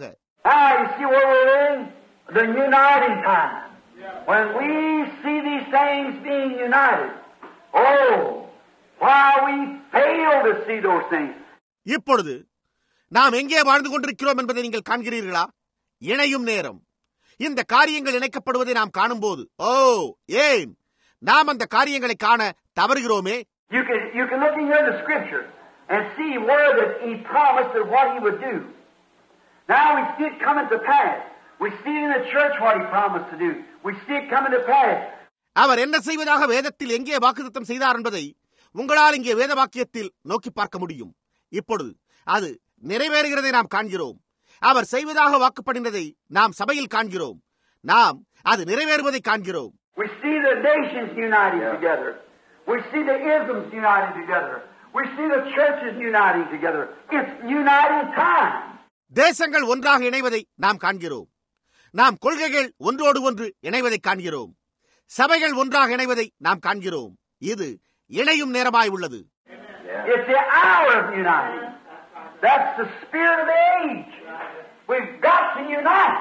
the uniting time. When we see these things being united, oh, why we fail to see those things. இப்பொழுது நாம் எங்கே வாழ்ந்து கொண்டிருக்கிறோம் என்பதை நீங்கள் காண்கிறீர்களா? இணையும் நேரம். இந்த காரியங்கள் இணைக்கப்படுவதை நாம் காணும்போது, ஓ ஏன் நாம் அந்த காரியங்களை காண தவறுகிறோமே? You can you can look in here the scripture and see where that He promised that what He would do. Now we see it coming to pass. We see it in the church what He promised to do. We see it coming to pass. அவர் என்ன செய்வதாக வேதத்தில் எங்கே வாக்குத்தத்தம் செய்தார் என்பதை உங்களால் இங்கே வேத வாக்கியத்தில் நோக்கி பார்க்க முடியும். இப்பொழுது அது நிறைவேறுகிறதை நாம் காண்கிறோம். அவர் செய்வதாக வாக்குப்படினதை நாம் சபையில் காண்கிறோம். நாம் அது நிறைவேறுவதை காண்கிறோம். We see the nations uniting together. We see the isms uniting together. We see the churches uniting together. It's uniting time. தேசங்கள் ஒன்றாக இணைவதை நாம் காண்கிறோம். நாம் கொள்கைகள் ஒன்றோடு ஒன்று இணைவதை காண்கிறோம். சபைகள் ஒன்றாக இணைவதை நாம் காண்கிறோம். இது இணையும் நேரமாய் உள்ளது. It's the hour of uniting. That's the spirit of the age. We've got to unite.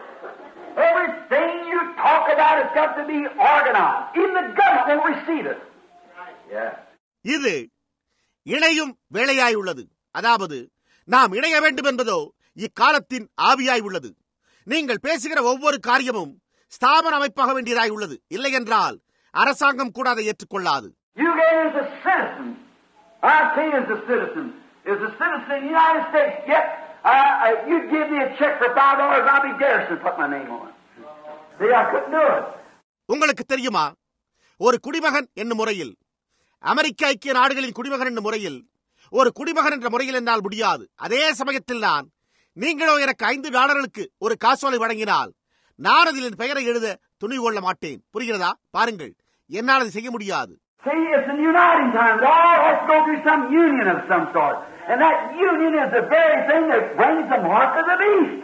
Everything you talk about has got to be organized. Even the government won't receive it. Yeah. இது இணையும் வேளையாய் உள்ளது. அதாவது நாம் இணைய வேண்டும் என்பதோ இக்காலத்தின் ஆவியாய் உள்ளது. நீங்கள் பேசுகிற ஒவ்வொரு காரியமும் ஸ்தாபன அமைப்பாக வேண்டியதாய் உள்ளது. இல்லை என்றால் அரசாங்கம் கூட அதை ஏற்றுக்கொள்ளாது. You get as a citizen. I say as a citizen. As a citizen of the United States, yet uh, you give me a check for five dollars, I'll be Garrison, put my name on it. See, I couldn't do it. உங்களுக்கு தெரியுமா, ஒரு குடிமகன் என்னும் முறையில், அமெரிக்க ஐக்கிய நாடுகளின் குடிமகன் என்னும் முறையில், ஒரு குடிமகன் என்ற முறையில் என்னால் முடியாது. அதே சமயத்தில் நான், நீங்களோ எனக்கு ஐந்து டாலர்களுக்கு ஒரு காசோலை வழங்கினால் நான் அதில் என் பெயரை எழுத துணி கொள்ள மாட்டேன். புரிகிறதா? பாருங்கள், என்னால் அதை செய்ய முடியாது. See, it's a uniting time. It all has to go through some union of some sort. And that union is the very thing that brings the mark of the beast.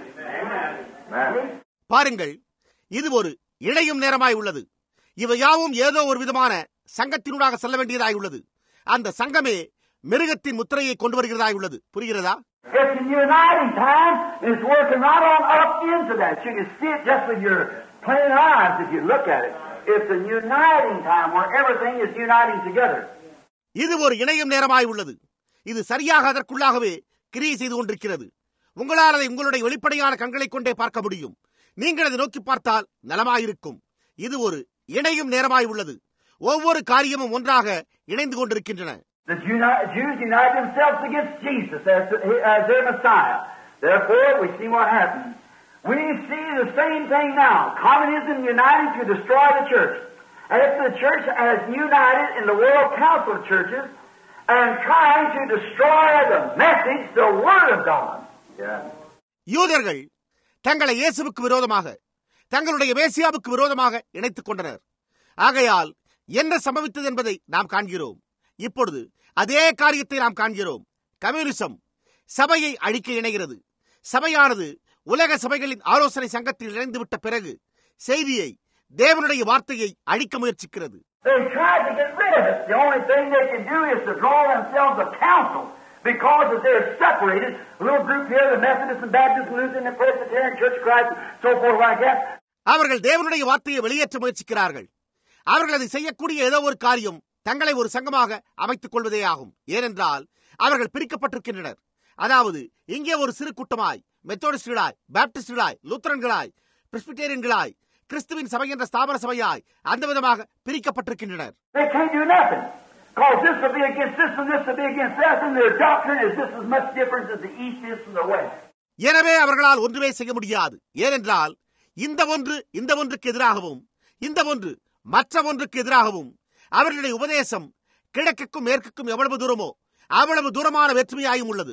Amen. பாருங்கள், இது ஒரு இணையும் நேரமாய் உள்ளது. இவையாவும் ஏதோ ஒரு விதமான சங்கத்தினூடாக செல்ல வேண்டியதாய் உள்ளது. அந்த சங்கமே மிருகத்தின் முத்திரையை கொண்டு வருகிறதாய் உள்ளது. புரிகிறதா? It's a uniting time. It's working right on up into that. You can see it just with your plain eyes if you look at it. It's a uniting time where everything is uniting together. இது ஒரு இணையும் நேரமாய் உள்ளது. இது சரியாக அதற்குள்ளாகவே கிரியை செய்து கொண்டிருக்கிறது. உங்களால் அதை உங்களுடைய வெளிப்படையான கண்களை கொண்டே பார்க்க முடியும். நீங்கள் அதை நோக்கி பார்த்தால் நலமாயிருக்கும். இது ஒரு இணையும் நேரமாய் உள்ளது. ஒவ்வொரு காரியமும் ஒன்றாக இணைந்து கொண்டிருக்கின்றன. The Jews unite themselves against Jesus as, as their Messiah. Therefore, we see what happens. We see the same thing now. Communism united to destroy the church. And if the church has united in the World Council of Churches and trying to destroy the message, the Word of God. Yeah. யூதர்கள் தங்களை இயேசுவுக்கு விரோதமாக, தங்களுடைய மேசியாவுக்கு விரோதமாக இணைத்துக் கொண்டனர். ஆகையால் என்ன சம்பவித்தது என்பதை நாம் காண்கிறோம். இப்பொழுது அதே காரியத்தை நாம் காண்கிறோம். கம்யூனிசம் சபையை அழிக்க இணைகிறது. சபையானது உலக சபைகளின் ஆலோசனை சங்கத்தில் இணைந்துவிட்ட பிறகு செய்தியை, தேவனுடைய வார்த்தையை அழிக்க முயற்சிக்கிறது. They tried to get rid of it. The only thing they can do is to draw themselves a council because if they're separated, a little group here, the Methodist and Baptist and Lutheran and Presbyterian Church of Christ, so forth like that. அவர்கள் தேவனுடைய வார்த்தையை வெளியேற்ற முயற்சிக்கிறார்கள். அவர்கள் அதை செய்யக்கூடிய ஏதோ ஒரு காரியம் தங்களை ஒரு சங்கமாக அமைத்துக் கொள்வதே ஆகும். ஏனென்றால் அவர்கள் பிரிக்கப்பட்டிருக்கின்றனர். அதாவது இங்கே ஒரு சிறு கூட்டமாய், மெத்தோடிஸ்டுகளாய், பாப்டிஸ்டுகளாய், லூத்தரன்களாய், பிரெஸ்பிட்டேரியன்களாய், கிறிஸ்துவின் சபை என்ற ஸ்தாபன சபையாய் அந்த விதமாக பிரிக்கப்பட்டிருக்கின்றனர். They can't do nothing. Because this will be against this and this will be against that, and their doctrine is just as much different as the East is from the West. எனவே அவர்களால் ஒன்றுமே செய்ய முடியாது. ஏனென்றால் இந்த ஒன்று இந்த ஒன்றுக்கு எதிராகவும், இந்த ஒன்று மற்ற ஒன்றுக்கு எதிராகவும், அவர்களுடைய உபதேசம் கிழக்குக்கும் மேற்குக்கும் எவ்வளவு தூரமோ அவ்வளவு தூரமான வேற்றுமையாயும் உள்ளது.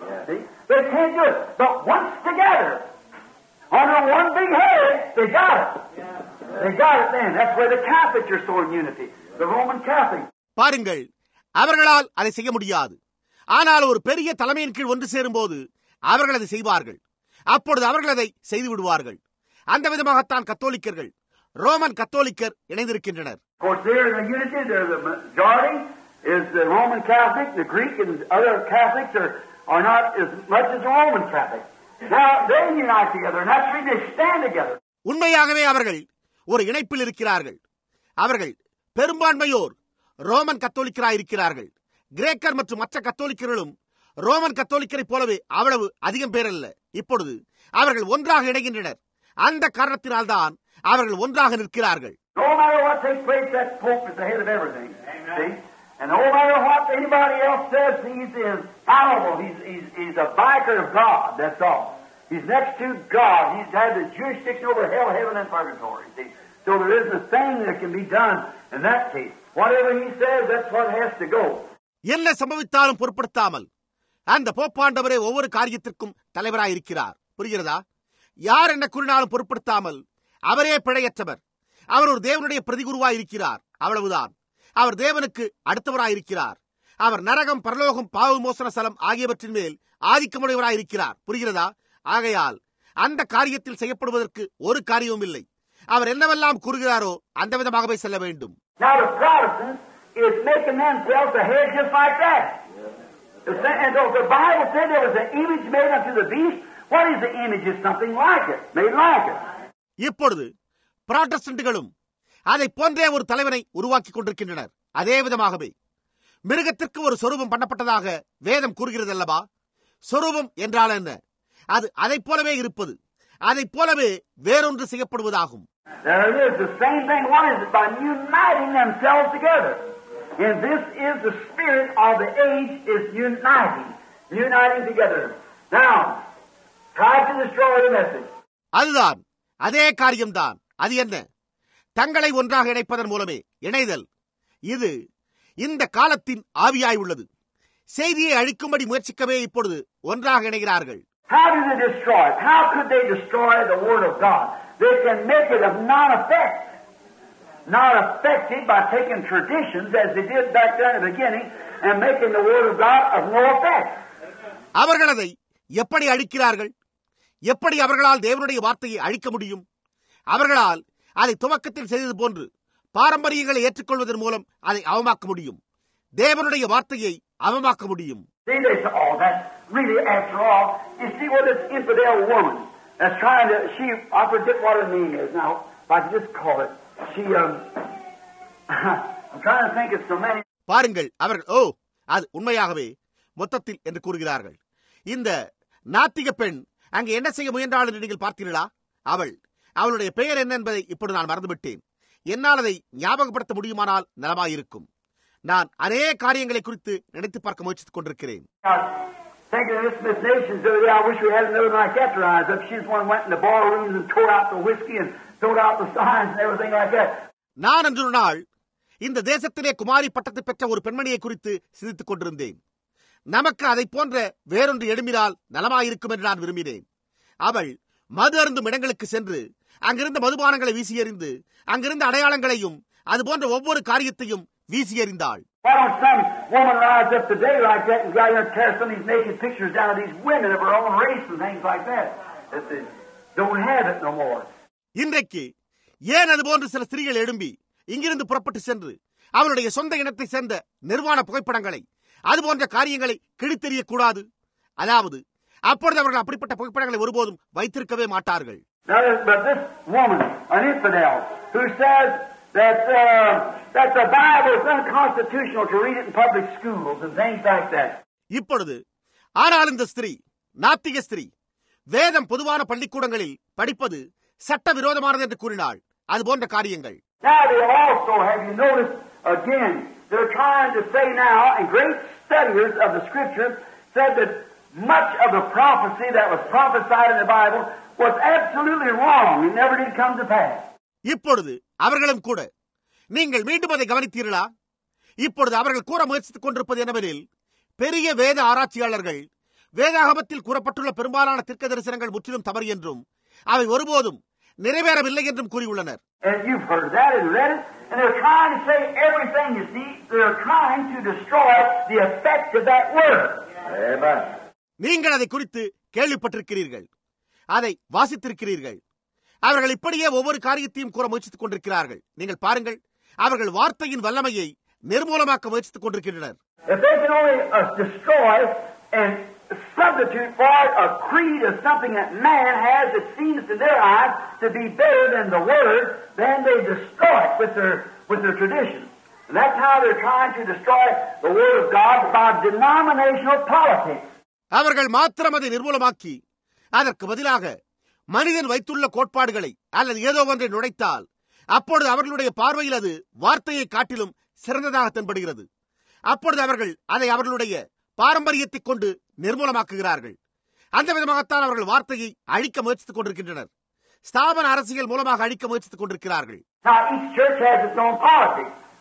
They can't do it. But once together, under one big head, they got it. They got it then. That's where the Catholics are so in unity. The Roman Catholics. பாருங்கள், அவர்களால் அதை செய்ய முடியாது. ஆனால் ஒரு பெரிய தலைமையின் கீழ் ஒன்று சேரும் போது அவர்கள் அதை செய்வார்கள். அப்பொழுது அவர்கள் அதை செய்து விடுவார்கள். அந்த விதமாகத்தான் கத்தோலிக்கர்கள், ரோமன் கத்தோலிக்கர் இணைந்திருக்கின்றனர். Of course, they're in the unity. They're the majority is the Roman Catholic. The Greek and other Catholics are are not as much as the Roman Catholic. Now they unite together, and that's why they stand together. உண்மையாகவே அவர்கள் ஒரு இணைப்பில் இருக்கிறார்கள். அவர்கள் பெரும்பான்மையோர் ரோமன் கத்தோலிக்கராய் இருக்கிறார்கள். கிரேக்கர் மற்றும் மற்ற கத்தோலிக்கர்களும் ரோமன் கத்தோலிக்கரை போலவே அவ்வளவு அதிகம் பேர் அல்ல. இப்பொழுது அவர்கள் ஒன்றாக இணைகின்றனர். அந்த காரணத்தினால்தான் அவர்கள் ஒன்றாக நிற்கிறார்கள். No matter what takes place, that Pope is the head of everything. See? And no matter what anybody else says, he's infallible. He's, he's, he's a vicar of God, that's all. He's next to God. He's had the jurisdiction over hell, heaven, and purgatory. See? So there isn't a thing that can be done in that case Whatever he says, that's what has to go. என்ன சம்பவித்தாலும் பொருட்படுத்தாமல் அந்த போப்பாண்டவரே ஒவ்வொரு காரியத்திற்கும் தலைவராயிருக்கிறார். புரிகிறதா? யார் என்ன கூறினாலும் பொருட்படுத்தாமல் அவரே பிழையற்றவர். அவர் ஒரு தேவனுடைய பிரதிகுருவாயிருக்கிறார். அவ்வளவுதான். அவர் தேவனுக்கு அடுத்தவராயிருக்கிறார். அவர் நரகம், பரலோகம், பாவ மோசன ஸ்தலம் ஆகியவற்றின் மேல் ஆதிக்கமுடையவராயிருக்கிறார். புரிகிறதா? ஆகையால் அந்த காரியத்தில் செய்யப்படுவதற்கு ஒரு காரியமும் இல்லை. அவர் என்னவெல்லாம் கூறுகிறாரோ அந்த விதமாகவே செல்ல வேண்டும். Now the Protestants is making themselves ahead just like that. And so the Bible said there was an image made unto the beast. What is the image? Is something like it, made like it. இப்பொழுது புராட்டஸ்டன்ட்களும் அதை போன்றே ஒரு தலைவனை உருவாக்கி கொண்டிருக்கின்றனர். அதே விதமாகவே மிருகத்திற்கு ஒரு சொரூபம் பண்ணப்பட்டதாக வேதம் கூறுகிறது அல்லவா? சொரூபம் என்றால் என்ன? அது அதை போலவே இருப்பது, அதை போலவே வேறொன்று செய்யப்படுவதாகும். There it is, the same thing. What is it? By uniting themselves together. And this is the spirit of the age, is uniting, uniting together. Now, try to destroy the message. அதுதான், அதே காரியம்தான். அது என்ன? தங்களை ஒன்றாக இணைப்பதன் மூலமே இணைதல். இது இந்த காலத்தின் ஆவியாய் உள்ளது. செய்தியை அழிக்கும்படி முயற்சிக்கவே இப்பொழுது ஒன்றாக இணைகிறார்கள். How do they destroy it? How could they destroy the Word of God? They can make it of non-effect. Not affected by taking traditions as they did back there in the beginning and making the Word of God of no effect. அவர்கள் அதை எப்படி அழிக்கிறார்கள்? எப்படி அவர்களால் தேவனுடைய வார்த்தையை அழிக்க முடியும்? அவர்களால் அதை துவக்கத்தில் செய்தது போன்று பாரம்பரியங்களை ஏற்றுக்கொள்வதன் மூலம் அதை அவமாக்க முடியும். தேவனுடைய வார்த்தையை அவமாக்க முடியும். See, they say, oh, that's really, after all, you see what this infidel woman that's trying to, she, I forget what her name is now, if I can just call it, she, um, I'm trying to think of so many. பாருங்கள், அவர்கள், ஓ, அது உண்மையாகவே மொத்தத்தில் என்று கூறுகிறார்கள். இந்த நாத்திக பெண் அங்கே என்ன செய்ய முயன்றாள் என்று நீங்கள் பார்த்தீர்களா? அவள், அவளுடைய பெயர் என்ன என்பதை இப்பொழுது நான் மறந்துவிட்டேன். என்னால் அதை ஞாபகப்படுத்த முடியுமானால் நலமாயிருக்கும். நான் அநேக காரியங்களை குறித்து நினைத்து பார்க்க முயற்சித்துக் கொண்டிருக்கிறேன். நான் அன்று ஒரு நாள் இந்த தேசத்திலே குமாரி பட்டத்தை பெற்ற ஒரு பெண்மணியை குறித்து சிந்தித்துக் கொண்டிருந்தேன். நமக்கு அதை போன்ற வேறொன்று எழும்பினால் நலமாயிருக்கும் என்று நான் விரும்பினேன். அவள் மது அருந்தும் இடங்களுக்கு சென்று அங்கிருந்த மதுபானங்களை வீசி எறிந்து அங்கிருந்த அடையாளங்களையும் அது போன்ற ஒவ்வொரு காரியத்தையும் வீசி எறிந்தாள். இன்றைக்கு ஏன் அது போன்று சில ஸ்திரீகள் எழும்பி இங்கிருந்து புறப்பட்டு சென்று அவளுடைய சொந்த இனத்தை சேர்ந்த நிர்வாண புகைப்படங்களை அது போன்ற காரியங்களை கிழித்தெறியக் கூடாது? அதாவது அப்பொழுது அவர்கள் அப்படிப்பட்ட புகைப்படங்களை ஒருபோதும் வைத்திருக்கவே மாட்டார்கள். இப்பொழுது ஆனால் இந்த ஸ்திரீ, நாத்திக ஸ்திரீ, வேதம் பொதுவான பள்ளிக்கூடங்களில் படிப்பது சட்ட விரோதமானது என்று கூறினாள். அது போன்ற காரியங்கள். Now they also, have you noticed again, they're trying to say now, and great studiers of the Scripture said that much of the prophecy that was prophesied in the Bible was absolutely wrong. It never did come to pass. இப்பொழுது அவர்களும் கூட, நீங்கள் மீண்டும் அதை கவனித்தீர்களா? இப்பொழுது அவர்கள் கூற முயற்சித்துக் கொண்டிருப்பது என்னவெனில், பெரிய வேத ஆராய்ச்சியாளர்கள் வேதாகமத்தில் கூறப்பட்டுள்ள பெரும்பாலான தீர்க்க தரிசனங்கள் முற்றிலும் தவறு என்றும் அவை ஒருபோதும் நிறைவேறவில்லை என்றும் கூறியுள்ளனர். And you've heard that and read it, and they're trying to say everything, you see, they're trying to destroy the effect of that word. Amen. நீங்கள் அதை குறித்து கேள்விப்பட்டிருக்கிறீர்கள், அதை வாசித்திருக்கிறீர்கள். அவர்கள் இப்படியே ஒவ்வொரு காரியத்தையும் கூற முயற்சித்துக் கொண்டிருக்கிறார்கள். நீங்கள் பாருங்கள், அவர்கள் வார்த்தையின் வல்லமையை நிர்மூலமாக்க முயற்சித்துக் கொண்டிருக்கின்றனர். If they can only uh, destroy and substitute for it a creed of something that man has that seems to their eyes to be better than the Word, then they destroy it with their with their tradition. And that's how they're trying to destroy the Word of God by denominational politics. அவர்கள் மாத்திரம் அதை நிர்மூலமாக்கி அதற்கு பதிலாக மனிதன் வைத்துள்ள கோட்பாடுகளை அல்லது ஏதோ ஒன்றை நுழைத்தால் அப்பொழுது அவர்களுடைய பார்வையில் அது வார்த்தையை காட்டிலும் சிறந்ததாக தென்படுகிறது. அப்பொழுது அவர்கள் அதை அவர்களுடைய பாரம்பரியத்தை கொண்டு நிர்மூலமாக்குகிறார்கள். அந்த விதமாகத்தான் அவர்கள் வார்த்தையை அழிக்க முயற்சித்துக் கொண்டிருக்கின்றனர். ஸ்தாபன அரசியல் மூலமாக அழிக்க முயற்சித்துக் கொண்டிருக்கிறார்கள். Now each church has its own politics.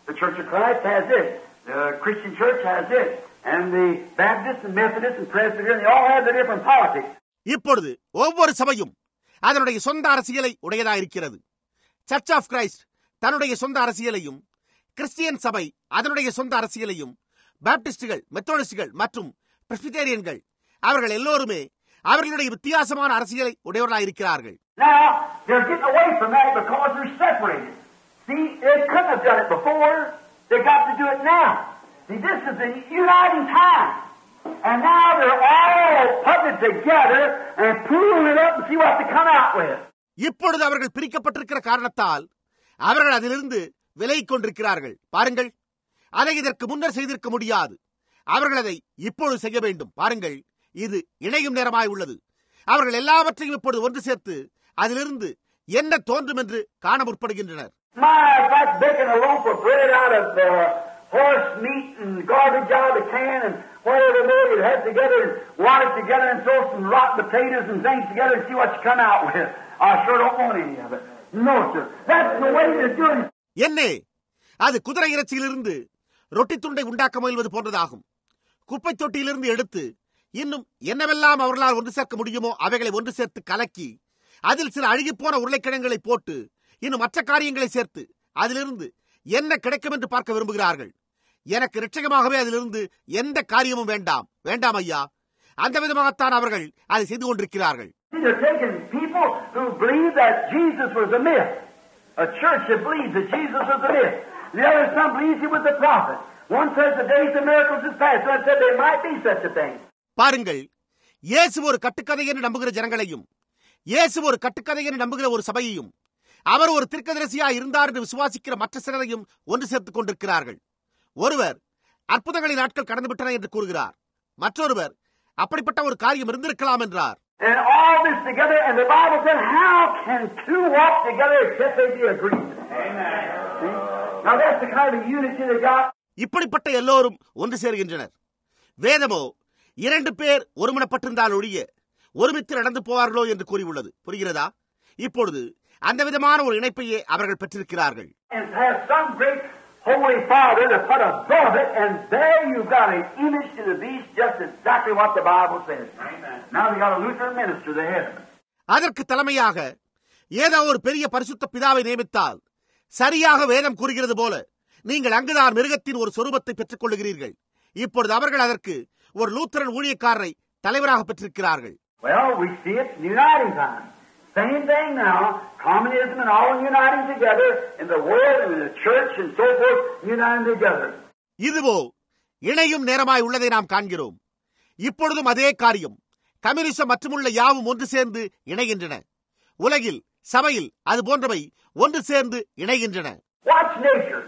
The Church of Christ has this. The Christian Church has this. And the Baptists and Methodists and Presbyterian, they all have their different politics. இப்பொழுது ஒவ்வொரு சபையும் அதனுடைய சொந்த அரசியலை உடையதாயிருக்கிறது. சர்ச் ஆஃப் கிரைஸ்ட் தன்னுடைய சொந்த அரசியலையும், கிறிஸ்டியன் சபை அதனுடைய சொந்த அரசியலையும், பாப்டிஸ்டுகள், மெத்தோடிஸ்டுகள் மற்றும் பிரெஸ்பிட்டேரியன்கள் அவர்கள் எல்லோருமே அவர்களுடைய வித்தியாசமான அரசியலை உடையவர்களாயிருக்கிறார்கள். Now, they're getting away from that because they're separated. See, they couldn't have done it before. They got to do it now. See, this is the uniting time. And now they're all putting it together and pulling it up and see what they come out with. இப்பொழுது அவர்கள் பிரிக்கப்பட்டிருக்கிற காரணத்தால் அவர்கள் அதிலிருந்து விலகிக் கொண்டிருக்கிறார்கள். பாருங்கள், அதை இதற்கு முன்னர் செய்திருக்க முடியாது. அவர்கள் அதை இப்பொழுது செய்ய வேண்டும். பாருங்கள், இது இணையும் நேரமாய் உள்ளது. அவர்கள் எல்லாவற்றையும் இப்பொழுது ஒன்று சேர்த்து அதிலிருந்து என்ன தோன்றும் என்று காண முற்படுகின்றனர். My, it's like baking a loaf of bread out of uh, horse meat and garbage out of the can and whatever more you had together and want it together and throw some rotten potatoes and things together and see what you come out with. I sure don't want any of it. No, sir. That's the way they're doing it. என்னே, அது குதிரை இறைச்சியிலிருந்து ரொட்டி துண்டை உண்டாக்க முயல்வது போன்றதாகும். குப்பை தொட்டியிலிருந்து எடுத்து இன்னும் என்னவெல்லாம் அவர்களால் ஒன்று சேர்க்க முடியுமோ அவைகளை ஒன்று சேர்த்து கலக்கி அதில் சில அழுகிப்போன உருளைக்கிழங்குகளை போட்டு இன்னும் மற்ற காரியங்களை சேர்த்து அதிலிருந்து என்ன கிடைக்கும் என்று பார்க்க விரும்புகிறார்கள். எனக்கு நிச்சயமாகவே அதிலிருந்து எந்த காரியமும் வேண்டாம் வேண்டாம் ஐயா. அந்த விதமாகத்தான் அவர்கள் அதை செய்து கொண்டிருக்கிறார்கள். They're taking people who believe that Jesus was a myth. A church that believes that Jesus was a myth. The other some believes he was a prophet. One says the days of miracles is past. One said there might be such a thing. பாருங்கள், இயேசு ஒரு கட்டுக்கதை என்று நம்புகிற ஜனங்களையும், இயேசு ஒரு கட்டுக்கதை என்று நம்புகிற ஒரு சபையையும், அவர் ஒரு தீர்க்கதரிசியா இருந்தார் என்று விசுவாசிக்கிற மற்ற சிலரையும் ஒன்று சேர்த்துக் கொண்டிருக்கிறார்கள். ஒருவர் அற்புதங்களின் நாட்கள் கடந்துவிட்டன என்று கூறுகிறார். மற்றொருவர் அப்படிப்பட்ட ஒரு காரியம் இருந்திருக்கலாம் என்றார். And all this together, and the Bible said, how can two walk together except they be agreed? Amen. Now that's the kind of unity they got. இப்படிப்பட்ட எல்லோரும் ஒன்று சேர்கின்றனர். வேதமோ இரண்டு பேர் ஒருமனப்பட்டிருந்தால் ஒழிய ஒருமித்து நடந்து போவார்களோ என்று கூறியுள்ளது. புரிகிறதா? இப்பொழுது அந்த விதமான ஒரு இணைப்பையே அவர்கள் பெற்றிருக்கிறார்கள். And have some great Holy Father to put above it, and there you've got an image to the beast, just exactly what the Bible says. Amen. Now they got a Lutheran minister to heaven. அதற்கு தலைமையாக ஏதோ ஒரு பெரிய பரிசுத்த பிதாவை நியமித்தால் சரியாக வேதம் கூறுகிறது போல நீங்கள் அங்குதான் மிருகத்தின் ஒரு சொரூபத்தை பெற்றுக் கொள்ளுகிறீர்கள். இப்பொழுது அவர்கள் அதற்கு ஒரு லூத்தரன் ஊழியக்காரரை தலைவராக பெற்றிருக்கிறார்கள். Well, we see it uniting time. Same thing now, communism and all uniting together in the world and in the church and so forth, uniting together. இதுவோ இணையும் நேரமாய் உள்ளதை நாம் காண்கிறோம். இப்பொழுதும் அதே காரியம், கம்யூனிசம் மற்றுமுள்ள யாவும் ஒன்று சேர்ந்து இணைகின்றன. உலகில், சபையில் அது போன்றவை ஒன்று சேர்ந்து இணைகின்றன. Watch nature.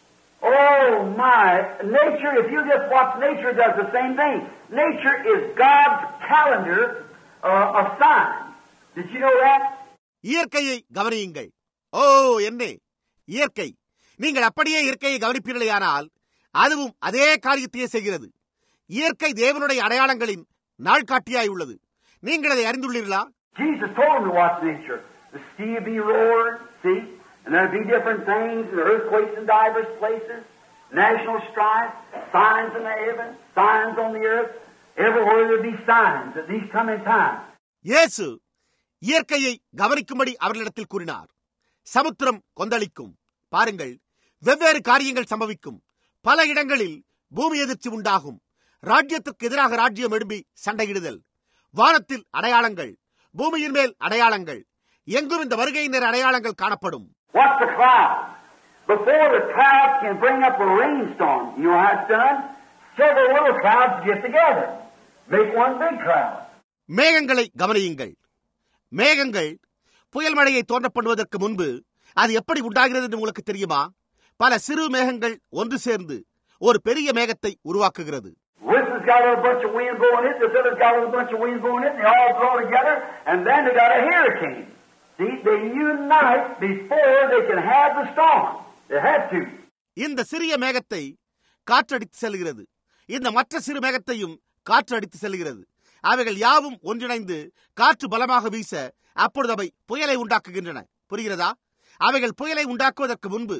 Oh my, nature, if you just watch nature, does the same thing. Nature is God's calendar uh, of signs. Did you know that? இயற்கையை கவனியுங்கள். ஓ என்ன இயற்கை! நீங்கள் அப்படியே இயற்கையை கவனிப்பீர்களேயானால் அதுவும் அதே காரியத்தையே செய்கிறது. இயற்கை தேவனுடைய அடையாளங்களின் நாள்காட்டியாய் உள்ளது. நீங்கள் அதை அறிந்துள்ளீர்களா? Jesus told him to watch nature. The sea will be roared, see? And there'll be different things, and earthquakes in diverse places, national strife, signs in the heaven, signs on the earth. Everywhere there'll be signs that these come in time. இயேசு இயற்கையை கவனிக்கும்படி அவர்களிடத்தில் கூறினார். சமுத்திரம் கொந்தளிக்கும். பாருங்கள், வெவ்வேறு காரியங்கள் சம்பவிக்கும். பல இடங்களில் பூமி எதிர்ச்சி உண்டாகும். ராஜ்யத்திற்கு எதிராக ராஜ்யம் எழும்பி சண்டையிடுதல். வானத்தில் அடையாளங்கள், பூமியின் மேல் அடையாளங்கள், எங்கும் இந்த வருகையினர் அடையாளங்கள் காணப்படும். What's the cloud? Before the clouds can bring up a rainstorm, you know how it's done? Several little clouds get together, make one big cloud. மேகங்களை கவனியுங்கள். மேகங்கள் புயல் மழையை தோன்ற பண்ணுவதற்கு முன்பு அது எப்படி உண்டாகிறது என்று உங்களுக்கு தெரியுமா? பல சிறு மேகங்கள் ஒன்று சேர்ந்து ஒரு பெரிய மேகத்தை உருவாக்குகிறது. This has got a bunch of wind blowing it, this other's got a bunch of wind blowing it, and they all blow together, and then they got a hurricane. See, they unite before they can have the storm. They have to. இந்த சிறிய மேகத்தை காற்றடித்து செல்கிறது. இந்த மற்ற சிறு மேகத்தையும் காற்றடித்து செல்கிறது. அவைகள் யாவும் ஒன்றிணைந்து காற்று பலமாக வீச அப்பொழுது அவை புயலை உண்டாக்குகின்றன. புரிகிறதா? அவைகள் புயலை உண்டாக்குவதற்கு முன்பு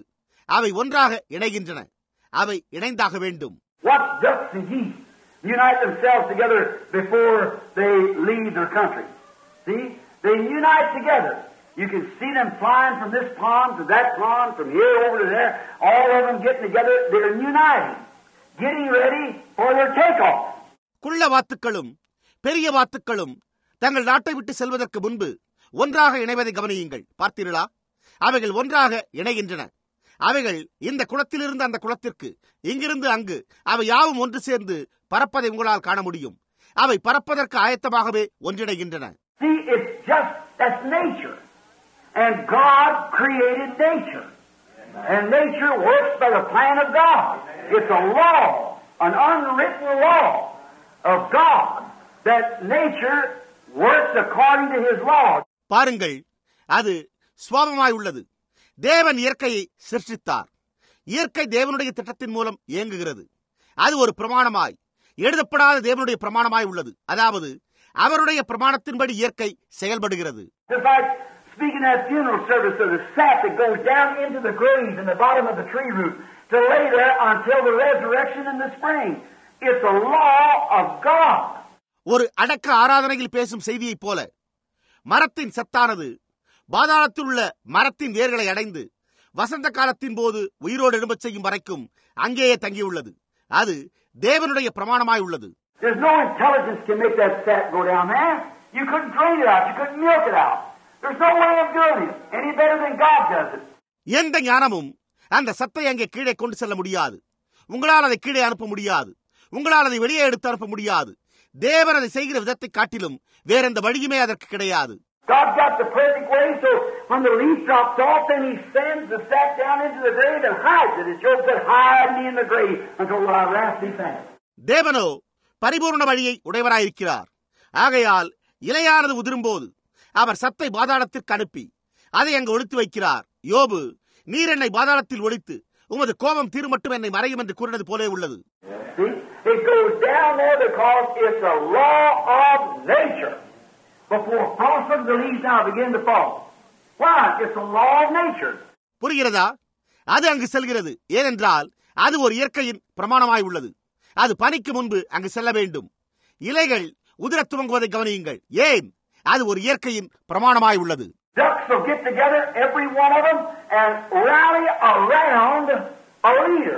அவை ஒன்றாக இணைகின்றன. அவை இணைந்தாக வேண்டும். What ducks and geese unite themselves together before they leave their country. See, they unite together. You can see them flying from this pond to that pond, from here over to there. All of them getting together. They're uniting, getting ready for their takeoff. குள்ள வாத்துக்களும் பெரிய வாத்துக்களும் தங்கள் நாட்டை விட்டு செல்வதற்கு முன்பு ஒன்றாக இணைவதை கவனியுங்கள். பார்த்தீர்களா? அவைகள் ஒன்றாக இணைகின்றன. அவைகள் இந்த குளத்திலிருந்து அந்த குளத்திற்கு, இங்கிருந்து அங்கு, அவை யாவும் ஒன்று சேர்ந்து பறப்பதை உங்களால் காண முடியும். அவை பறப்பதற்கு ஆயத்தமாகவே ஒன்றிணைகின்றன. See, it's just that's nature, and God created nature, and nature works by the plan of God. It's a law, an unwritten law of God, that nature works according to His law. பாருங்கள், அது சுவாபமாய் உள்ளது. தேவன் இயற்கையை சிருஷ்டித்தார். இயற்கை தேவனுடைய திட்டத்தின் மூலம் இயங்குகிறது. அது ஒரு பிரமாணமாய், எழுதப்படாத தேவனுடைய பிரமாணமாய் உள்ளது. அதாவது அவருடைய பிரமாணத்தின்படி இயற்கை செயல்படுகிறது. It's like speaking at funeral service of the sap that goes down into the graves in the bottom of the tree root to lay there until the resurrection in the spring. It's a law of God. ஒரு அடக்க ஆராதனையில் பேசும் செய்தியைப் போல மரத்தின் சத்தானது பாதாளத்தில் உள்ள மரத்தின் வேர்களை அடைந்து வசந்த காலத்தின் போது உயிரோடு எழும்பச் செய்யும் வரைக்கும் அங்கேயே தங்கியுள்ளது. அது தேவனுடைய பிரமாணமாய் உள்ளது. There's no intelligence can make that sap go down there. You couldn't drain it out. You couldn't milk it out. There's no way of doing it any better than God does it. எந்த ஞானமும் அந்த சத்தை அங்கே கீழே கொண்டு செல்ல முடியாது. உங்களால் அதை கீழே அனுப்ப முடியாது. உங்களால் அதை வெளியே எடுத்து அனுப்ப முடியாது. தேவன் அதை செய்கிற விதத்தை காட்டிலும் வேற எந்த வழியுமே அதற்கு கிடையாது. God got the perfect way, so when the leaf drops off, then He sends the sack down into the grave and hides it. It Job said, hide me in the grave until my wrath be found. தேவனோ பரிபூர்ண வழியை உடையவராயிருக்கிறார். ஆகையால் இலையானது உதிரும்போது அவர் சத்தை பாதாளத்திற்கு அனுப்பி அதை அங்கு ஒளித்து வைக்கிறார். யோபு, நீர் என்னை பாதாளத்தில் ஒளித்து உமது கோபம் தீரும் மட்டும் என்னை மறையும் என்று கூறினது போலே உள்ளது. See, it goes down there because it's a law of nature. Before frost the leaves now begin to fall. Why? It's a law of nature. புரிகிறதா? அது அங்கு செல்கிறது. ஏனென்றால் அது ஒரு இயற்கையின் பிரமாணமாய் உள்ளது. அது பனிக்கு முன்பு அங்கு செல்ல வேண்டும். இலைகள் உதிரத் துவங்குவதை கவனியுங்கள். ஏன்? அது ஒரு இயற்கையின் பிரமாணமாய் உள்ளது. Ducks will get together, every one of them, and rally around a leader.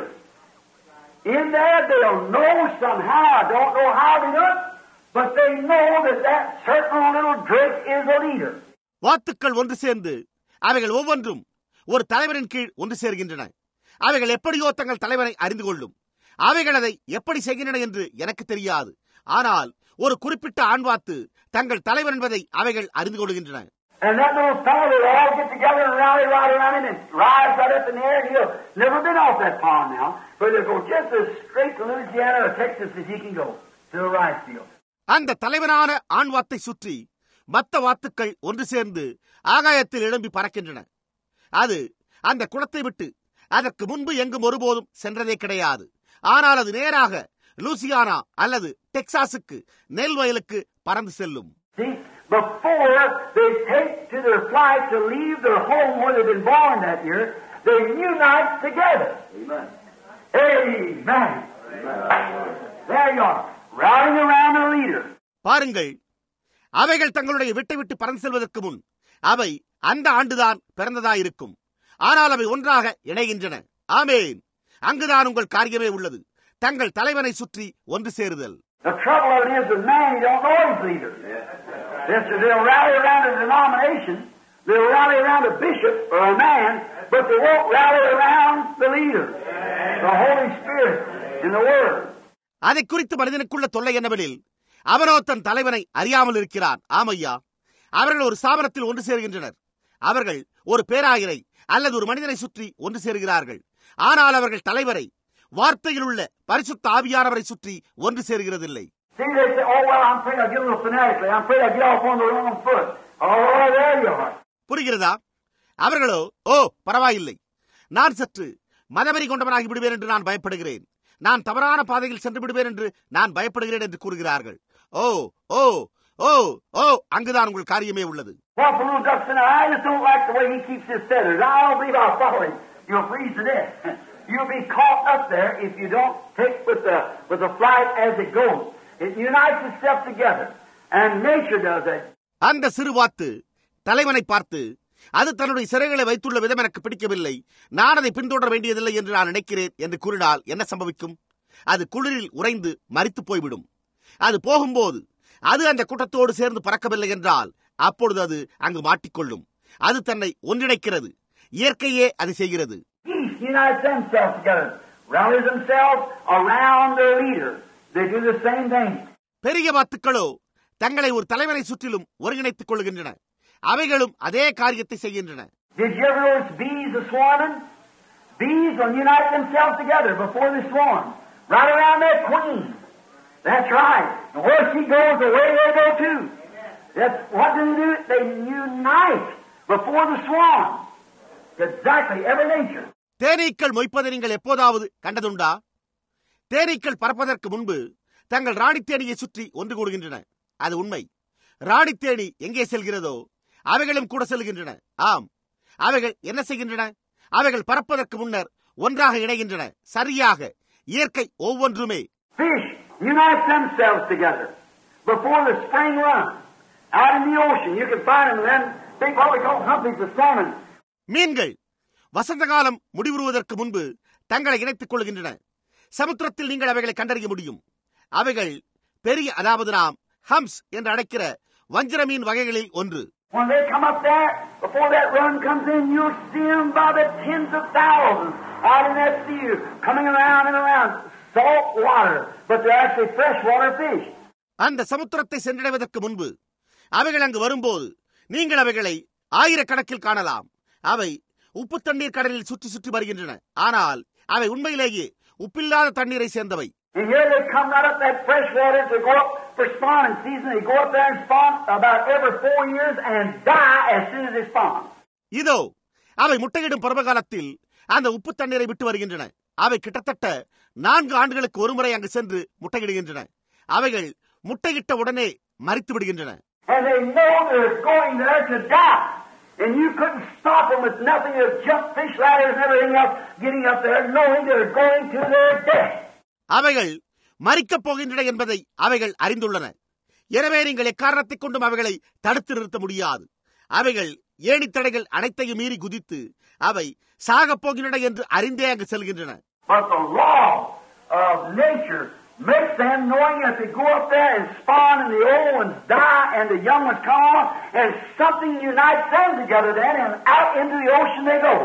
In there, they'll know somehow, I don't know how they do it, but they know that that certain little drake is a leader. வாத்துக்கள் ஒன்று சேர்ந்து அவைகள் ஒவ்வொன்றும் ஒரு தலைவரின் கீழ் ஒன்று சேர்கின்றன. அவைகள் எப்படியோ தங்கள் தலைவரை அறிந்து கொள்ளும். அவைகள் அதை எப்படி செய்கின்றன என்று எனக்கு தெரியாது. ஆனால் ஒரு குறிப்பிட்ட ஆண்வாத்து தங்கள் தலைவர் என்பதை அவைகள் அறிந்து கொள்கின்றன. And that little fellow will all get together and rally right around him and rise right up in the air. He'll never been off that pond now, but he'll go just as straight to Louisiana or Texas as he can go to the rice field. அந்த தலைவனான ஆண் வாத்தை சுற்றி மற்ற வாத்துக்கள் ஒன்று சேர்ந்து ஆகாயத்தில் எழும்பி பறக்கின்றன. அது அந்த குளத்தை விட்டு அதற்கு முன்பு எங்கும் ஒருபோதும் சென்றதே கிடையாது. ஆனால் அது நேராக லூசியானா அல்லது டெக்சாஸுக்கு நெல் வயலுக்கு பறந்து செல்லும். See, before they take to their flight to leave their home where they've been born that year, they unite together. Amen. Amen. There you are, riding around their leader. பாருங்கள், அவைகள் தங்களுடைய வீட்டை விட்டு பறந்து செல்வதற்கு முன் அவை அந்த ஆண்டுதான் பிறந்ததாயிருக்கும். ஆனால் அவை ஒன்றாக இணைகின்றன. ஆமேன். அங்குதான் உங்கள் காரியமே உள்ளது. தங்கள் தலைவனை சுற்றி ஒன்று சேருதல். The trouble of it is with man, he don't know his leader. Yes, they'll rally around a denomination, they'll rally around a bishop or a man, but they won't rally around the leader, the Holy Spirit in the Word. அதை குறித்து மனிதனுக்குள்ள தொல்லை என்னவெனில், அவனோ தன் தலைவனை அறியாமல் இருக்கிறான். ஆமையா, அவர்கள் ஒரு ஸ்தாபனத்தில் ஒன்று சேர்கின்றனர். அவர்கள் ஒரு பேராயரை அல்லது ஒரு மனிதனை சுற்றி ஒன்று சேருகிறார்கள். ஆனால் அவர்கள் தலைவரை, வார்த்தையில் உள்ள பரிசுத்த ஆவியானவரை சுற்றி ஒன்று சேர்கிறதில்லை. See, they say, oh, well, I'm afraid I'll get a little fanatically. I'm afraid I'll get off on the wrong foot. Oh, there you are. புரிகிறதா? அவர்களோ, ஓ பரவாயில்லை, நான் சற்று மதவெறி கொண்டவனாகி விடுவேன் என்று நான் பயப்படுகிறேன், நான் தவறான பாதையில் சென்று விடுவேன் என்று நான் பயப்படுகிறேன் என்று கூறுகிறார்கள். ஓ ஓ ஓ ஓ அங்குதான் உங்கள் காரியமே உள்ளது. Well, for little ducks in there, I just don't like the way he keeps his feathers. I don't believe I'll follow him. you'll freeze to death. You'll be caught up there if you don't take with the with the flight as it goes. It unites itself together, and nature does that. அந்த சிறுவாத்து தலைவனை பார்த்து, அது தன்னுடைய சிறைகளை வைத்துள்ள விதம் எனக்கு பிடிக்கவில்லை, நான் அதை பின்தொடர வேண்டியதில்லை என்று நான் நினைக்கிறேன் என்று கூறினால் என்ன சம்பவிக்கும்? அது குளிரில் உறைந்து மரித்து போய்விடும். அது போகும்போது அது அந்த கூட்டத்தோடு சேர்ந்து பறக்கவில்லை என்றால் அப்பொழுது அது அங்கு மாட்டிக்கொள்ளும். அது தன்னை ஒன்றிணைக்கிறது. இயற்கையே அது செய்கிறது. பெரிய வாத்துக்களோ தங்களை ஒரு தலைவனை சுற்றிலும் ஒருங்கிணைத்துக் கொள்கின்றன. அவைகளும் அதே காரியத்தை செய்கின்றன. Did you ever notice bees are swarming? Bees will unite themselves together before they swarm, right around their queen. That's right. And where she goes, away they go too. That's what do they do? They unite before the swarm. Exactly, every nature. தேனீக்கள் மொய்ப்பதை நீங்கள் எப்போதாவது கண்டதுண்டா? தேனீக்கள் பறப்பதற்கு முன்பு தங்கள் ராணித்தேனியை சுற்றி ஒன்று கூடுகின்றன. அது உண்மை. ராணித்தேனி எங்கே செல்கிறதோ அவைகளும் கூட செல்கின்றன. ஆம், அவைகள் என்ன செய்கின்றன? அவைகள் பறப்பதற்கு முன்னர் ஒன்றாக இணைகின்றன. சரியாக இயற்கை ஒவ்வொன்றுமே. Fish unite themselves together before the spring run out in the ocean. You can find them then big what we call humpies of salmon. மீன்கள் வசந்த காலம் முடிவுறுவதற்கு முன்பு தங்களை இணைத்துக் கொள்கின்றன. சமுத்திரத்தில் நீங்கள் அவைகளை கண்டறிய முடியும். அவைகள் பெரிய, அதாவது நாம் ஹம்ஸ் என்று அழைக்கிற வஞ்சிர மீன் வகைகளில் ஒன்று. When they come up there, before that run comes in, you'll see them by the tens of thousands out in that sea, coming around and around. Salt water, but they're actually freshwater fish. அந்த சமுத்திரத்தை சென்றடைவதற்கு முன்பு அவைகள் அங்கு வரும்போது நீங்கள் அவைகளை ஆயிரக்கணக்கில் காணலாம். அவை உப்பு தண்ணீர் கடலில் சுற்றி சுற்றி வருகின்றன. ஆனால் அவை உண்மையிலேயே உப்பில்லாத தண்ணீரை சேர்ந்தவை. And here they come right up that fresh water to go up for spawning season. They go up there and spawn about every four years and die as soon as they spawn. இதோ அவை முட்டையிடும் பருவகாலத்தில் அந்த உப்பு தண்ணீரை விட்டு வருகின்றன. அவை கிட்டத்தட்ட நான்கு ஆண்டுகளுக்கு ஒருமுறை அங்கு சென்று முட்டையிடுகின்றன. அவைகள் முட்டையிட்ட உடனே மரித்து விடுகின்றன. And they know they're going there to die. And you couldn't stop them with nothing. They'll jump fish ladders and everything else, getting up there, knowing they're going to their death. அவைகள் மரிக்கப் போகின்றன என்பதை அவைகள் அறிந்துள்ளன. எனவே நீங்கள் எக்காரணத்தைக் கொண்டும் அவைகளை தடுத்து நிறுத்த முடியாது. அவைகள் ஏணித்தடைகள் அனைத்தையும் மீறி குதித்து அவை சாகப் போகின்றன என்று அறிந்தே அங்கு செல்கின்றன. But the law of nature makes them, knowing that they go up there and spawn and the old ones die and the young ones come on, and something unites them together then, and out into the ocean they go.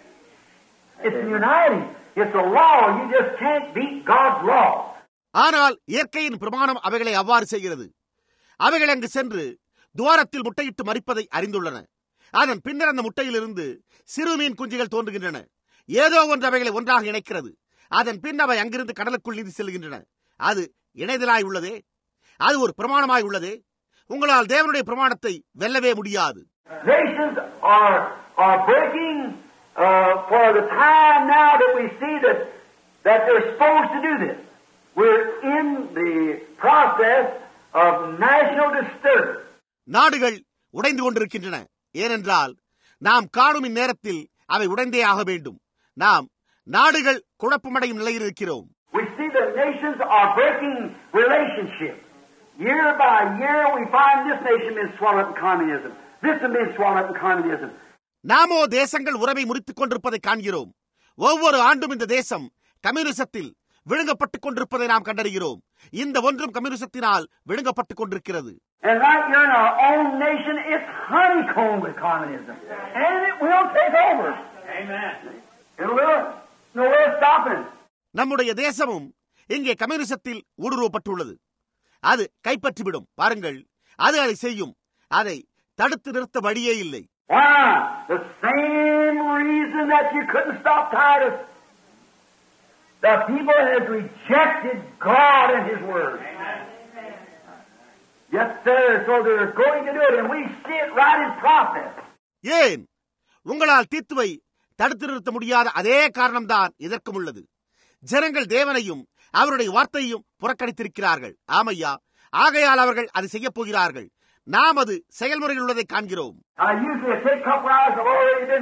It's uniting. It's a law. You just can't beat God's law. ஆனால் இயற்கையின் பிரமாணம் அவைகளை அவ்வாறு செய்கிறது. அவைகள் அங்கு சென்று துவாரத்தில் முட்டையிட்டு மரிப்பதை அறிந்துள்ளன. அதன் பின்னர் அந்த முட்டையிலிருந்து சிறு மீன் குஞ்சுகள் தோன்றுகின்றன. ஏதோ ஒன்று அவைகளை ஒன்றாக இணைக்கிறது. அதன் பின் அவை அங்கிருந்து கடலுக்குள் நீந்தி செல்கின்றன. அது இணைதலாய் உள்ளதே, அது ஒரு பிரமாணமாய் உள்ளதே. உங்களால் தேவனுடைய பிரமாணத்தை வெல்லவே முடியாது. Nations are are breaking uh, for the time now that we see that that they're supposed to do this. We're in the process of national disturbance. நாடுகள் உடைந்து கொண்டிருக்கின்றன. ஏனென்றால் நாம் காணும் இந்நேரத்தில் அவை உடைந்தே ஆக வேண்டும். நாம் நாடுகள் குழப்பமடையும் நிலையில் இருக்கிறோம். We see that nations are breaking relationships. Year by year we find this nation been swallowed up in communism. This has been swallowed up in communism. நாமோ தேசங்கள் உறவை முறித்துக் கொண்டிருப்பதை காண்கிறோம். ஒவ்வொரு ஆண்டும் இந்த தேசம் கம்யூனிசத்தில் விழுங்கப்பட்டுக் கொண்டிருப்பதை நாம் கண்டறிகிறோம். இந்த ஒன்றும் கம்யூனிசத்தினால் விழுங்கப்பட்டுக் கொண்டிருக்கிறது. And right here in our own nation, it's honeycombed with communism. And it will take over. Amen. It will. No way of stopping. நம்முடைய தேசமும் இங்கே கம்யூனிசத்தில் ஊடுருவப்பட்டுள்ளது. அது கைப்பற்றிவிடும். பாருங்கள், அது அதை செய்யும். அதை தடுத்து நிறுத்த வழியே இல்லை. Why? The same reason that you couldn't stop Titus. The people have rejected God and His Word. Amen. Yes, sir. So they're going to do it, and we see it right in process. ஏன் உங்களால் தீத்துவை தடுத்து நிறுத்த முடியாத அதே காரணம்தான் இதற்கும் உள்ளது. ஜனங்கள் தேவனையும் அவருடைய வார்த்தையும் புறக்கணித்திருக்கிறார்கள். ஆமையா, ஆகையால் அவர்கள் அதை செய்ய போகிறார்கள். நாம் அது செயல்முறையில் உள்ளதை காண்கிறோம். I usually take a couple hours. I've already been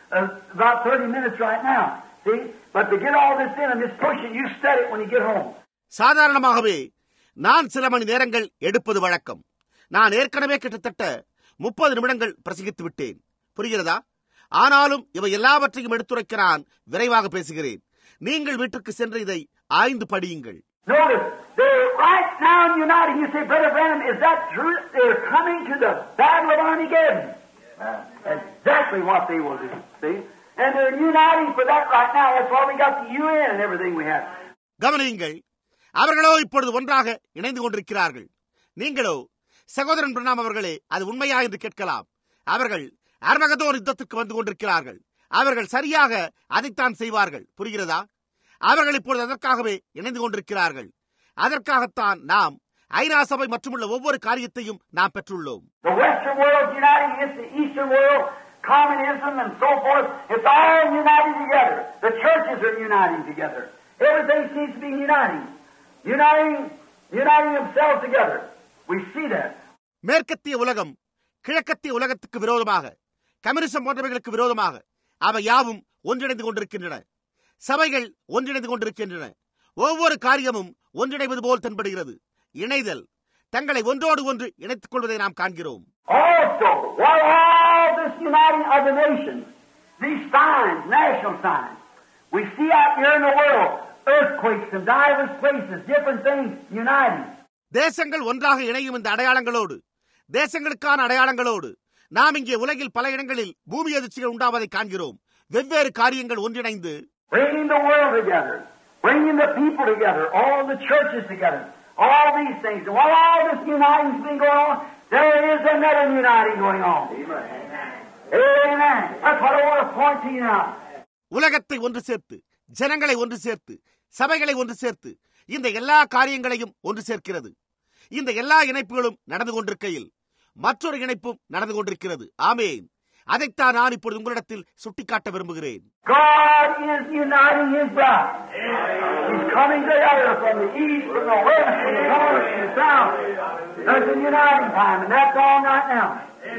uh, about thirty minutes right now. See? But to get all this in, I'm just pushing. You study it when you get home. சாதாரணமாகவே நான் சில மணி நேரங்கள் எடுப்பது வழக்கம். நான் ஏற்கனவே கிட்டத்தட்ட முப்பது நிமிடங்கள் பிரசங்கித்து விட்டேன். புரிகிறதா? ஆனாலும் இவை எல்லாவற்றையும் எடுத்துரைக்க நான் விரைவாக பேசுகிறேன். நீங்கள் வீட்டுக்கு சென்று இதை ஆய்ந்து படியுங்கள். Notice, they're right now uniting. You say, Brother Branham, is that true? They're coming to the Battle of Armageddon. That's exactly what they will do. See? And they're uniting for that right now. That's why we got the U N and everything we have. கவனியுங்கள், அவர்களோ இப்பொழுது ஒன்றாக இணைந்து கொண்டிருக்கிறார்கள். நீங்களோ, சகோதரன் பிரணாம் அவர்களே, அது உண்மையா என்று கேட்கலாம். அவர்கள் அர்மகதோன் யுத்தத்துக்கு வந்து கொண்டிருக்கிறார்கள். அவர்கள் சரியாக அதைத்தான் செய்வார்கள். புரிகிறதா? அவர்கள் இப்பொழுது அதற்காகவே இணைந்து கொண்டிருக்கிறார்கள். அதற்காகத்தான் நாம் ஐநா சபை மற்றுமுள்ள ஒவ்வொரு காரியத்தையும் நாம் பெற்றுள்ளோம். The Western world uniting against the Eastern world, communism and so forth, it's all uniting together. The churches are uniting together. Everything seems to be uniting. Uniting, uniting themselves together. We see that. மேற்கத்திய உலகம் கிழக்கத்திய உலகத்துக்கு விரோதமாக, கம்யூனிசம் போன்றவைகளுக்கு விரோதமாக அவை யாவும் ஒன்றிணைந்து கொண்டிருக்கின்றன. சபைகள் ஒன்றிணைந்து கொண்டிருக்கின்றன. ஒவ்வொரு காரியமும் ஒன்றிணைவது போல் தென்படுகிறது. இணைதல், தங்களை ஒன்றோடு ஒன்று இணைத்துக் கொள்வதை நாம் காண்கிறோம். Also, what all this uniting of the nations, these signs, national signs, we see out here in the world, earthquakes in diverse places, different things uniting. தேசங்கள் ஒன்றாக இணையும் இந்த அடையாளங்களோடு, தேசங்களுக்கான அடையாளங்களோடு நாம் இங்கே உலகில் பல இடங்களில் பூமி அதிர்ச்சிகள் உண்டாவதை காண்கிறோம். வெவ்வேறு காரியங்கள் ஒன்றிணைந்து bringing the world together, bringing the people together, all the churches together, all these things. And while all this uniting has been going on, there is another uniting going on. Amen. Amen. That's what I want to point to you now. உலகத்தை ஒன்று சேர்த்து, ஜனங்களை ஒன்று சேர்த்து, சபைகளை ஒன்று சேர்த்து, இந்த எல்லா காரியங்களையும் ஒன்று சேர்க்கிறது. இந்த எல்லா இணைப்புகளும் நடந்து கொண்டிருக்கையில் மற்றொரு இணைப்பும் நடந்து கொண்டிருக்கிறது. ஆமென். அதைத்தான் நான் இப்பொழுது உங்களிடத்தில் சுட்டிக்காட்ட விரும்புகிறேன். God is uniting His bride. He's coming together from the east, from the west, from the north, from the south. There's a uniting time, and that's on right now.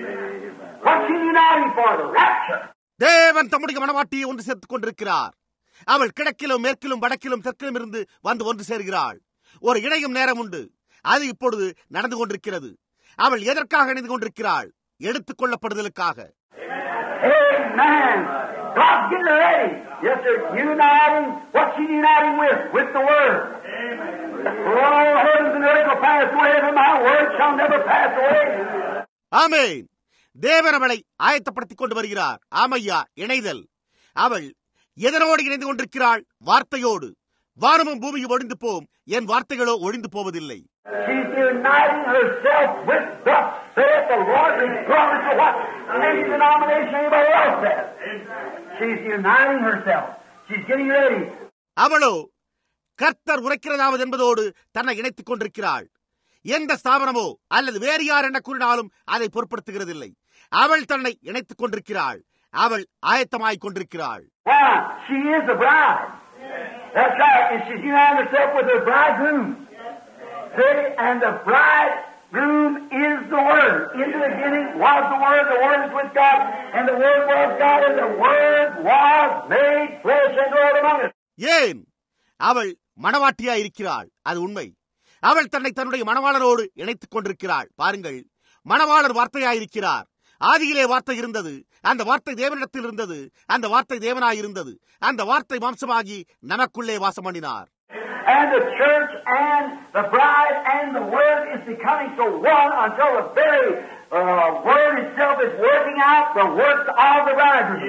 What's He uniting for? The rapture. தேவன் தம்முடைய மனவாட்டியை ஒன்று சேர்த்துக் கொண்டிருக்கிறார். அவள் கிழக்கிலும் மேற்கிலும் வடக்கிலும் தெற்கிலும் இருந்து வந்து ஒன்று சேர்கிறாள். ஒரு இணையும் நேரம் உண்டு. அது இப்பொழுது நடந்து கொண்டிருக்கிறது. அவள் எதற்காக இணைந்து கொண்டிருக்கிறாள்? எடுத்துக் கொள்ளப்படுதலுக்காக. Amen. God's getting ready. Yes, they're uniting. What's He uniting with? With the Word. Oh, heavens and earth will pass away, but my word shall never pass away. ஆமென். தேவன் அவளை ஆயத்தப்படுத்திக் கொண்டு வருகிறார். ஆமையா, இணைதல். அவள் எதனோடு இணைந்து கொண்டிருக்கிறாள்? வார்த்தையோடு. வானமும் பூமியும் ஒழிந்து போம், என் வார்த்தைகளோ ஒழிந்து போவதில்லை. She's uniting herself with thus saith the Lord, regardless of what any denomination anybody else says. She's uniting herself. She's getting ready. அவளோ கர்த்தர் உரைக்கிறதாவது என்பதோடு தன்னை இணைத்துக் கொண்டிருக்கிறாள். எந்த ஸ்தாபனமோ அல்லது வேறு யார் என்ன கூறினாலும் அதை பொருட்படுத்துகிறதில்லை. அவள் தன்னை இணைத்துக் கொண்டிருக்கிறாள். அவள் ஆயத்தமாய் கொண்டிருக்கிறாள். Why? She is the bride. That's right. And she's uniting herself with her bridegroom. See? And the bridegroom is the Word. In the beginning was the Word. The Word is with God. And the Word was God. And the Word was made flesh and dwelt among us. ஏன்? அவள் மணவாட்டியாய் இருக்கிறாள். அது உண்மை. அவள் தன்னை தன்னுடைய மணவாளரோடு இணைத்துக் கொண்டிருக்கிறாள். பாருங்கள், மணவாளர் வார்த்தையாயிருக்கிறார். ஆதியிலே வார்த்தை இருந்தது. அந்த வார்த்தை தேவனிடத்தில் இருந்தது. அந்த வார்த்தை தேவனாயிருந்தது. அந்த வார்த்தை மாம்சமாகி நமக்குள்ளே வாசம் பண்ணினார். And the church and the bride and the Word is becoming so one until the very uh, Word itself is working out the works of the bridegroom.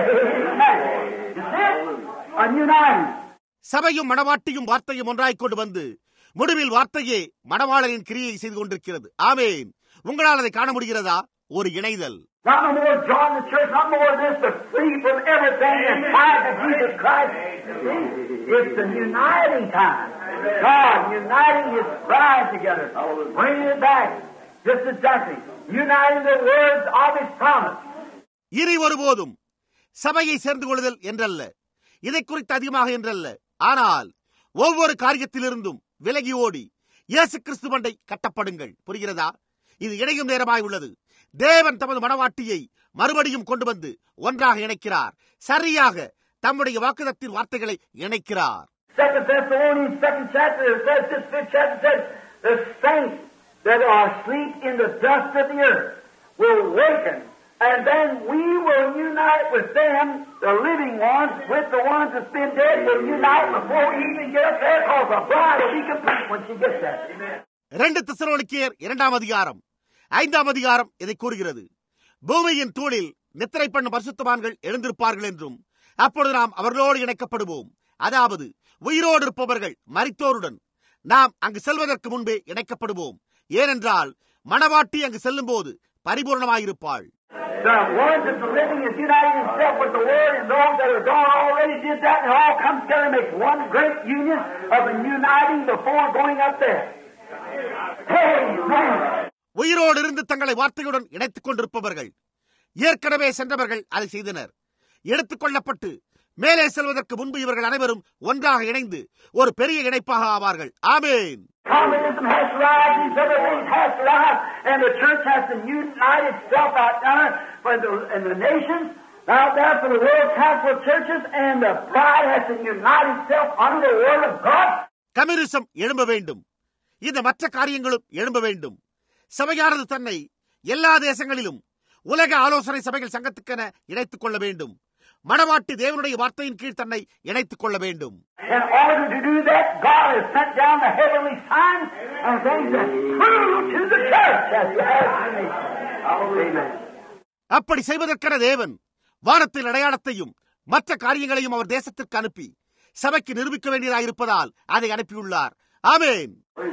You see it? A uniting. சபையும் மணவாட்டியும் வார்த்தையும் ஒன்றாய் கொண்டு வந்து முடிவில் வார்த்தையே மணவாளரின் கிரியை செய்து கொண்டிருக்கிறது. ஆமென். உங்களால் அதை காண முடிகிறதா? ஒரு இணைதல். Not no more join the church, not more of this, but free from everything and tied to Jesus Christ. It's a uniting time. God uniting His bride together, bringing it back, just exactly, uniting the words of His promise. இனி ஒருபோதும் சபையை சேர்ந்து கொள்ளுதல் என்றல்ல, இதை குறித்து அதிகமாக என்றல்ல, ஆனால் ஒவ்வொரு காரியத்திலிருந்தும் விலகி ஓடி இயேசு கிறிஸ்து மண்டை கட்டப்படுங்கள். புரிகிறதா? இது இணையும் நேரமாய் உள்ளது. தேவன் தமது மணவாட்டியை மறுபடியும் கொண்டு வந்து ஒன்றாக இணைக்கிறார். சரியாக தம்முடைய வாக்குதத்தின் வார்த்தைகளை இணைக்கிறார். Second Thessalonians, second chapter, it says, this fifth chapter says, the saints that are asleep in the dust of the earth will awaken, and then we will unite with them, the living ones, with the ones that's been dead, will unite before we even get up there, because the bride will be complete when she gets there. Amen. இரண்டு தெசலோனிக்கேயர் இரண்டாம் அதிகாரம் ஐந்தாம் அதிகாரம் இதை கூறுகிறது. பூமியின் தூளில் நித்திரை பண்ணும் பரிசுத்தவான்கள் எழுந்திருப்பார்கள் என்றும், அப்பொழுது நாம் அவர்களோடு இணைக்கப்படுவோம். அதாவது உயிரோடு இருப்பவர்கள் மரித்தோருடன் நாம் அங்கு செல்வதற்கு முன்பே இணைக்கப்படுவோம். ஏனென்றால் மணவாட்டி அங்கு செல்லும் போது பரிபூர்ணமாயிருப்பாள். The one that's living is uniting himself with the Word, and those that are gone already did that, and it all comes together and makes one great union of uniting before going up there. Amen. உயிரோடு இருந்து தங்களை வார்த்தையுடன் இணைத்துக் கொண்டிருப்பவர்கள், ஏற்கனவே சென்றவர்கள் அதை செய்தனர். எடுத்துக் கொள்ளப்பட்டு மேலே செல்வதற்கு முன்பு இவர்கள் அனைவரும் ஒன்றாக இணைந்து ஒரு பெரிய இணைப்பாக ஆவார்கள். Amen. Communism has to rise, these other things has to rise, and the church has to unite itself out there for the, and the nations out there for the World Council of Churches, and the bride has to unite itself under the Word of God. Communism எழும்ப வேண்டும். இந்த மற்ற காரியங்களும் எழும்ப வேண்டும். சபையானது தன்னை எல்லா தேசங்களிலும் உலக ஆலோசனை சபைகள் சங்கத்துக்கென இணைத்துக் கொள்ள வேண்டும். மணவாட்டி தேவனுடைய வார்த்தையின் கீழ் தன்னை இணைத்துக் கொள்ள வேண்டும். In order to do that, God has sent down the heavenly signs and things that prove to the church as to have. அப்படி செய்வதற்கென தேவன் வானத்தில் அடையாளத்தையும் மற்ற காரியங்களையும் அவர் தேசத்திற்கு அனுப்பி சபைக்கு நிரூபிக்க வேண்டியதாக இருப்பதால் அதை அனுப்பியுள்ளார். ஆமென்.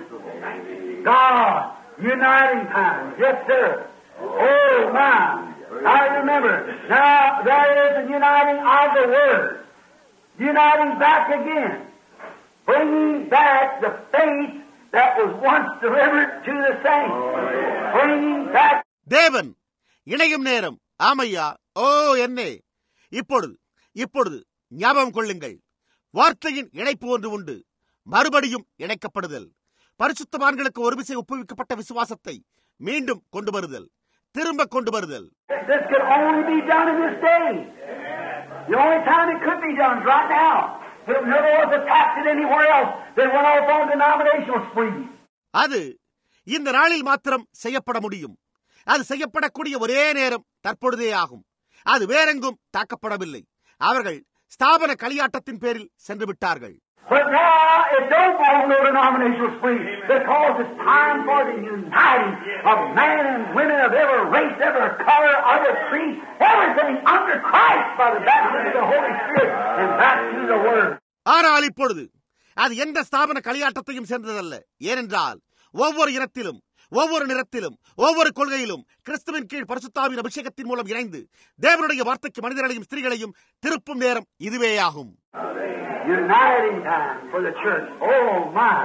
God uniting times, yes sir. Oh my. I remember, now there is a uniting of the Word, uniting back again, bringing back the faith that was once delivered to the saints, bringing back. தேவன் இணையும் நேரம். ஆமையா, ஓ என்னே, இப்பொழுது இப்பொழுது ஞாபகம் கொள்ளுங்கள், வார்த்தையின் இணைப்பு ஒன்று உண்டு, மறுபடியும் இணைக்கப்படுதல், பரிசுத்தவான்களுக்கு ஒரு விசை ஒப்புவிக்கப்பட்ட விசுவாசத்தை மீண்டும் கொண்டு வருதல், திரும்ப கொண்டு வருதல். This could only be done in this day. The only time it could be done is right now. If never was attacked it anywhere else, they went off on denominational spree. அது இந்த நாளில் மாத்திரம் செய்யப்பட முடியும். அது செய்யப்படக்கூடிய ஒரே நேரம் தற்பொழுதே ஆகும். அது வேறெங்கும் தாக்கப்படவில்லை. அவர்கள் ஸ்தாபன களியாட்டத்தின் பேரில் சென்று விட்டார்கள். But now it don't go on no denominational spree, because it's time for the uniting of men and women of every race, every color, other creed, everything under Christ by the baptism of the Holy Spirit and back to the Word. ஆனால் இப்பொழுது அது எந்த ஸ்தாபன களியாட்டத்தையும் சேர்ந்ததல்ல. ஏனென்றால் ஒவ்வொரு இனத்திலும், ஒவ்வொரு நிறத்திலும், ஒவ்வொரு கொள்கையிலும் கிறிஸ்துவின் கீழ் பரிசுத்தாவின் அபிஷேகத்தின் மூலம் இணைந்து தேவனுடைய வார்த்தைக்கு மனிதர்களையும் ஸ்திரீகளையும் திருப்பும் நேரம் இதுவேயாகும். Uniting time for the church. Oh my!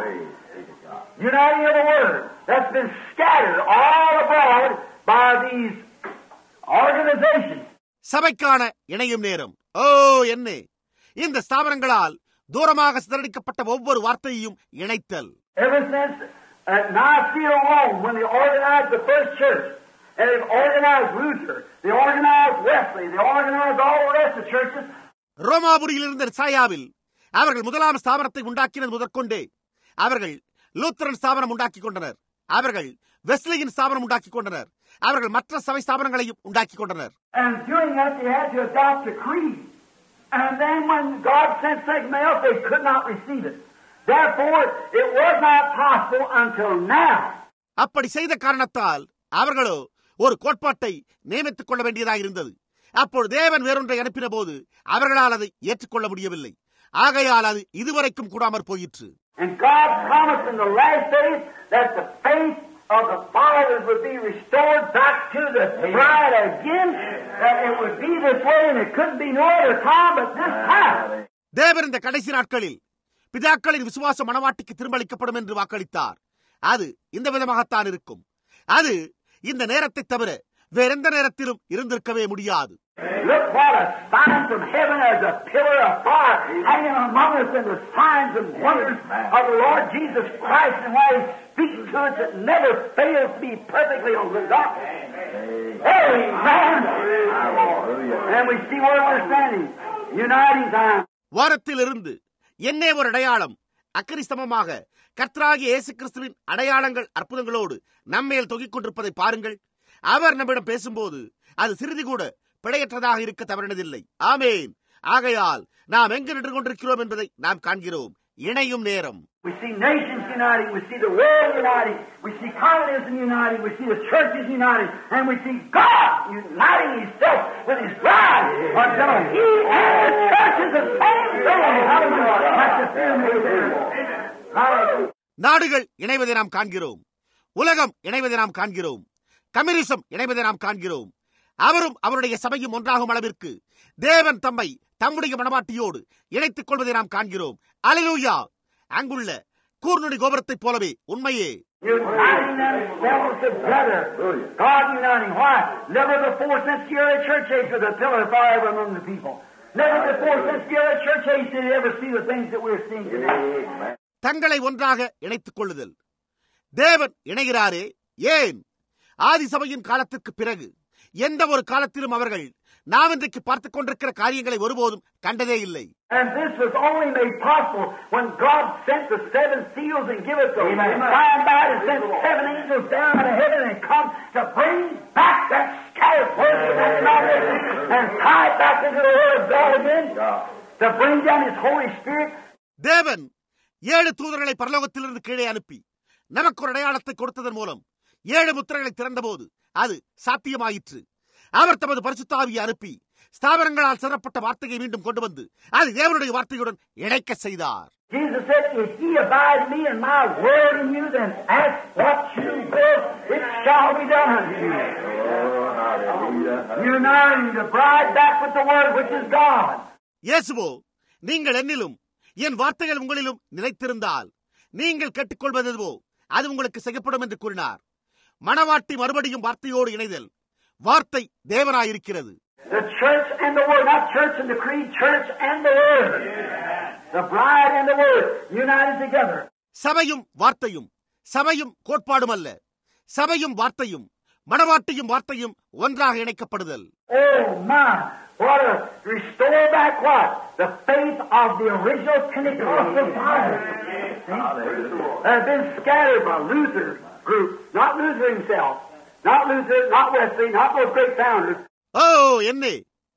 Uniting of the Word that's been scattered all abroad by these organizations. சபைக்கான இணையும் நேரம். ஓ என்னே, இந்த ஸ்தாபனங்களால் தூரமாக சிதறடிக்கப்பட்ட ஒவ்வொரு வார்த்தையையும் இணைத்தல். Ever since at Nicaea, Rome, when they organized the first church, and they've organized Luther, they organized Wesley, they organized all the rest of the churches. ரோமாபுரியில் இருந்த நிசாயாவில் அவர்கள் முதலாம் ஸ்தாபனத்தை உண்டாக்கினது முதற்கொண்டே அவர்கள் லூத்தரன் ஸ்தாபனம் உண்டாக்கி கொண்டனர். அவர்கள் வெஸ்லியின் ஸ்தாபனம் உண்டாக்கி கொண்டனர். அவர்கள் மற்ற சபை ஸ்தாபனங்களையும் உண்டாக்கி கொண்டனர். And doing that, they had to adopt a creed. And then when God sent something else, they could not receive it. Therefore, it was not possible until now. அப்படி செய்த காரணத்தால் அவர்களோ ஒரு கோட்பாட்டை நியமித்துக் கொள்ள வேண்டியதாக இருந்தது. அப்பொழுது தேவன் வேறொன்றை அனுப்பின போது அவர்களால் அதை ஏற்றுக்கொள்ள முடியவில்லை. ஆகையால் அது இதுவரைக்கும் கூடாமற் போயிற்று. And God promised in the last days that the faith of the fathers would be restored back to the bride again, that it would be this way, and it couldn't be no other time but this time. தேவன் இந்த கடைசி நாட்களில் பிதாக்களின் விசுவாச மனவாட்டிக்கு திரும்பளிக்கப்படும் என்று வாக்களித்தார். அது இந்த விதமாகத்தான் இருக்கும். அது இந்த நேரத்தை தவிர வேறெந்த நேரத்திலும் இருந்திருக்கவே முடியாது. Look what a sign from heaven as a pillar of fire hanging among us, and the signs and wonders of the Lord Jesus Christ, and why He speaks to us, it never fails to be perfectly on the dot. Amen. And we see where we're standing, uniting time. வாரத்திலிருந்து என்னே ஒரு அடையாளம் அக்கிரிஸ்தமமாக கர்த்தராகிய இயேசு கிறிஸ்துவின் அடையாளங்கள் அற்புதங்களோடு நம்மேல் தொங்கிக் கொண்டிருப்பதை பாருங்கள். அவர் நம்மிடம் பேசும்போது அது சிறிது கூட பிழையற்றதாக இருக்க தவறினதில்லை. ஆமேன். ஆகையால் நாம் எங்கு நின்று கொண்டிருக்கிறோம் என்பதை நாம் காண்கிறோம். இணையும் நேரம். We see nations uniting, we see the world uniting, we see communism uniting, we see the churches uniting, and we see God uniting Himself with His bride until He and the church is the same thing. Hallelujah. நாடுகள் இணைவதை நாம் காண்கிறோம். உலகம் இணைவதை நாம் காண்கிறோம். கம்யூனிசம் இணைவதை நாம் காண்கிறோம். அவரும் அவருடைய சபையும் ஒன்றாகும் அளவிற்கு தேவன் தம்மை தம்முடைய மனவாட்டியோடு இணைத்துக் கொள்வதை நாம் காண்கிறோம். அல்லேலூயா. அங்குள்ள கூர்நுனி கோபுரத்தைப் போலவே உண்மையே. Uniting themselves together. God uniting. Why? Never before since the early church age was a pillar of fire among the people. Never before since the early church age did they ever see the things that we're seeing today. தங்களை ஒன்றாக இணைத்துக் கொள்ளுதல். தேவன் இணைகிறாரே. ஏன்? ஆதி சபையின் காலத்திற்கு பிறகு எந்த ஒரு காலத்திலும் அவர்கள் நாம் இன்றைக்கு பார்த்துக் கொண்டிருக்கிற காரியங்களை ஒருபோதும் கண்டதே இல்லை. And this was only made possible when God sent the seven seals and give us the time by and sent seven angels down out of heaven and come to bring back that scattered word of that knowledge and tie it back into the word of God again, to bring down His Holy Spirit. தேவன் ஏழு தூதர்களை பரலோகத்திலிருந்து கீழே அனுப்பி நமக்கு ஒரு அடையாளத்தை கொடுத்ததன் மூலம் ஏழு முத்திரைகளை திறந்தபோது அது சாத்தியமாயிற்று. அவர் தமது பரிசுத்த ஆவியை அனுப்பி ஸ்தாபனங்களால் சிறப்பட்ட வார்த்தையை மீண்டும் கொண்டு வந்து அது தேவனுடைய வார்த்தையுடன் இணைக்க செய்தார். Jesus said, "If ye abide in me and my word in you, then ask what you will, it shall be done unto you." Uniting the bride back with the word, which is God. இயேசுவோ, நீங்கள் என்னிலும் என் வார்த்தைகள் உங்களிலும் நிலைத்திருந்தால் நீங்கள் கேட்டுக்கொள்வது எதுவோ அது உங்களுக்கு செய்யப்படும் என்று கூறினார். மணவாட்டி மறுபடியும் வார்த்தையோடு இணைதல். வார்த்தை தேவனாயிருக்கிறது. The church and the word, not church and the creed, church and the word. The bride and the word united together. சபையும் வார்த்தையும், சபையும் கோட்பாடும் அல்ல, சபையும் வார்த்தையும், மணவாட்டியும் வார்த்தையும் ஒன்றாக இணைக்கப்படுதல். Oh my, what a restore back what? The faith of the original Pentecostal fathers. Have been scattered by Luther group, not Luther himself, not Luther, not Wesley, not those great founders. ஓ என்னே,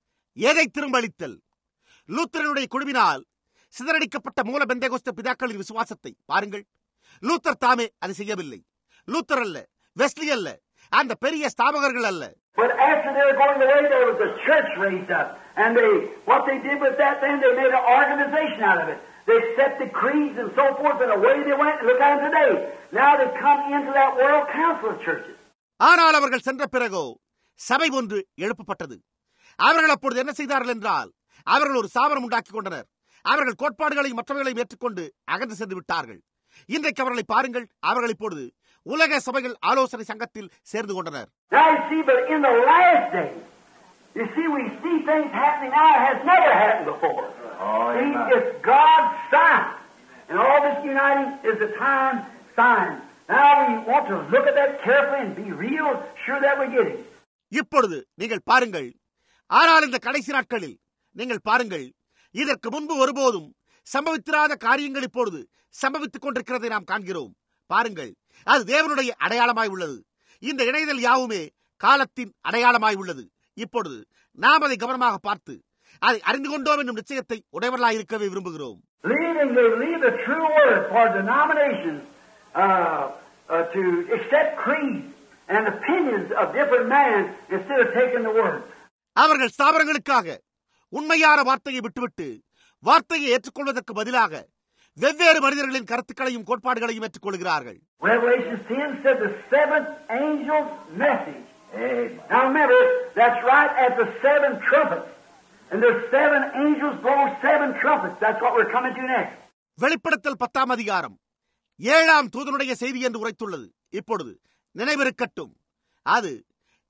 எதை திரும்பளித்தல்? லூத்தரனுடைய குழுவினால் சிதறடிக்கப்பட்ட மூல பெந்தேகோஸ்த பிதாக்களின் விசுவாசத்தை பாருங்கள். லூத்தர் தாமே அதை செய்யவில்லை. லூத்தர் அல்ல, வெஸ்லி அல்ல, அந்த பெரிய ஸ்தாபகர்கள் அல்ல. But after they were going away, there was a church raised up, and they what they did with that, then they made an organization out of it. They set the creeds and so forth, and away they went. And look at them today. Now they come into that World Council of Churches. ஆனால் அவர்கள் சென்ற பிறகோ சபை ஒன்று எழுப்பப்பட்டது. அவர்கள் அப்பொழுது என்ன செய்தார்கள் என்றால், அவர்கள் ஒரு ஸ்தாபனம் உண்டாக்கி கொண்டனர். அவர்கள் கோட்பாடுகளையும் மற்றவர்களையும் ஏற்றுக்கொண்டு அகன்று சென்று விட்டார்கள். இன்றைக்கு அவர்களை பாருங்கள். அவர்கள் இப்பொழுது உலக சபைகள் ஆலோசனை சங்கத்தில் சேர்ந்து கொண்டனர். Now you see, but in the last days, you see, we see things happening now that has never happened before. Oh, see, it's God's sign. And all this uniting is the time sign. Now we want to look at that carefully and be real sure that we get it. இப்பொழுது நீங்கள் பாருங்கள். ஆனால் இந்த கடைசி நாட்களில் நீங்கள் பாருங்கள், இதற்கு முன்பு ஒருபோதும் சம்பவித்திராத காரியங்கள் இப்பொழுது சம்பவித்துக் கொண்டிருக்கிறதை நாம் காண்கிறோம். பாருங்கள், அது தேவனுடைய அடையாளமாய் உள்ளது. இந்த இணைதல் யாவுமே காலத்தின் அடையாளமாய் உள்ளது. இப்பொழுது நாம் அதை கவனமாக பார்த்து அதை அறிந்து கொண்டோம் என்னும் நிச்சயத்தை உடையவர்களாக இருக்கவே விரும்புகிறோம். Leaving, they leave the true word for denominations uh, uh, to accept creeds and opinions of different men instead of taking the word. அவர்கள் ஸ்தாபனங்களுக்காக உண்மையான வார்த்தையை விட்டுவிட்டு வார்த்தையை ஏற்றுக்கொள்வதற்கு பதிலாக வெவ்வேறு மனிதர்களின் கருத்துக்களையும் கோட்பாடுகளையும் ஏற்றுக்கொள்கிறார்கள். Revelation ten said the seventh angel's message. Now remember, that's right at the seven trumpets. And there's seven angels blow seven trumpets. That's what we're coming to next. வெளிப்படுத்தல் பத்தாம் அதிகாரம் ஏழாம் தூதனுடைய செய்தி என்று உரைத்துள்ளது. இப்பொழுது நினைவிருக்கட்டும், அது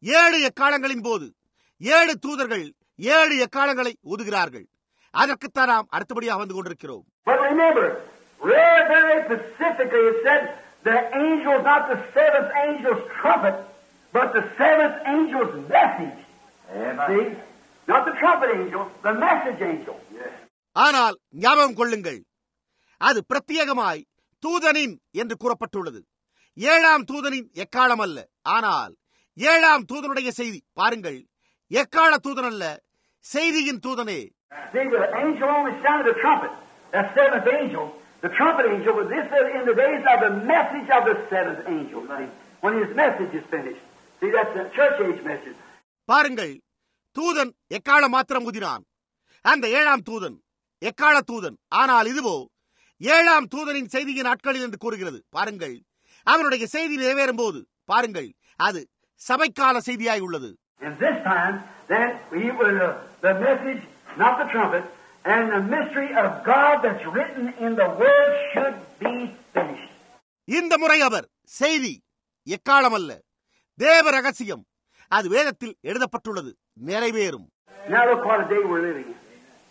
ஏழு எக்காலங்களின் போது ஏழு தூதர்கள் ஏழு எக்காலங்களை ஊதுகிறார்கள். அதற்குத்தான் நாம் அடுத்தபடியாக வந்து கொண்டிருக்கிறோம். But remember, very, very specifically it said the angel is not the seventh angel's trumpet, but the seventh angel's message. See? Not the trumpet angel, the message angel. ஆனால் ஞாபகம் கொள்ளுங்கள், அது பிரத்யேகமாய் தூதனின் என்று கூறப்பட்டுள்ளது. ஏழாம் தூதனின் எக்காலம் அல்ல, ஆனால் ஏழாம் தூதனுடைய செய்தி. பாருங்கள், எக்கால தூதன் அல்ல, செய்தியின் தூதனே. See, the angel only sounded the trumpet. That seventh angel, the trumpet angel, was this in the days of the message of the seventh angel. See, when his message is finished. See, that's the church age message. பாருங்கள், தூதன் எக்கால மாத்திரம் ஊதினான். அந்த ஏழாம் தூதன் எக்கால தூதன். ஆனால் இதுவோ ஏழாம் தூதனின் செய்தியின் நாட்களில் என்று கூறுகிறது. பாருங்கள், அவனுடைய செய்தி நிறைவேறும் போது பாருங்கள், அது சபைக்கால செய்தியாய் உள்ளது. And this time, then, he was uh, the message, not the trumpet, and the mystery of God that's written in the Word should be finished. இந்த முறை அவர் செய்தி எக்காலம் அல்ல, தேவ ரகசியம், அது வேதத்தில் எழுதப்பட்டுள்ளது, நிறைவேறும். Now look what a day we're living in.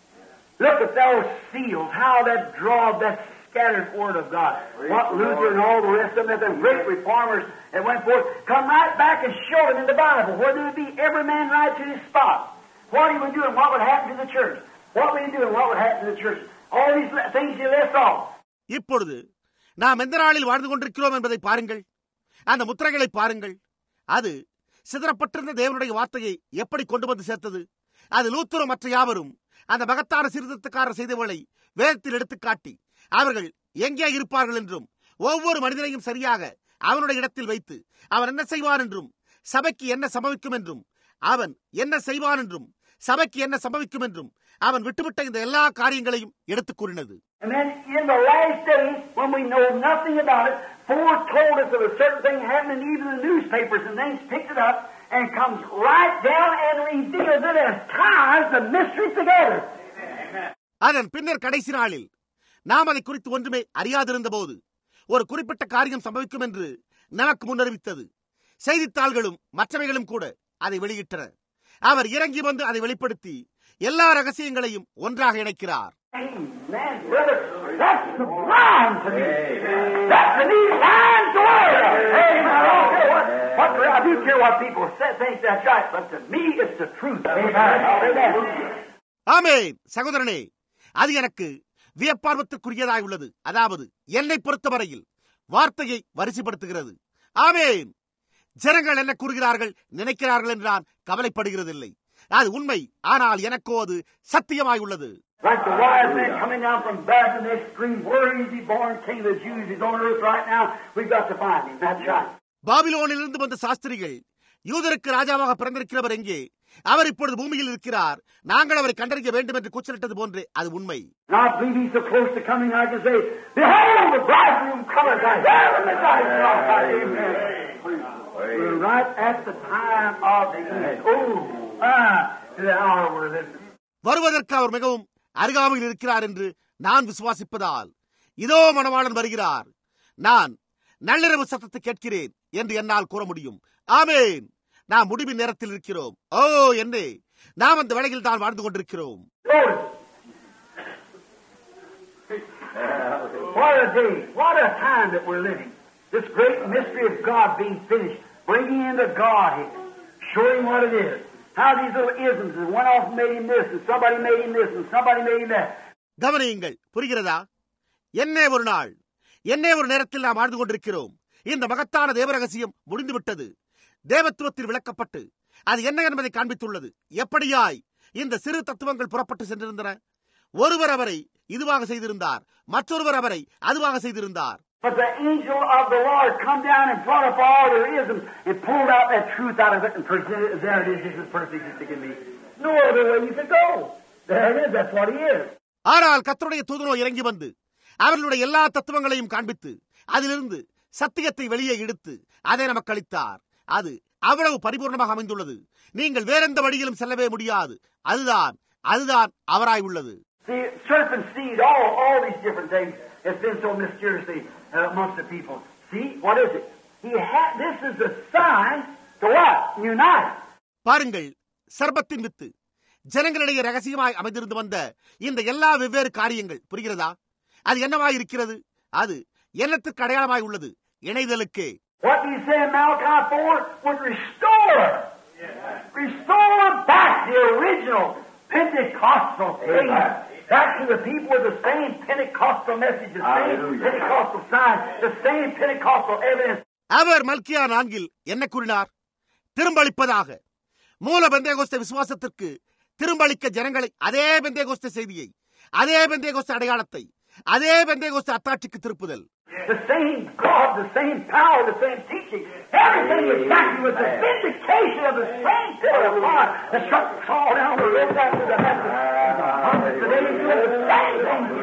Look at those seals, how that draw that scattered word of God. What Luther and all the rest of them, the great reformers that went forth, come right back and show them in the Bible where they would be every man right to his spot. What he would do and what would happen to the church. What would he do and what would happen to the church. All these things he left off. இப்பொழுது நாம் எந்த நாளில் வாழ்ந்து கொண்டிருக்கிறோம் என்பதை பாருங்கள். அந்த முத்திரைகளை பாருங்கள். அது சிதறப்பட்டிருந்த தேவனுடைய வார்த்தையை எப்படி கொண்டு வந்து சேர்த்தது. அது லூத்தரும் மற்ற யாவரும் அந்த மகத்தான சீர்திருத்தக்காரர் செய்தவர்களை வேதத்தில் எடுத்துக்காட்டி அவர்கள் எங்கே இருப்பார்கள் என்றும் ஒவ்வொரு மனிதனையும் சரியாக அவனுடைய இடத்தில் வைத்து அவன் என்ன செய்வான் என்றும் சபைக்கு என்ன சம்பவிக்கும் என்றும் அவன் என்ன செய்வான் என்றும் சபைக்கு என்ன சம்பவிக்கும் என்றும் அவன் விட்டுவிட்ட இந்த எல்லா காரியங்களையும் எடுத்துக் கூறினது. And then in the last days, when we know nothing about it, foretold us of a certain thing happening, even the newspapers and things picked it up and comes right down and reveals it and ties the mystery together. அதன் பின்னர் கடைசி நாளில் நாம் அதை குறித்து ஒன்றுமே அறியாதிருந்த போது ஒரு குறிப்பிட்ட காரியம் சம்பவிக்கும் என்று நமக்கு முன்னறிவித்தது. செய்தித்தாள்களும் மற்றவைகளும் கூட அதை வெளியிட்டன. அவர் இறங்கி வந்து அதை வெளிப்படுத்தி எல்லா ரகசியங்களையும் ஒன்றாக இணைக்கிறார். Amen, brother. That's the line to me. That's the neat line to work. Amen. I don't care what, what, I do care what people say, think that's right, but to me it's the truth. Amen. ஆமென். சகோதரனே, அது எனக்கு வியப்பார்வத்திற்குரியதாய் உள்ளது. அதாவது என்னை பொறுத்தவரையில் வார்த்தையை வரிசைப்படுத்துகிறது. ஆமென். ஜனங்கள் என்ன கூறுகிறார்கள் நினைக்கிறார்கள் என்று நான் கவலைப்படுகிறதில்லை. அது உண்மை. ஆனால் எனக்கோ அது சத்தியமாய் உள்ளது. Like the wise man coming down from Babylon, they scream, where is he born, king of the Jews? He's on earth right now. We've got to find him. That's right. பாபிலோனிலிருந்து வந்த சாஸ்திரிகள் யூதருக்கு ராஜாவாக பிறந்திருக்கிறவர் எங்கே? அவர் இப்பொழுது பூமியில் இருக்கிறார். நாங்கள் அவரை கண்டறிய வேண்டும் என்று கூச்சலிட்டது போன்றே அது உண்மை. I believe he's so close to coming, I can say, behold, the bridegroom cometh. There in the darkness. Amen. We're right at the time of the end. Oh, ah, to the hour we're living. வருவதற்கு அவர் மிகவும் அருகாமையில் இருக்கிறார் என்று நான் விசுவாசிப்பதால் இதோ மணவாளன் வருகிறார், நான் நள்ளிரவு சத்தத்தை கேட்கிறேன் என்று என்னால் கூற முடியும். ஆமென். நாம் முடிவின் நேரத்தில் இருக்கிறோம். ஓ என்னே, நாம் அந்த வேளையில் தான் வாழ்ந்து கொண்டிருக்கிறோம். What a day, what a time that we're living. This great mystery of God being finished, bringing into Godhead, showing what it is. How these little isms, and one off made him this, and somebody made him this, and somebody made him that. கவனியுங்கள், புரிகிறதா? என்னே ஒரு நாள், என்னே ஒரு நேரத்தில் நாம் வாழ்ந்து கொண்டிருக்கிறோம். இந்த மகத்தான தேவ ரகசியம் முடிந்துவிட்டது. தேவத்துவத்தில் விளக்கப்பட்டு அது என்ன என்பதை காண்பித்துள்ளது. எப்படியாய் இந்த சிறு தத்துவங்கள் புறப்பட்டு சென்றிருந்தன. ஒருவர் அவரை இதுவாக செய்திருந்தார், மற்றொருவர் அவரை அதுவாக செய்திருந்தார். But the angel of the Lord come down and brought up all their isms and pulled out that truth out of it and presented it. There it is. This is perfect. Just to give me no other way you could go. There it is. That's what he is. ஆனால் கர்த்தருடைய தூதனோ இறங்கி வந்து அவர்களுடைய எல்லா தத்துவங்களையும் காண்பித்து அதிலிருந்து சத்தியத்தை வெளியே எடுத்து அதை நமக்கு அளித்தார். அது அவ்வளவு பரிபூர்ணமாக அமைந்துள்ளது. நீங்கள் வேறெந்த வழியிலும் செல்லவே முடியாது. அதுதான் அதுதான் அவராய் உள்ளது. See, serpent seed, all all these different things has been so mysteriously uh, amongst the people. See, what is it? He ha- this is the sign to what? unite. பாருங்கள், சர்பத்தின் வித்து ஜனங்களிடையே ரகசியமாய் அமைந்திருந்து வந்த இந்த எல்லா வெவ்வேறு காரியங்கள் புரிகிறதா? அது என்னவாய் இருக்கிறது? அது என்னத்திற்கு அடையாளமாய் உள்ளது? இணைதலுக்கு. What do you say in Malachi four? Would restore. Restore back the original Pentecostal faith. Back to the people with the same Pentecostal message, the same Pentecostal sign, the same Pentecostal evidence. அவர் மல்கியா நான்கில் என்ன கூறினார்? திரும்பளிப்பதாக. மூல பெந்தேகோஸ்தே விசுவாசத்திற்கு திரும்பளிக்க ஜனங்களை அதே பெந்தேகோஸ்தே செய்தியை, அதே பெந்தேகோஸ்தே அடையாளத்தை, அதே Pentecost அத்தாட்சிக்கு திருப்புதல். The same God, the same power, the same teaching. Everything exactly was the vindication of the same pillar of fire that struck Saul down the road after the message. Today is doing the same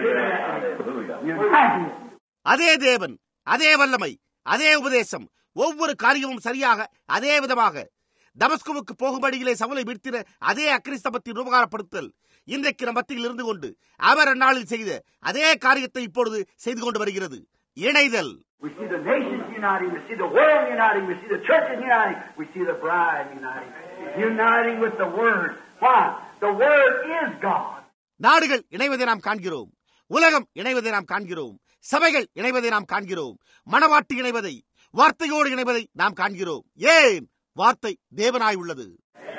thing. United. அதே தேவன், அதே வல்லமை, அதே உபதேசம், ஒவ்வொரு காரியமும் சரியாக அதே விதமாக தமஸ்குவுக்கு போகும்படியிலே சவுலை வீழ்த்தின அதே அக்கிரிஸ்தபத்தின் உபகாரப்படுத்தல் இன்றைக்கு நம் மத்தியில் இருந்து கொண்டு அவர் அந்நாளில் செய்த அதே காரியத்தை இப்பொழுது செய்து கொண்டு வருகிறது. இணைதல். We see the nations uniting, we see the world uniting, we see the churches uniting, we see the bride uniting, uniting with the Word. Why? The Word is God. நாடுகள் இணைவதை நாம் காண்கிறோம், உலகம் இணைவதை நாம் காண்கிறோம், சபைகள் இணைவதை நாம் காண்கிறோம், மணவாட்டி இணைவதை, வார்த்தையோடு இணைவதை நாம் காண்கிறோம். ஏன்? வார்த்தை தேவனாய் உள்ளது.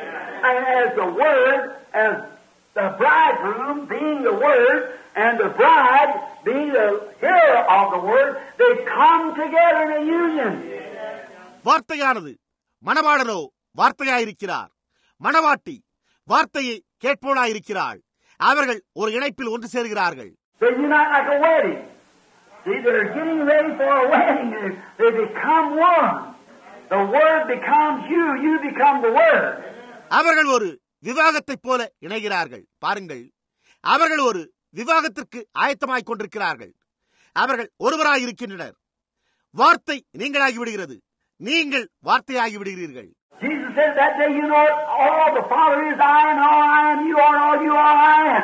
And as the Word, as the bridegroom being the Word, and the bride being the hearer of the Word, they come together in a union. வார்த்தையானது மணவாளனோ வார்த்தையாயிருக்கிறார், மணவாட்டி வார்த்தையை கேட்போனாயிருக்கிறாள். அவர்கள் ஒரு இணைப்பில் ஒன்று சேர்கிறார்கள். They unite like a wedding. See, they're getting ready for a wedding. They, they become one. The Word becomes you. You become the Word. அவர்கள் ஒரு விவாகத்தைப் போல இணைகிறார்கள். பாருங்கள், அவர்கள் ஒரு விவாகத்திற்கு ஆயத்தமாய் கொண்டிருக்கிறார்கள். அவர்கள் ஒருவராய் இருக்கின்றனர். வார்த்தை நீங்களாகி விடுகிறது, நீங்கள் வார்த்தையாகி விடுகிறீர்கள். Jesus said that day, you know, all the Father is I, and all I am, you are, and all you are, I am.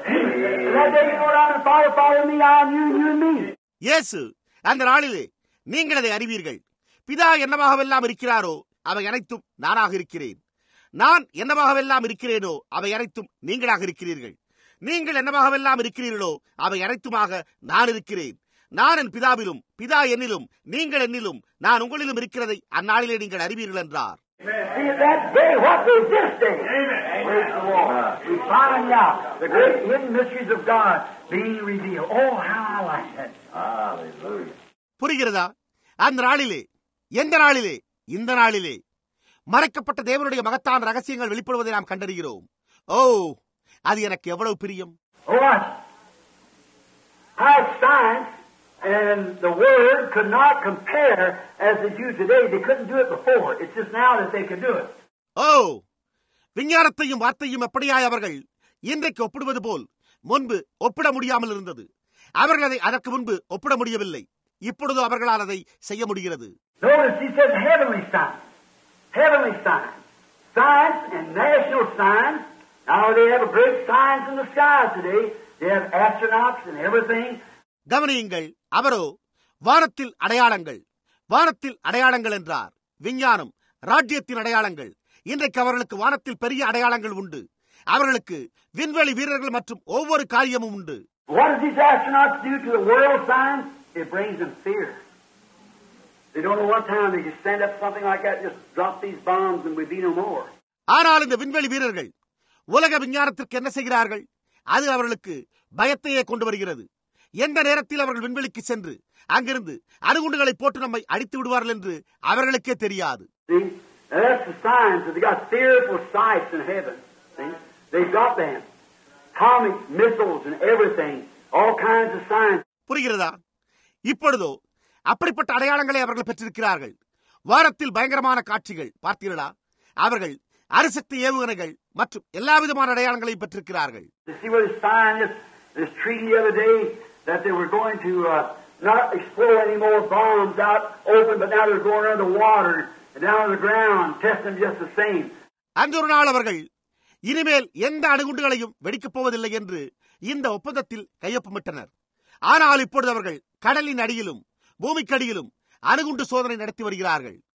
That day, you know, I'm the Father, Father me, I am you, you and me. இயேசு அந்த நாளிலே நீங்கள் அதை அறிவீர்கள். பிதா என்னவாகவெல்லாம் இருக்கிறாரோ அவை அனைத்தும் நானாக இருக்கிறேன், நான் என்னவாகவெல்லாம் இருக்கிறேனோ அவை அனைத்தும் நீங்களாக இருக்கிறீர்கள், நீங்கள் என்னவாகவெல்லாம் இருக்கிறீர்களோ அவை அனைத்துமாக நான் இருக்கிறேன். நான் என் பிதாவிலும், பிதா என்னிலும், நீங்கள் என்னிலும், நான் உங்களிலும் இருக்கிறதை அந்நாளிலே நீங்கள் அறிவீர்கள் என்றார். See, that day, what was this day? Praise the Lord. We find out the great hidden mysteries of God being revealed. Oh, how I like that. Hallelujah. புரிகிறதா? அந்த நாளிலே, எந்த நாளிலே? இந்த நாளிலே மறைக்கப்பட்ட தேவனுடைய மகத்தான ரகசியங்கள் வெளிப்படுவதை நாம் கண்டறிகிறோம். ஓ, அது எனக்கு எவ்வளவு பிரியம். Oh, watch. How science and the Word could not compare as they do today. They couldn't do it before. It's just now that they can do it. ஓ, விஞ்ஞானத்தையும் வார்த்தையும் எப்படியாய் அவர்கள் இன்றைக்கு ஒப்பிடுவது போல் முன்பு ஒப்பிட முடியாமல் இருந்தது. அவர்கள் அதை அதற்கு முன்பு ஒப்பிட முடியவில்லை. இப்பொழுது அவர்களால் அதை செய்ய முடிகிறது. Notice he said heavenly science. Heavenly science. Science and national science. Now they have a great science in the skies today. They have astronauts and everything. கவனியுங்கள், அவரோ வானத்தில் அடையாளங்கள், வானத்தில் அடையாளங்கள் என்றார். விஞ்ஞானம், ராஜ்யத்தின் அடையாளங்கள். இன்றைக்கு அவர்களுக்கு வானத்தில் பெரிய அடையாளங்கள் உண்டு. அவர்களுக்கு விண்வெளி வீரர்கள் மற்றும் ஒவ்வொரு காரியமும் உண்டு. What does these astronauts do to the world science? It brings them fear. They don't know what time they just stand up something like that, just drop these bombs and we'd be no more. ஆனால் இந்த விண்வெளி வீரர்கள் உலக விஞ்ஞானத்திற்கு என்ன செய்கிறார்கள்? அது அவர்களுக்கு பயத்தையே கொண்டு வருகிறது. எந்த நேரத்தில் அவர்கள் விண்வெளிக்கு சென்று அங்கிருந்து அணுகுண்டுகளை போட்டு நம்மை அடித்து விடுவார்கள் என்று அவர்களுக்கே தெரியாது. See, that's the signs that they got fearful sights in heaven. See, they've got them atomic missiles and everything, all kinds of signs. புரிகிறதா? இப்பொழுதோ அப்படிப்பட்ட அடையாளங்களை அவர்கள் பெற்றிருக்கிறார்கள். வாரத்தில் பயங்கரமான காட்சிகள் பார்த்தீர்களா? அவர்கள் அணுசக்தி ஏவுகணைகள் மற்றும் எல்லா விதமான அடையாளங்களையும் பெற்றிருக்கிறார்கள். You see where this sign is, this treaty the other day that they were going to uh, not explode any more bombs out open, but now they're going under the water and down on the ground, testing them just the same. அந்த ஒரு நாள் அவர்கள் இனிமேல் எந்த அணுகுண்டுகளையும் வெடிக்கப் போவதில்லை என்று இந்த ஒப்பந்தத்தில் கையொப்பமிட்டனர். ஆனால் இப்பொழுது அவர்கள் கடலின் அடியிலும் பூமிக்கடியிலும் அணுகுண்டு சோதனை நடத்தி வருகிறார்கள்.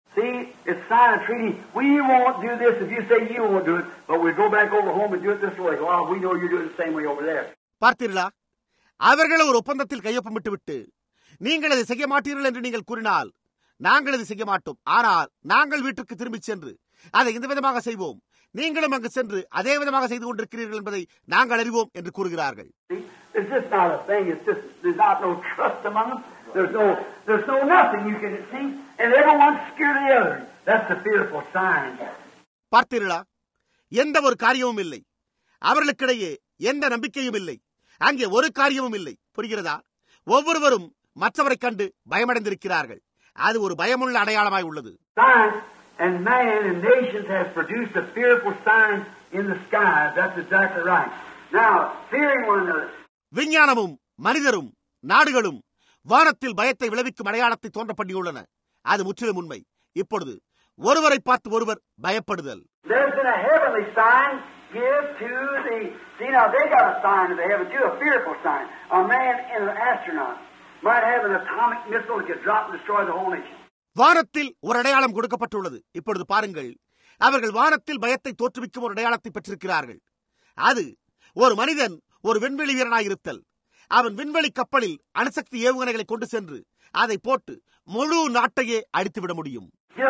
See, it's sign of treaty. We won't do this if you say you won't do it, but we go back over home and do it this way. Well, we know you're doing the same way over there. பார்த்தீர்களா, அவர்கள் ஒரு ஒப்பந்தத்தில் கையொப்பமிட்டு விட்டு நீங்கள் அதை செய்ய மாட்டீர்கள் என்று நீங்கள் கூறினால் நாங்கள் அதை செய்ய மாட்டோம், ஆனால் நாங்கள் வீட்டிற்கு திரும்பி சென்று அதை இந்த விதமாக செய்வோம், நீங்களும் அங்கு சென்று அதே விதமாக செய்து கொண்டிருக்கிறீர்கள் என்பதை நாங்கள் அறிவோம் என்று கூறுகிறார்கள். It's just not a thing. It's just there's not no trust among them. There's no there's no nothing you can see, and everyone's scared of the other. That's the fearful sign. பார்த்தீர்களா, எந்த ஒரு காரியமும் இல்லை, அவர்களுக்கிடையே எந்த நம்பிக்கையும் இல்லை, அங்கே ஒரு காரியமும் இல்லை. புரிகிறதா? ஒவ்வொருவரும் மற்றவரை கண்டு பயமடைந்திருக்கிறார்கள். அது ஒரு பயமுள்ள அடையாளமாய் உள்ளது. Science and man and nations has produced a fearful sign in the skies. That's exactly right. Now, fearing one another. விஞ்ஞானமும் மனிதரும் நாடுகளும் வானத்தில் பயத்தை விளைவிக்கும் அடையாளத்தை தோன்ற பண்ணியுள்ளன. அது முற்றிலும் உண்மை. இப்பொழுது ஒருவரை பார்த்து ஒருவர் பயப்படுதல். There's been a heavenly sign give to the. See now, they got a sign of the heaven too, a fearful sign. A man and an astronaut might have an atomic missile that could drop and destroy the whole nation. வானத்தில் ஒரு அடையாளம் கொடுக்கப்பட்டுள்ளது. இப்பொழுது பாருங்கள், அவர்கள் வானத்தில் பயத்தை தோற்றுவிக்கும் ஒரு அடையாளத்தை பெற்றிருக்கிறார்கள். அது ஒரு மனிதன் ஒரு விண்வெளி வீரனாயிருத்தல். அவன் விண்வெளி கப்பலில் அணுசக்தி ஏவுகணைகளை கொண்டு சென்று அதை போட்டு முழு நாட்டையே அடித்துவிட முடியும்.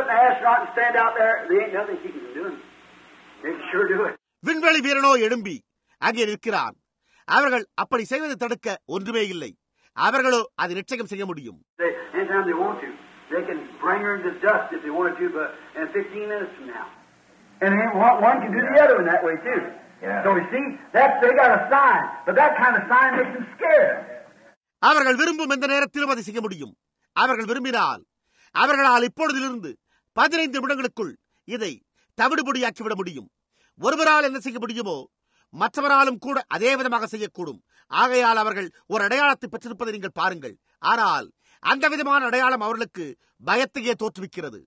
விண்வெளி வீரனோ எழும்பி அங்கே நிற்கிறான். அவர்கள் அப்படி செய்வதை தடுக்க ஒன்றுமே இல்லை. அவர்களோ அதை நிச்சயம் செய்ய முடியும். They can bring her into dust if they wanted to, but in fifteen minutes from now. And then one, one can do the other in that way too. Yeah. So you see, that's they got a sign, but that kind of sign makes them scared. அவர்கள் விரும்பும் எந்த நேரத்திலும் அதை செய்ய முடியும். அவர்கள் விரும்பினால் அவர்களால் இப்பொழுதிலிருந்து பதினைந்து நிமிடங்களுக்குள் இதை தவிடுபொடியாக்கிவிட முடியும். ஒருவரால் என்ன செய்ய முடியுமோ மற்றவராலும் கூட அதே விதமாக செய்யக்கூடும். ஆகையால் அவர்கள் ஒரு அடையாளத்தை பெற்றிருப்பதை நீங்கள் பாருங்கள். ஆனால் அந்த விதமான அடையாளம் அவர்களுக்கு பயத்தையே தோற்றுவிக்கிறது.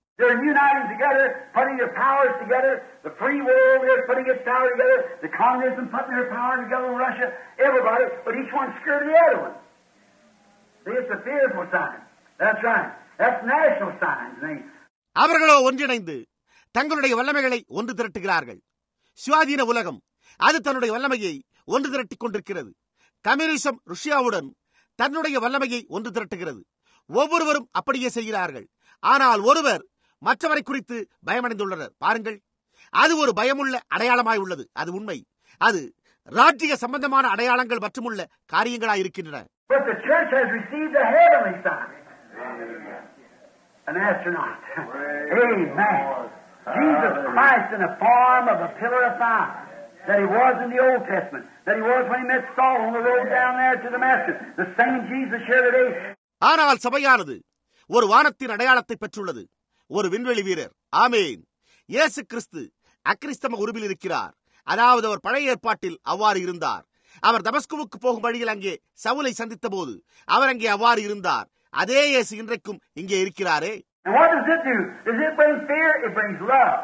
அவர்களோ ஒன்றிணைந்து தங்களுடைய வல்லமைகளை ஒன்று திரட்டுகிறார்கள். சுயாதீன உலகம் அது தன்னுடைய வல்லமையை ஒன்று திரட்டிக் கொண்டிருக்கிறது. கம்யூனிசம் ருஷ்யாவுடன் தன்னுடைய வல்லமையை ஒன்று திரட்டுகிறது. ஒவ்வொருவரும் அப்படியே செய்கிறார்கள். ஆனால் ஒருவர் மற்றவரை குறித்து பயமடைந்துள்ளனர். பாருங்கள், அது ஒரு பயமுள்ள அடையாளமாய் உள்ளது. அது உண்மை. அது ராஜ்ய சம்பந்தமான அடையாளங்கள் மற்றுமுள்ள காரியங்களாய் இருக்கின்றன. Jesus Christ in the form of a pillar of fire that he was in the Old Testament, that he was when he met Saul on the road down there to Damascus, the same Jesus here today. ஆனால் சபையானது ஒரு வானத்தின் அடையாளத்தை பெற்றுள்ளது. ஒரு விண்வெளி வீரர். ஆமேன். இயேசு கிறிஸ்து அக்கிரிஸ்தம உருவில் இருக்கிறார். அதாவது அவர் பழைய ஏற்பாட்டில் அவ்வாறு இருந்தார். அவர் தமஸ்குவுக்கு போகும் வழியில் அங்கே சவுலை சந்தித்த போது அவர் அங்கே அவ்வாறு இருந்தார். அதே இயேசு இன்றைக்கும் இங்கே இருக்கிறாரே. And what does it do? Does it bring fear? It brings love.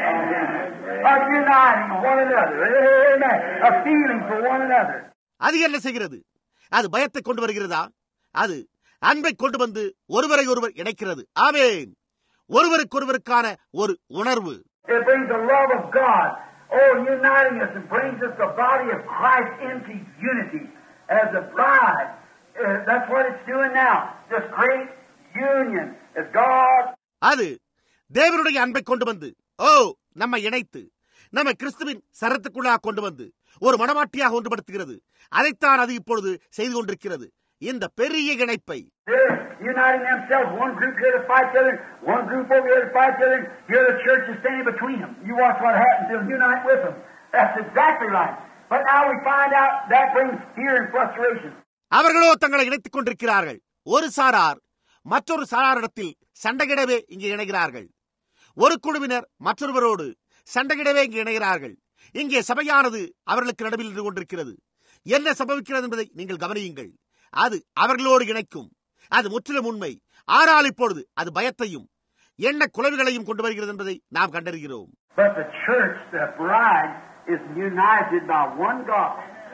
A uniting one another. Amen. A feeling for one another. அது என்ன செய்கிறது? அது பயத்தை கொண்டு வருகிறதா? அது அன்பை கொண்டு வந்து ஒருவரை ஒருவர் இணைக்கிறது. ஆமென். ஒருவருக்கொருவருக்கான ஒரு உணர்வு. It brings the love of God. Oh, uniting us and brings us the body of Christ into unity as a bride. Uh, that's what it's doing now. This great union as God. அது தேவனுடைய அன்பை கொண்டு வந்து ஓ நம்மை இணைத்து நம்மை கிறிஸ்துவின் சரத்துக்குள்ளாக கொண்டு வந்து ஒரு மனமாட்டியாக ஒன்றுபடுத்துகிறது. அதைத்தான் அது இப்பொழுது செய்து கொண்டிருக்கிறது. இந்த பெரிய இணைப்பை uniting themselves, one group here to fight the other, one group over here to fight the other. Here the church is standing between them. You watch what happens. They'll unite with them. That's exactly right. But now we find out that brings fear and frustration. அவர்களோ தங்களை இணைத்துக் கொண்டிருக்கிறார்கள். ஒரு சாரார் மற்றொரு சாராரிடத்தில் சண்டையிடவே இங்கே இணைகிறார்கள். ஒரு குழுவினர் மற்றொருவரோடு சண்டையிடவே இங்கே இணைகிறார்கள். இங்கே சபையானது அவர்களுக்கு நடுவில் இருந்து கொண்டிருக்கிறது. என்ன சம்பவிக்கிறது என்பதை நீங்கள் கவனியுங்கள். அது அவர்களோடு இணைக்கும். அது முற்றிலும் உண்மை. ஆனால் இப்பொழுது அது பயத்தையும் எண்ண குலைவுகளையும் கொண்டு வருகிறது என்பதை நாம் கண்டறிகிறோம். But the church, the bride, is united by one God,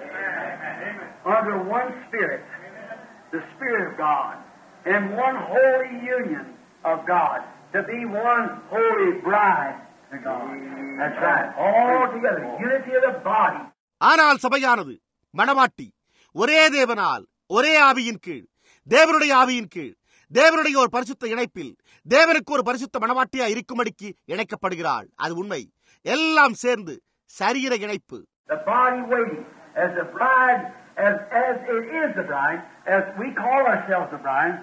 under one Spirit, the Spirit of God, and one holy union of God to be one holy bride to God. That's right. All together, unity of the body. ஆனால் சபையானது மணவாட்டி ஒரே தேவனால் ஒரே ஆவியின் கீழ் தேவனுடைய ஆவியின் கீழ் தேவனுடைய ஒரு பரிசுத்த இணைப்பில் தேவனுக்கு ஒரு பரிசுத்த மணவாட்டியா இருக்கும்படிக்கு இணைக்கப்படுகிறாள். அது உண்மை. எல்லாம் சேர்ந்து சரீர இணைப்பு. The body waiting as the bride, as as it is the bride, as we call ourselves the bride.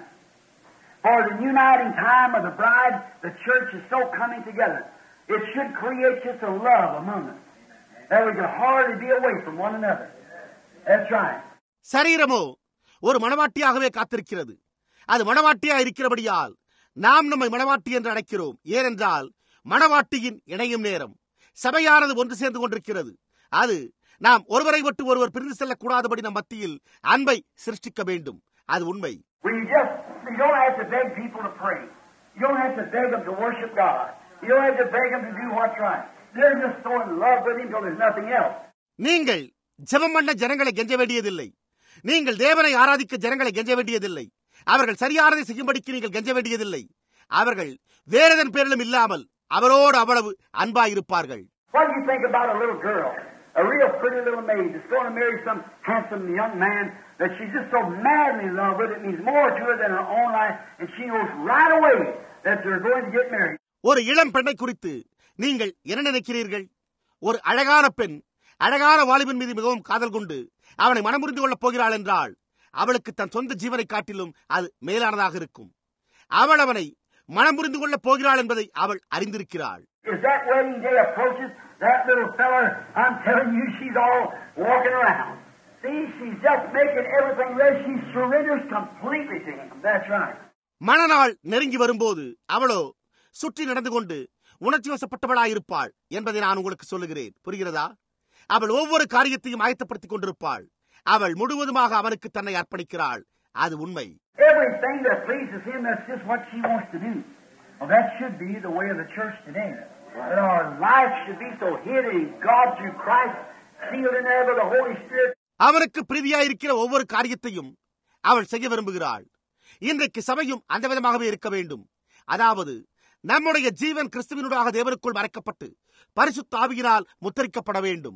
For the uniting time of the bride, the church is so coming together. It should create just a love among us that we could hardly be away from one another. That's right. சரீரமோ ஒரு மணவாட்டியாகவே காத்திருக்கிறது. அது மணவாட்டியா இருக்கிறபடியால் நாம் நம்மை மணவாட்டி என்று அழைக்கிறோம். ஏனென்றால் மணவாட்டியின் இணையும் நேரம் சபையானது ஒன்று சேர்ந்து கொண்டிருக்கிறது. அது நாம் ஒருவரை விட்டு ஒருவர் பிரிந்து செல்லக்கூடாதபடி நம் மத்தியில் அன்பை சிருஷ்டிக்க வேண்டும். அது உண்மை. We just, you don't have to beg people to pray. You don't have to beg them to worship God. You don't have to beg them to do what's right. They're just so in love with Him till there's nothing else. நீங்கள் ஜெபம் பண்ண ஜனங்களை கெஞ்ச வேண்டியதில்லை. நீங்கள் தேவனை ஆராதிக்க ஜனங்களை கெஞ்ச வேண்டியதில்லை. அவர்கள் சரியானதை செய்யும்படிக்கு நீங்கள் கெஞ்ச வேண்டியதில்லை. அவர்கள் வேறெதன் பேரிலும் இல்லாமல் அவரோடு அவ்வளவு அன்பாயிருப்பார்கள். What do you think about a little girl, a real pretty little maid that's going to marry some handsome young man that she's just so madly in love with, it means more to her than her own life, and she knows right away that they're going to get married. ஒரு இளம் பெண்ணை குறித்து நீங்கள் என்ன நினைக்கிறீர்கள்? ஒரு அழகான பெண் அழகான வாலிபன் மீது மிகவும் காதல் கொண்டு அவனை மனமுறிந்து கொள்ளப் போகிறாள் என்றால் அவளுக்கு தன் சொந்த ஜீவனை காட்டிலும் அது மேலானதாக இருக்கும். அவள் அவனை மனமுறிந்து கொள்ளப் போகிறாள் என்பதை அவள் அறிந்திருக்கிறாள். As that wedding day approaches, that little fella, I'm telling you, she's all walking around. See, she's just making everything ready. She surrenders completely to Him. That's right. மணநாள் நெருங்கி வரும்போது அவளோ சுற்றி நடந்து கொண்டு உணர்ச்சி வசப்பட்டவளாயிருப்பாள் என்பதை நான் உங்களுக்கு சொல்லுகிறேன். புரிகிறதா? அவள் ஒவ்வொரு காரியத்தையும் ஆயத்தப்படுத்திக் கொண்டிருப்பாள். அவள் முழுவதுமாக அவனுக்கு தன்னை அர்ப்பணிக்கிறாள். அது உண்மை. Everything that pleases Him, that's just what she wants to do. Well, that should be the way of the church today. That our life should be so hid in God through Christ, sealed in there by the Holy Spirit. அவனுக்கு பிரீதியாயிருக்கிற ஒவ்வொரு காரியத்தையும் அவள் செய்ய விரும்புகிறாள். இன்றைக்கு சபையும் அந்த விதமாகவே இருக்க வேண்டும். அதாவது நம்முடைய ஜீவன் கிறிஸ்துவினூடாக தேவனுக்குள் மறைக்கப்பட்டு பரிசுத்த ஆவியினால் முத்திரிக்கப்பட வேண்டும்.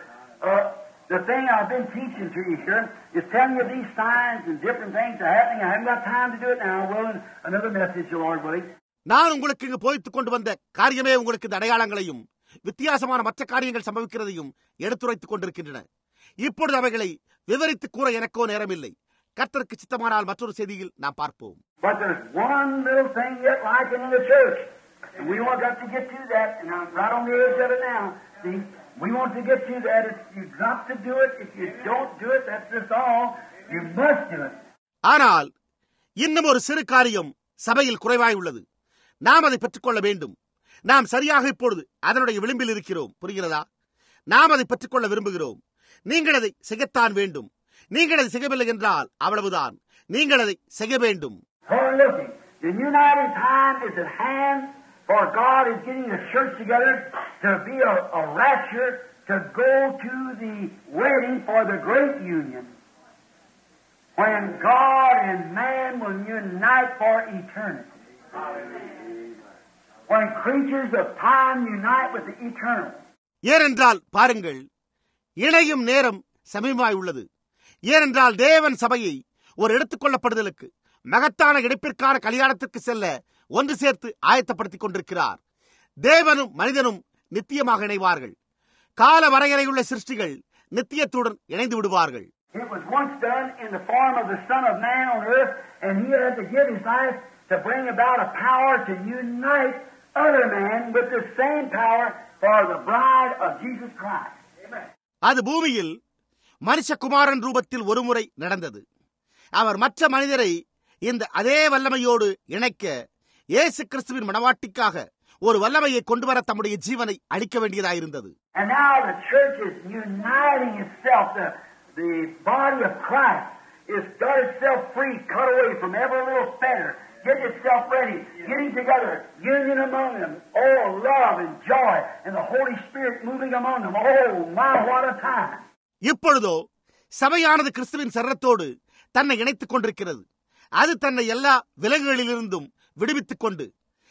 The thing I've been teaching to you here is telling you these signs and different things are happening. I haven't got time to do it now. Well, another message, the Lord willing. நான் உங்களுக்கு இங்கு போதித்துக் கொண்டு வந்த காரியமே உங்களுக்கு இந்த அடையாளங்களையும் வித்தியாசமான மற்ற காரியங்கள் சம்பவிக்கிறதையும் எடுத்துரைத்துக் கொண்டிருக்கின்றன. இப்பொழுது அவைகளை விவரித்து கூற எனக்கோ நேரமில்லை. கர்த்தருக்கு சித்தமானால் மற்றொரு செய்தியில் நாம் பார்ப்போம். But there's one little thing yet lacking in the church. And we want to get to that, and I'm right on the edge of it now. See, we want to get to that. If you've got to do it, if you don't do it, that's just all. You must do it. ஆனால் இன்னும் ஒரு சிறு காரியம் சபையில் குறைவாய் உள்ளது. நாம் அதை பெற்றுக்கொள்ள வேண்டும். நாம் சரியாக இப்பொழுது அதனுடைய விளிம்பில் இருக்கிறோம். புரிகிறதா? நாம் அதை பெற்றுக்கொள்ள விரும்புகிறோம். நீங்கள் அதை செய்யத்தான் வேண்டும். நீங்கள் அதை செய்யவில்லை என்றால் அவ்வளவுதான். நீங்கள் அதை செய்ய வேண்டும். For looking, the uniting time is at hand, for God is getting the church together to be a, a rapture, to go to the wedding for the great union, when God and man will unite for eternity. When creatures of time unite with the eternal. ஏனென்றால் பாருங்கள், இணையும் நேரம் சமீபமாய் உள்ளது. ஏனென்றால் தேவன் சபையை ஒரு எடுத்துக்கொள்ளப்படுதலுக்கு மகத்தான இணைப்பிற்கான கல்யாணத்திற்கு செல்ல ஒன்று சேர்த்து ஆயத்தப்படுத்திக் கொண்டிருக்கிறார். தேவனும் மனிதனும் நித்தியமாக இணைவார்கள். கால வரையறையுள்ள சிருஷ்டிகள் நித்தியத்துடன் இணைந்து விடுவார்கள். It was once done in the form of the Son of Man on earth, and He had to give His life to bring about a power to unite other men with the same power for the bride of Jesus Christ. அது பூமியில் மனுஷகுமாரன் ரூபத்தில் ஒருமுறை நடந்தது. அவர் மற்ற மனிதரை இந்த அதே வல்லமையோடு இணைக்க இயேசு கிறிஸ்துவின் மணவாட்டிக்காக ஒரு வல்லமையை கொண்டு வர தம்முடைய ஜீவனை அளிக்க வேண்டியதாயிருந்தது. And now the church is uniting itself. The, the body of Christ is got itself free, cut away from every little fetter, getting itself ready, getting together, union among them. Oh, love and joy, and the Holy Spirit moving among them. Oh, my, what a time. இப்பொழுதோ சபையானது கிறிஸ்துவின் சரீரத்தோடு தன்னை இணைத்துக் கொண்டிருக்கிறது. அது தன்னை எல்லா விலங்குகளிலிருந்தும் விடுவித்துக் கொண்டு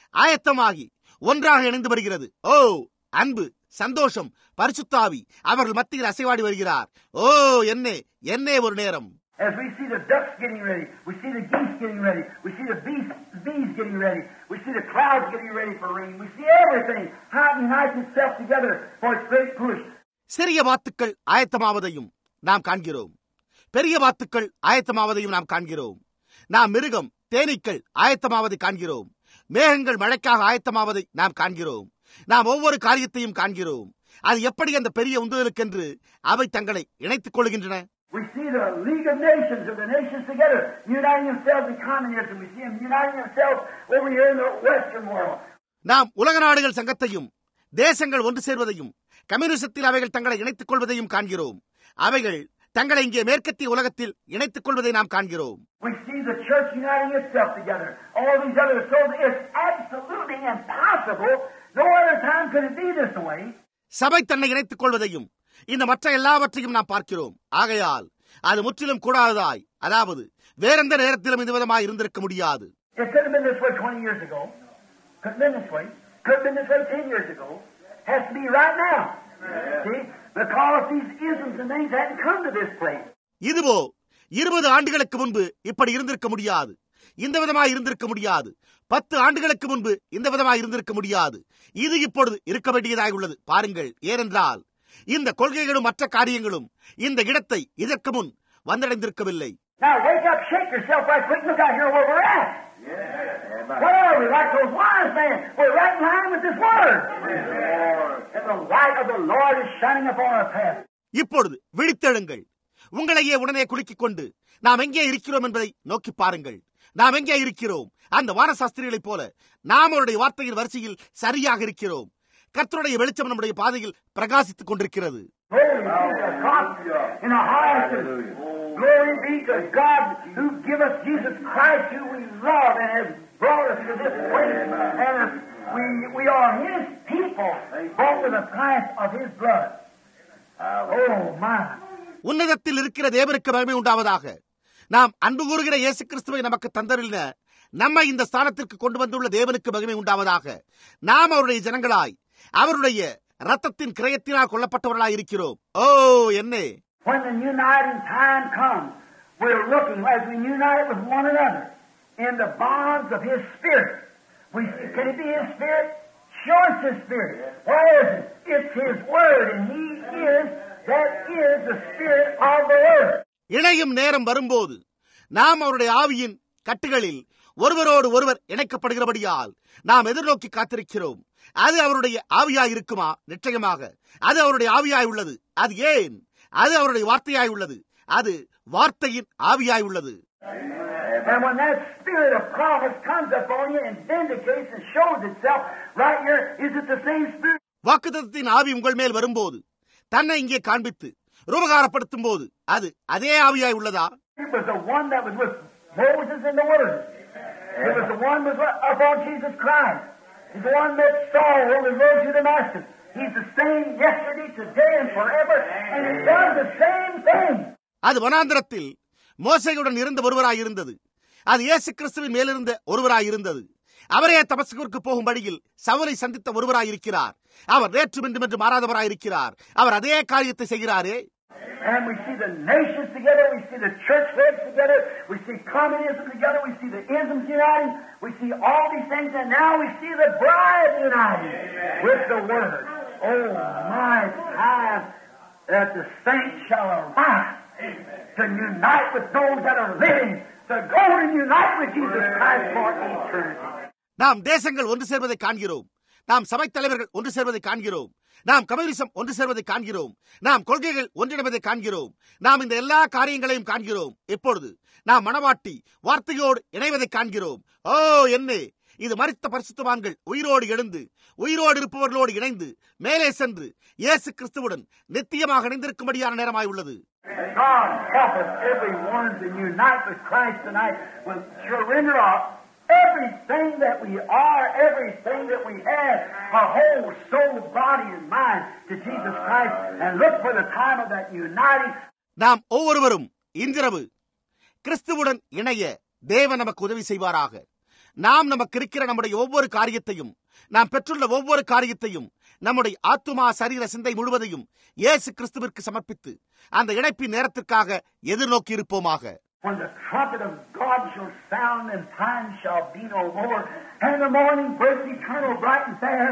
ஆயத்தமாகி ஒன்றாக இணைந்து வருகிறது. ஓ அன்பு, சந்தோஷம், பரிசுத்தாவி அவர்கள் மத்தியில் அசைவாடி வருகிறார். ஓ என்னே என்னே ஒரு நேரம். As we see the ducks getting ready, we see the geese getting ready, we see the bees, bees getting ready, we see the clouds getting ready for rain, we see everything how it unites itself together for its great push. சிறிய வாத்துக்கள் ஆயத்தமாவதையும் நாம் காண்கிறோம். பெரிய வாத்துக்கள் ஆயத்தமாவதையும் நாம் காண்கிறோம். நாம் மிருகம், தேனீக்கள் ஆயத்தமாவதை காண்கிறோம். மேகங்கள் மழைக்காக ஆயத்தமாவதை நாம் காண்கிறோம். நாம் ஒவ்வொரு காரியத்தையும் காண்கிறோம். அது எப்படி அந்த பெரிய உந்துதலுக்கென்று அவை தங்களை இணைத்துக் கொள்கின்றன. We see the League of Nations, or the nations together, uniting themselves in communism. We see them uniting themselves over here in the Western world. நாம் உலக நாடுகள் சங்கத்தையும் தேசங்கள் ஒன்று சேர்வதையும் கம்யூனிசத்தில் அவைகள் தங்களை இணைத்துக் கொள்வதையும் காண்கிறோம். அவைகள் தங்களை இங்கே மேற்கத்திய உலகத்தில் இணைத்துக் கொள்வதை நாம் காண்கிறோம். We see the church uniting itself together. All these others. So it's absolutely impossible. No other time could it be this way. சபை தன்னை இணைத்துக் கொள்வதையும் இந்த மற்ற எல்லாவற்றையும் நாம் பார்க்கிறோம். ஆகையால் அது முற்றிலும் கூடாததாய், அதாவது வேறெந்த நேரத்திலும் இந்த விதமாய் இருந்திருக்க முடியாது. It could have been this way twenty years ago. Could have been this way. Could have been this way ten years ago. Has to be right now. See? Because these isms and things hadn't come to this place. இதுவோ இருபது ஆண்டுகளுக்கு முன்பு இப்படி இருந்திருக்க முடியாது. இந்த விதமாய் இருந்திருக்க முடியாது. பத்து ஆண்டுகளுக்கு முன்பு இந்த விதமாய் இருந்திருக்க முடியாது. இது இப்பொழுது இருக்க வேண்டியதாக உள்ளது. பாருங்கள், ஏனென்றால் இந்த கொள்கைகளும் மற்ற காரியங்களும் இந்த இடத்தை இதற்கு முன் வந்தடைந்திருக்கவில்லை. Now wake up, shake yourself right quick. Look out here where we're at. Yeah. Where are we? Like those wise men. We're right in line with this word. And the light of the Lord is shining upon our path. இப்பொழுது விழித்தெழுங்கள். உங்களையே உடனே குலுக்கிக் கொண்டு நாம் எங்கே இருக்கிறோம் என்பதை நோக்கி பாருங்கள். நாம் எங்கே இருக்கிறோம்? அந்த வானசாஸ்திரிகளைப் போல நாம் அவருடைய வார்த்தையின் வரிசையில் சரியாக இருக்கிறோம். கர்த்தருடைய வெளிச்சம் நம்முடைய பாதையில் பிரகாசித்துக் கொண்டிருக்கிறது. Glory be to God who give us Jesus Christ, who we love and has brought us to this place. And we, we are His people, bought with the price of His blood. Oh my! உன்னதத்தில் இருக்கிற தேவனுக்கு மகிமை உண்டாவதாக. நாம் அன்பு கூறுகிற இயேசு கிறிஸ்துவை நமக்கு தந்தருளின நம்மை இந்த ஸ்தானத்திற்கு கொண்டு வந்துள்ள தேவனுக்கு மகிமை உண்டாவதாக. நாம் அவருடைய ஜனங்களாய் அவருடைய ரத்தத்தின் கிரயத்தினால் கொல்லப்பட்டவர்களாய் இருக்கிறோம். ஓ என்னே! When the uniting time comes, we're looking as we unite with one another in the bonds of His Spirit. We see, can it be His Spirit? Sure, it's His Spirit. What is it? It's His Word, and He is, that is the Spirit of the Word. இணையும் நேரம் வரும்போது நாம் அவருடைய ஆவியின் கட்டுகளில் ஒருவரோடு ஒருவர் இணைக்கப்படுகிறபடியால் நாம் எதிர்நோக்கி காத்திருக்கிறோம். அது அவருடைய ஆவியாய் இருக்குமா? நிச்சயமாக அது அவருடைய ஆவியாய் உள்ளது. அது ஏன்? அது அவருடைய வார்த்தையாய் உள்ளது. அது வார்த்தையின் ஆவியாய் உள்ளது. And when that spirit of promise comes upon you and vindicates and shows itself right here, is it the same spirit? வாக்குத்தத்தத்தின் ஆவி உங்கள் மேல் வரும்போது தன்னை இங்கே காண்பித்து ரூபகாரப்படுத்தும் போது அது அதே ஆவியாய் உள்ளதா? It was the one that was with Moses in the wilderness. It was the one that was upon Jesus Christ. It's the one that Saul on the road to Damascus. He's the same yesterday, today, and forever, and He does the same thing. அது வனாந்திரத்தில் மோசேயுடன் இருந்த ஒருவராய் இருந்தது. அது இயேசு கிறிஸ்துவின் மேலிருந்த ஒருவராய் இருந்தது. அவரே தமஸ்குவிற்கு போகும் வழியில் சவுலை சந்தித்த ஒருவராய் இருக்கிறார். அவர் நேற்றும் இன்றும் என்று மாறாதவராய் இருக்கிறார். அவர் அதே காரியத்தை செய்கிறாரே. And we see the nations together, we see the church heads together, we see communism together, we see the isms uniting, we see all these things, and now we see the bride uniting with the Word. Oh, my time that the saints shall arise to unite with those that are living, to go and unite with Jesus Christ for eternity. நாம் தேசங்கள் ஒன்று சேர்வதை காண்கிறோம். நாம் சபை தலைவர்கள் ஒன்று சேர்வதை காண்கிறோம். நாம் கம்யூனிசம் ஒன்று சேர்வதை காண்கிறோம். நாம் கொள்கைகள் ஒன்றிணைவதை காண்கிறோம். நாம் இந்த எல்லா காரியங்களையும் காண்கிறோம். இப்பொழுது நாம் மணவாட்டி வார்த்தையோடு இணைவதை காண்கிறோம். ஓ என்னே! இது மரித்த பரிசுத்தவான்கள் உயிரோடு எழுந்து உயிரோடு இருப்பவர்களோடு இணைந்து மேலே சென்று இயேசு கிறிஸ்துவுடன் நித்தியமாக இணைந்திருக்கும்படியான நேரமாய் உள்ளது. God help us everyone to unite with Christ tonight, with surrender of everything that we are, everything that we have, our whole soul, body, and mind to Jesus Christ, and look for the time of that uniting. நாம் ஒவ்வொருவரும் இன்றிரவு கிறிஸ்துவுடன் இணைய தேவன் நமக்கு உதவி செய்வாராக. நாம் நமக்கு இருக்கிற நம்முடைய ஒவ்வொரு காரியத்தையும், நாம் பெற்றுள்ள ஒவ்வொரு காரியத்தையும், நம்முடைய ஆத்துமா சரீர சிந்தை முழுவதையும் இயேசு கிறிஸ்துவிற்கு சமர்ப்பித்து அந்த இணைப்பின் நேரத்திற்காக எதிர்நோக்கி இருப்போமாக. When the trumpet of God shall sound and time shall be no more, and the morning breaks eternal bright and fair,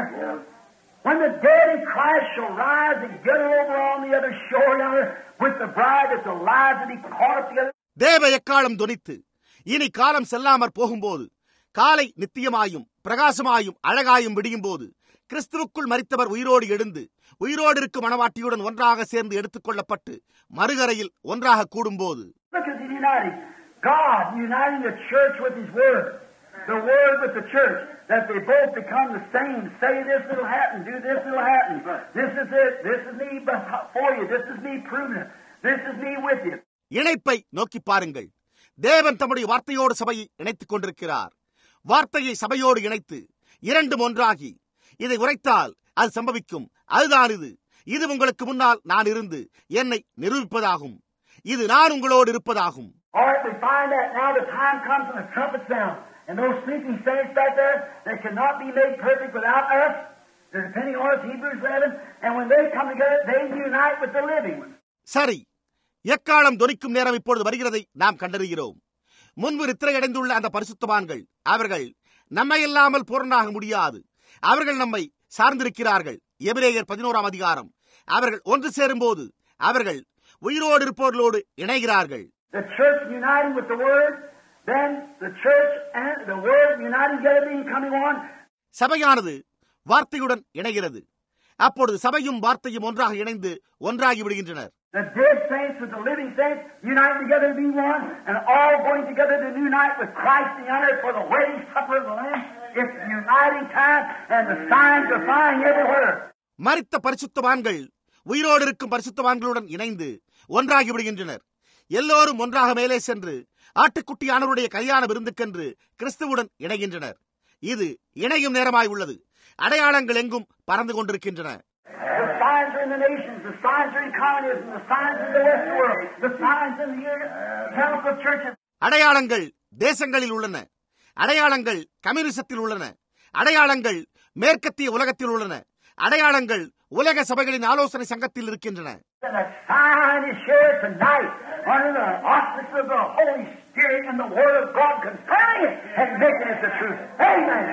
when the dead in Christ shall rise and get over on the other shore yonder with the bride that's alive to be caught up together. தேவ எக்காலம் தொனித்து இனி காலம் செல்லாமற் போகும்போது, காலை நித்தியமாயும் பிரகாசமாயும் அழகாயும் விடியும் போது, கிறிஸ்துவுக்குள் மரித்தவர் உயிரோடு எழுந்து உயிரோடு இருக்கும் மணவாட்டியுடன் ஒன்றாக சேர்ந்து எடுத்துக் கொள்ளப்பட்டு மறுகரையில் ஒன்றாக கூடும்போது, Look at the uniting. God uniting the church with His Word. The Word with the church. That they both become the same. Say this, it'll happen. Do this, it'll happen. This is it. This is me for you. This is me proving it. This is me with you. இணைப்பை நோக்கி பாருங்கள். தேவன் தம்முடைய வார்த்தையோடு சபையை இணைத்துக் கொண்டிருக்கிறார். வார்த்தையை சபையோடு இணைத்து இரண்டும் ஒன்றாகி இதை உரைத்தால் அது சம்பவிக்கும். அதுதான் இது. இது உங்களுக்கு முன்னால் நான் இருந்து என்னை நிரூபிப்பதாகும். இது நான் உங்களோடு இருப்பதாகும். All right, we find that now the time comes when the trumpet sound. And those sleeping saints back there, they cannot be made perfect without us. They're depending on us, Hebrews eleven. And when they come together, they unite with the living ones. சரி, எக்காலம் தொனிக்கும் நேரம் இப்பொழுது வருகிறதை நாம் கண்டறிகிறோம். முன்பு நித்திரையடைந்துள்ள அந்த பரிசுத்தவான்கள், அவர்கள் நம்மை இல்லாமல் பூரணாக முடியாது. அவர்கள் நம்மை சார்ந்திருக்கிறார்கள். எபிரேயர் பதினோராம் அதிகாரம். அவர்கள் ஒன்று சேரும் போது அவர்கள் உயிரோடு இருப்பவர்களோடு இணைகிறார்கள். The church uniting with the word, then the church and the word uniting together being coming on. சபையானது வார்த்தையுடன் இணைகிறது. அப்பொழுது சபையும் வார்த்தையும் ஒன்றாக இணைந்து ஒன்றாகி விடுகின்றனர். The dead saints with the living saints uniting together to be one, and all going together to unite with Christ the honor for the wedding supper of the Lamb. It's uniting time, and the signs are flying everywhere. மரித்த பரிசுத்தவான்கள் உயிரோடு இருக்கும் பரிசுத்தவான்களுடன் இணைந்து ஒன்றாகி விடுகின்றனர். எல்லோரும் ஒன்றாக மேலே சென்று ஆட்டுக்குட்டியானவருடைய கல்யாண விருந்துக்கென்று கிறிஸ்துவுடன் இணைகின்றனர். இது இணையும் நேரமாய் உள்ளது. அடையாளங்கள் எங்கும் பறந்து கொண்டிருக்கின்றன. The signs are in the nations, the signs are in communism, the signs in the West world, the signs in the Pentecostal churches. அடையாளங்கள் தேசங்களில் உள்ளன. அடையாளங்கள் கம்யூனிசத்தில் உள்ளன. அடையாளங்கள் மேற்கத்திய உலகத்தில் உள்ளன. அடையாளங்கள் உலக சபைகளின் ஆலோசனை சங்கத்தில் இருக்கின்றன. And the sign is here tonight under the auspice of the Holy Spirit and the Word of God confirming it and making it the truth. Amen.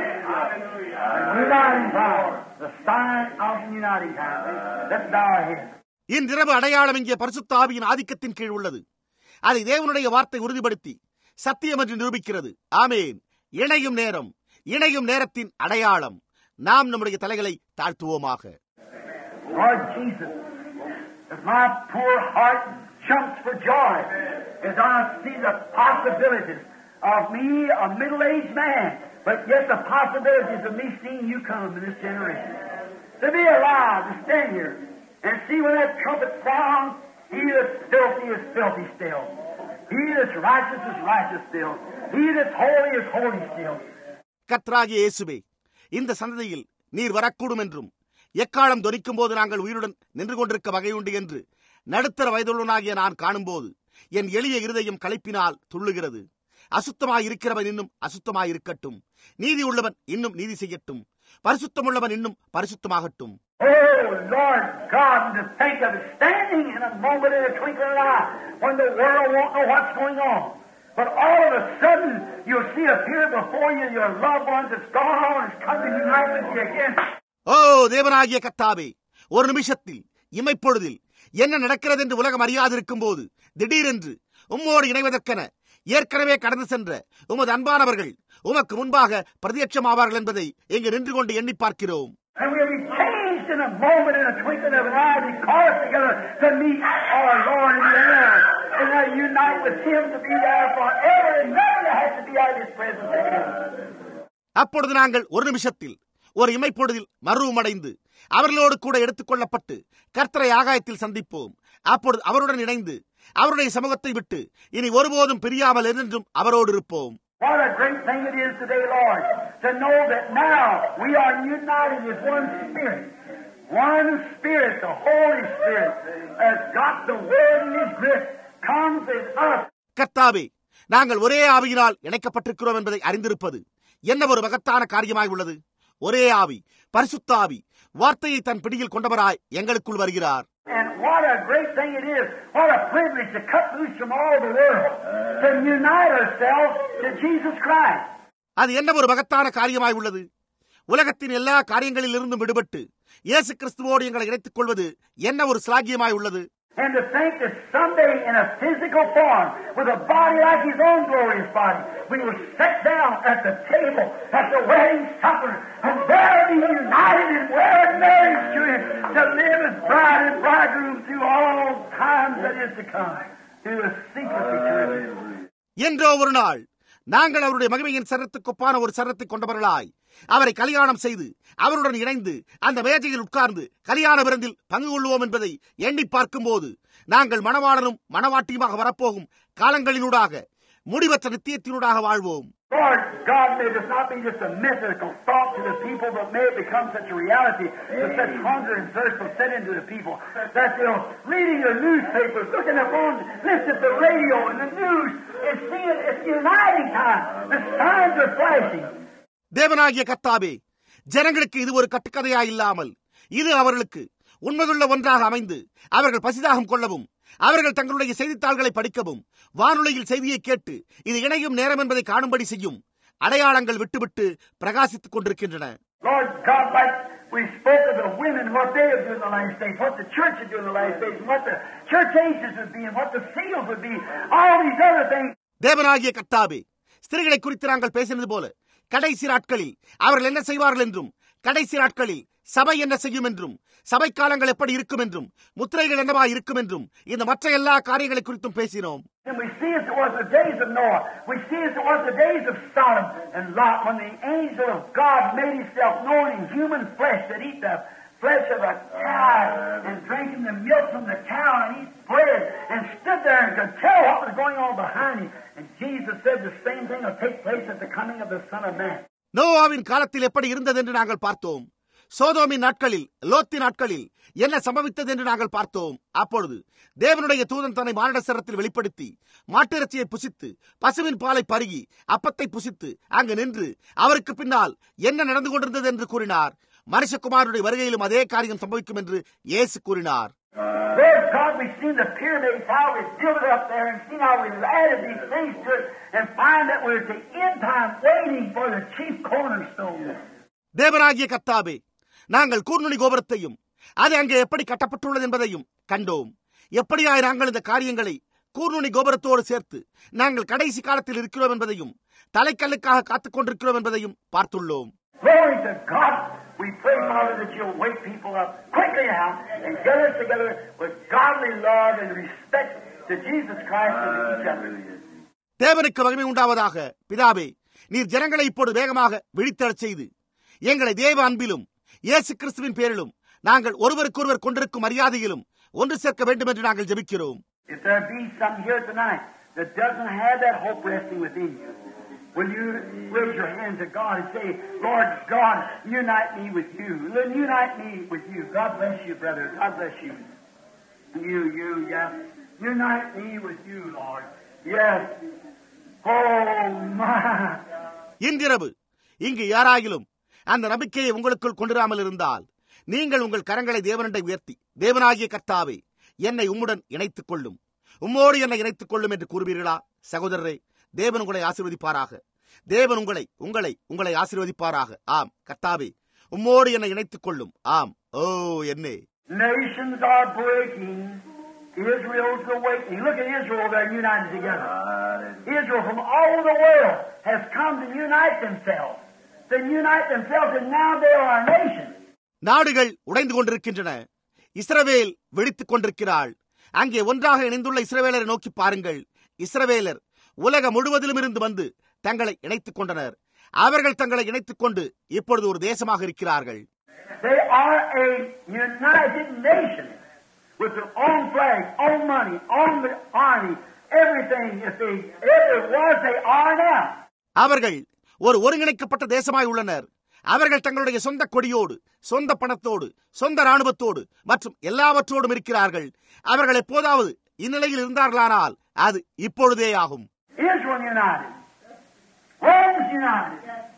Uniting power. The sign of uniting power. Let's bow our heads. இன்றிரவு அடையாளம் இங்கே பரிசுத்த ஆவியின் ஆதிக்கத்தின் கீழ் உள்ளது. அதை தேவனுடைய வார்த்தை உறுதிப்படுத்தி சத்தியம் என்று நிரூபிக்கிறது. ஆமேன். இணையும் நேரம், இணையும் நேரத்தின் அடையாளம். நாம் நம்முடைய தலைகளை தாழ்த்துவோமாக. Lord Jesus, as my poor heart jumps for joy as I see the possibilities of me, a middle-aged man, but yet the possibilities of me seeing you come in this generation. To be alive, to stand here, and see when that trumpet sounds, he that's filthy is filthy still. He that's righteous is righteous still. He that's holy is holy still. கர்த்தராகிய இயேசுவே, இந்த சந்ததியில் நீர் வரக்கூடும் என்றும் எக்காலம் தொனிக்கும் போது நாங்கள் உயிருடன் நின்று கொண்டிருக்க வகையுண்டு என்று நடுத்தர வயதுள்ளவனாகிய நான் காணும்போது என் எளிய இருதயம் களைப்பினால் துள்ளுகிறது. அசுத்தமாய் இருக்கிறவன் இன்னும் அசுத்தமாய் இருக்கட்டும். நீதி உள்ளவன் இன்னும் நீதி செய்யட்டும். பரிசுத்தம் உள்ளவன் இன்னும் பரிசுத்தமாகட்டும். Oh, Lord God, to think of it standing in a moment in a twinkling of an eye when the world won't know what's going on. But all of a sudden, you'll see appear before you your loved ones that's gone on and come to unite with you again. ஓ தேவனாகிய கர்த்தாவே, ஒரு நிமிஷத்தில் இமைப்பொழுதில் என்ன நடக்கிறது என்று உலகம் அறியாதிருக்கும் போது திடீரென்று உம்மோடு இணைவதற்கென ஏற்கனவே கடந்து சென்ற உமது அன்பானவர்கள் உமக்கு முன்பாக பிரத்யட்சமாவார்கள் என்பதை இங்கு நின்று கொண்டு எண்ணி பார்க்கிறோம். And we'll be changed in a moment, in a twinkling of an eye, to call us together to meet our Lord in the air, and to unite with Him to be there forever, and never has to be out of His presence again. அப்பொழுது நாங்கள் ஒரு நிமிஷத்தில் ஒரு இமைப்பொழுதில் மறுவமடைந்து அவர்களோடு கூட எடுத்துக் கொள்ளப்பட்டு கர்த்தரை ஆகாயத்தில் சந்திப்போம். அப்பொழுது அவருடன் இணைந்து அவருடைய சமூகத்தை விட்டு இனி ஒருபோதும் பிரியாமல் என்றென்றும் அவரோடு இருப்போம். What a great thing it is today, Lord, to know that now we are united as one Spirit. One Spirit, the Holy Spirit, has got the Word in His grip, comes in us. கர்த்தாவே, நாங்கள் ஒரே ஆவியினால் இணைக்கப்பட்டிருக்கிறோம் என்பதை அறிந்திருப்பது என்ன ஒரு மகத்தான காரியமாய் உள்ளது! ஒரே ஆவி, பரிசுத்த ஆவி, வார்த்தையை தன் பிடியில் கொண்டவராய் எங்களுக்குள் வருகிறார். And what a great thing it is! What a privilege to cut loose from all the world, to unite ourselves to Jesus Christ. அது என்ன ஒரு மகத்தான காரியமாய் உள்ளது! உலகத்தின் எல்லா காரியங்களில் இருந்தும் விடுபட்டு இயேசு கிறிஸ்துவோடு எங்களை இணைத்துக் கொள்வது என்ன ஒரு சிலாகியமாய் உள்ளது! And to think that someday in a physical form, with a body like His own glorious body, we will sit down at the table, at the wedding supper, and there be united and wear marriage to Him, to live as bride and bridegroom through all times that is to come, through the secret eternity. என்றோ ஒரு நாள் நாங்கள் அவருடைய மகிமையின் சரத்துக்கு ஒப்பான ஒரு சரத்தை கொண்டவர்களாய் அவரை கல்யாணம் செய்து அவருடன் இணைந்து அந்த மேஜையில் உட்கார்ந்து கல்யாண விருந்தில் பங்கு கொள்வோம் என்பதை எண்ணி பார்க்கும் போது நாங்கள் மணவாளனும் மணவாட்டியுமாக வரப்போகும் காலங்களினூடாக முடிவற்ற நித்தியத்தினூடாக வாழ்வோம். Lord God, may this not be just a mythical thought to the people, but may it become such a reality that such hunger and thirst will set into the people, that they'll reading their newspapers, looking at one, listen to the radio and the news, and see it, it's uniting time. The signs are flashing. தேவனாகிய கர்த்தாவே, ஜனங்களுக்கு இது ஒரு கட்டுக்கதையா இல்லாமல் இது அவர்களுக்கு உண்மையுள்ள ஒன்றாக அமைந்து அவர்கள் பசிதாகம் கொள்ளவும் அவர்கள் தங்களுடைய செய்தித்தாள்களை படிக்கவும் வானொலியில் செய்தியை கேட்டு இது இணையும் நேரம் என்பதை காணும்படி செய்யும் அடையாளங்கள் விட்டுவிட்டு பிரகாசித்துக் கொண்டிருக்கின்றன. Lord God, like we spoke of the women, what they would do in the last days, what the church would do in the last days, and what the church ages would be, and what the seals would be, all these other things. தேவனாகிய கர்த்தாவே, ஸ்திரீகளை குறித்து நாங்கள் பேசினது போல கடைசி நாட்களில் அவர்கள் என்ன செய்வார்கள் என்றும் கடைசி நாட்களில் சபை என்ன செய்யும் என்றும் சபை காலங்கள் எப்படி இருக்கும் என்றும் முத்திரைகள் என்னவா இருக்கும் என்றும் இந்த மற்ற எல்லா காரியங்களை குறித்தும் பேசினோம். And we see as it was the days of Noah, we see as it was the days of Sodom and Lot, when the angel of God made Himself known in human flesh, that eat the flesh of a cow and drinking the milk from the cow and eat bread and stood there and could tell what was going on behind him. And Jesus said the same thing will take place at the coming of the Son of Man. நோவாவின் காலத்தில் எப்படி இருந்தது என்று நாங்கள் பார்த்தோம். சோதோமின் நாட்களில், லோத்தின் நாட்களில் என்ன சம்பவித்தது என்று நாங்கள் பார்த்தோம். அப்பொழுது தேவனுடைய தூதன் தன்னை மானிட சரத்தில் வெளிப்படுத்தி மாட்டிறைச்சியை புசித்து பசுவின் பாலை பருகி அப்பத்தை புசித்து அங்கு நின்று அவருக்கு பின்னால் என்ன நடந்து கொண்டிருந்தது என்று கூறினார். மனுஷகுமாரனுடைய வருகையிலும் அதே காரியம் சம்பவிக்கும் என்று இயேசு கூறினார். Lord God, we've seen the pyramids, how we've built it up there, and seen how we've added these things to it, and find that we're at the end time waiting for the chief cornerstone. தேவனாகிய கர்த்தாவே, நாங்கள் கூர்நுனி கோபுரத்தையும் அது அங்கே எப்படி கட்டப்பட்டுள்ளது என்பதையும் கண்டோம். எப்படியாய் நாங்கள் இந்த காரியங்களை கூர்நுனி கோபுரத்தோடு சேர்த்து நாங்கள் கடைசி காலத்தில் இருக்கிறோம் என்பதையும் தலைக்கல்லுக்காக காத்துக் கொண்டிருக்கிறோம் என்பதையும் பார்த்துள்ளோம். Glory to God. We pray, Father, that you'll wake people up quickly now and gather us together with godly love and respect to Jesus Christ and to each other. தேவனுக்கு மகிமை உண்டாவதாக. பிதாவே, நீர் ஜனங்களை இப்போது வேகமாக விழித்தெழச் செய்து எங்களை தேவ அன்பிலும் இயேசு கிறிஸ்துவின் பேரிலும் நாங்கள் ஒருவருக்கொருவர் கொண்டிருக்கும் மரியாதையிலும் ஒன்று சேர்க்க வேண்டும் என்று நாங்கள் ஜெபிக்கிறோம். If there be some here tonight that doesn't have that hope resting within you, will you raise your hand to God and say, Lord God, unite me with you. Unite me with you. God bless you, brother. God bless you. You, you, yes. Unite me with you, Lord. Yes. Oh, my. இன்றிரவு இங்கு யாராயிலும் அந்த நம்பிக்கையை உங்களுக்குள் கொண்டிராமல் இருந்தால் நீங்கள் உங்கள் கரங்களை தேவனண்டை உயர்த்தி, தேவனாகிய கர்த்தாவே, என்னை உம்முடன் இணைத்துக் கொள்ளும், உம்மோடு என்னை இணைத்துக் கொள்ளும் என்று கூறுவீர்களா? சகோதரரே, தேவன் உங்களை ஆசீர்வதிப்பாராக. தேவன் உங்களை உங்களை உங்களை ஆசீர்வதிப்பாராக. ஆம் கர்த்தாவே, உம்மோடு என்னை இணைத்துக் கொள்ளும். ஆம். ஓ என்னே. Nations are breaking. Israel's awakening. Look at Israel, they're united together. Israel from all over the world has come to unite themselves. They unite themselves and now they are a nation. நாடுகள் உடைந்து கொண்டிருக்கின்றன. இஸ்ரவேல் வெடித்துக் கொண்டிருக்கிறாள். அங்கே ஒன்றாக இணைந்துள்ள இஸ்ரவேலரை நோக்கி பாருங்கள். இஸ்ரவேலர் உலகம் முழுவதிலும் இருந்து வந்து தங்களை இணைத்துக் கொண்டனர். அவர்கள் தங்களை இணைத்துக் கொண்டு இப்பொழுது ஒரு தேசமாக இருக்கிறார்கள். They are a united nation with their own flag, own money, own army, everything. If they ever was, they are now. அவர்கள் ஒரு ஒருங்கிணைக்கப்பட்ட தேசமாய் உள்ளனர். அவர்கள் தங்களுடைய சொந்த கொடியோடு, சொந்த பணத்தோடு, சொந்த ராணுவத்தோடு மற்றும் எல்லாவற்றோடும் இருக்கிறார்கள். அவர்கள் எப்போதாவது இந்நிலையில் இருந்தார்களானால் அது இப்பொழுதே ஆகும். Israel united, Rome's united,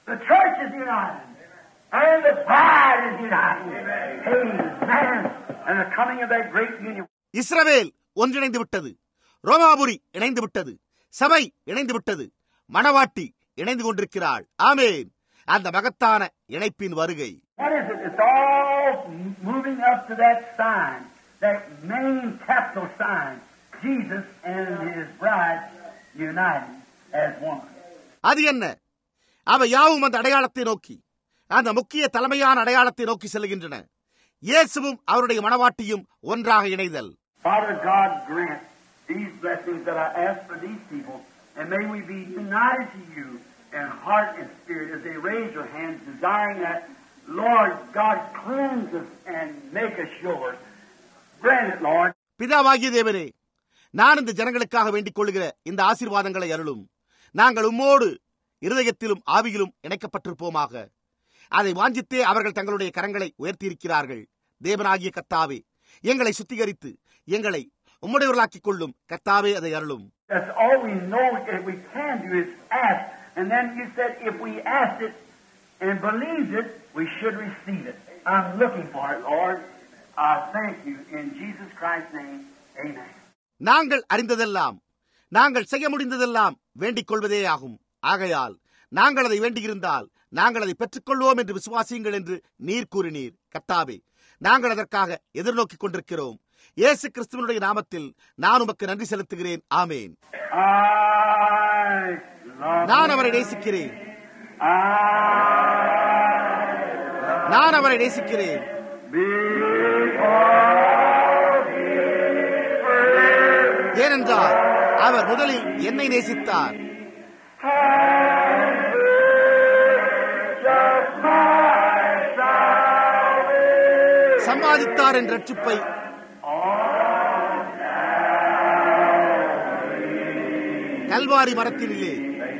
The church is united. And the bride is united. Amen. And the coming of that great union. இஸ்ரவேல் ஒன்றிணைந்து விட்டது, ரோமாபுரி இணைந்து விட்டது, சபை இணைந்து விட்டது, மணவாட்டி இணைந்து கொண்டிருக்கிறாள். ஆமென். அந்த மகத்தான இணைப்பின் வருகை. What is it? It's all moving up to that sign, that main capital sign, Jesus and his bride united as one. அது என்ன? அவை யாவும் அந்த அடையாளத்தை நோக்கி, அந்த முக்கிய தலைமையான அடையாளத்தை நோக்கி செல்கின்றன. இயேசுவும் அவருடைய மணவாட்டியும் ஒன்றாக இணைதல். Father God, grant these blessings that I ask for these people, and may we be united to you in heart and spirit as they raise their hands, desiring that, Lord God, cleanse us and make us yours. Grant it, Lord. பிதாவாகிய தேவனே, நான் இந்த ஜனங்களுக்காக வேண்டிக் கொள்கிற இந்த ஆசீர்வாதங்களை அருளும். நாங்கள் உம்மோடு இருதயத்திலும் ஆவியிலும் இணைக்கப்பட்டிருப்போமாக. அதை வாஞ்சித்தே அவர்கள் தங்களுடைய கரங்களை உயர்த்தியிருக்கிறார்கள். தேவனாகிய கர்த்தாவே, எங்களை சுத்திகரித்து எங்களை உம்முடையவர்களாக்கிக் கொள்ளும். கர்த்தாவே, அதை அருளும். That's all we know that we can do is ask. And then you said if we ask it and believe it, we should receive it. I'm looking for it, Lord. I thank you in Jesus Christ's name. Amen. நாங்கள் அறிந்ததெல்லாம், நாங்கள் செய்ய முடிந்ததெல்லாம் வேண்டிக் கொள்வதே ஆகும். ஆகையால் நாங்கள் அதை வேண்டியிருந்தால் நாங்கள் அதை பெற்றுக்கொள்வோம் என்று விசுவாசியுங்கள் என்று நீர் கூறினீர். கர்த்தாவே, நாங்கள் அதற்காக எதிர்நோக்கிக் கொண்டிருக்கிறோம். இயேசு கிறிஸ்துவனுடைய நாமத்தில் நான் உமக்கு நன்றி செலுத்துகிறேன். ஆமேன். நான் அவரை நேசிக்கிறேன். நான் அவரை நேசிக்கிறேன். ஏனென்றால் அவர் முதலில் என்னை நேசித்தார். சம்பாதித்தார் என்ற ரட்சிப்பை கல்வாரி மரத்தினிலே.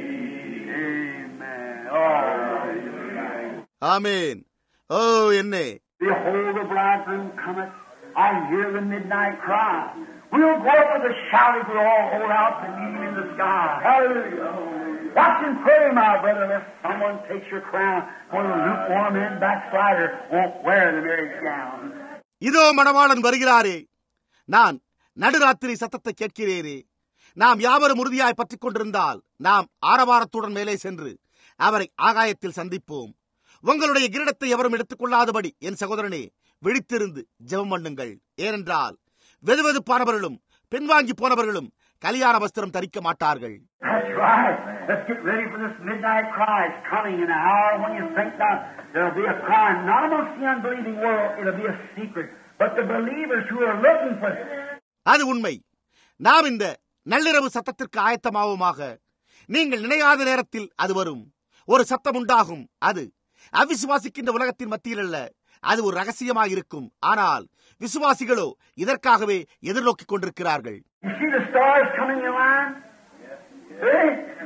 ஆமென். ஓ என்னே, Behold, the bridegroom cometh. I hear the midnight cry. We'll go up with a shout if we all hold out to meet him in the sky. Hallelujah. Watch and pray, my brother, lest someone takes your crown, or the lukewarm and backslider won't wear the marriage gown. இதோ மணவாளன் வருகிறாரே. நான் நடுராத்திரி சத்தத்தை கேட்கிறேனே. நாம் யாவரும் உறுதியாய் பற்றிக் கொண்டிருந்தால் நாம் ஆரவாரத்துடன் மேலே சென்று அவரை ஆகாயத்தில் சந்திப்போம். உங்களுடைய கிரீடத்தை எவரும் எடுத்துக் கொள்ளாதபடி என் சகோதரனே விழித்திருந்து ஜெபம் பண்ணுங்கள். ஏனென்றால் வெதுவெதுப்பானவர்களும் பின்வாங்கி போனவர்களும் கல்யாண வஸ்திரம் தரிக்க மாட்டார்கள். That's right. Let's get ready for this midnight cry. It's coming in an hour when you think that there'll be a cry, not amongst the unbelieving world. It'll be a secret. But the believers who are looking for it. அது உண்மை. நாம் இந்த நள்ளிரவு சத்தத்திற்கு ஆயத்தமாவோமாக. நீங்கள் நினையாத நேரத்தில் அது வரும். ஒரு சத்தம் உண்டாகும். அது அவிசுவாசிக்கின்ற உலகத்தின் மத்தியில் அல்ல. அது ஒரு ரகசியமாயிருக்கும். ஆனால் விசுவாசிகளோ இதற்காகவே எதிர்நோக்கிக் கொண்டிருக்கிறார்கள். You see the stars coming in line? See?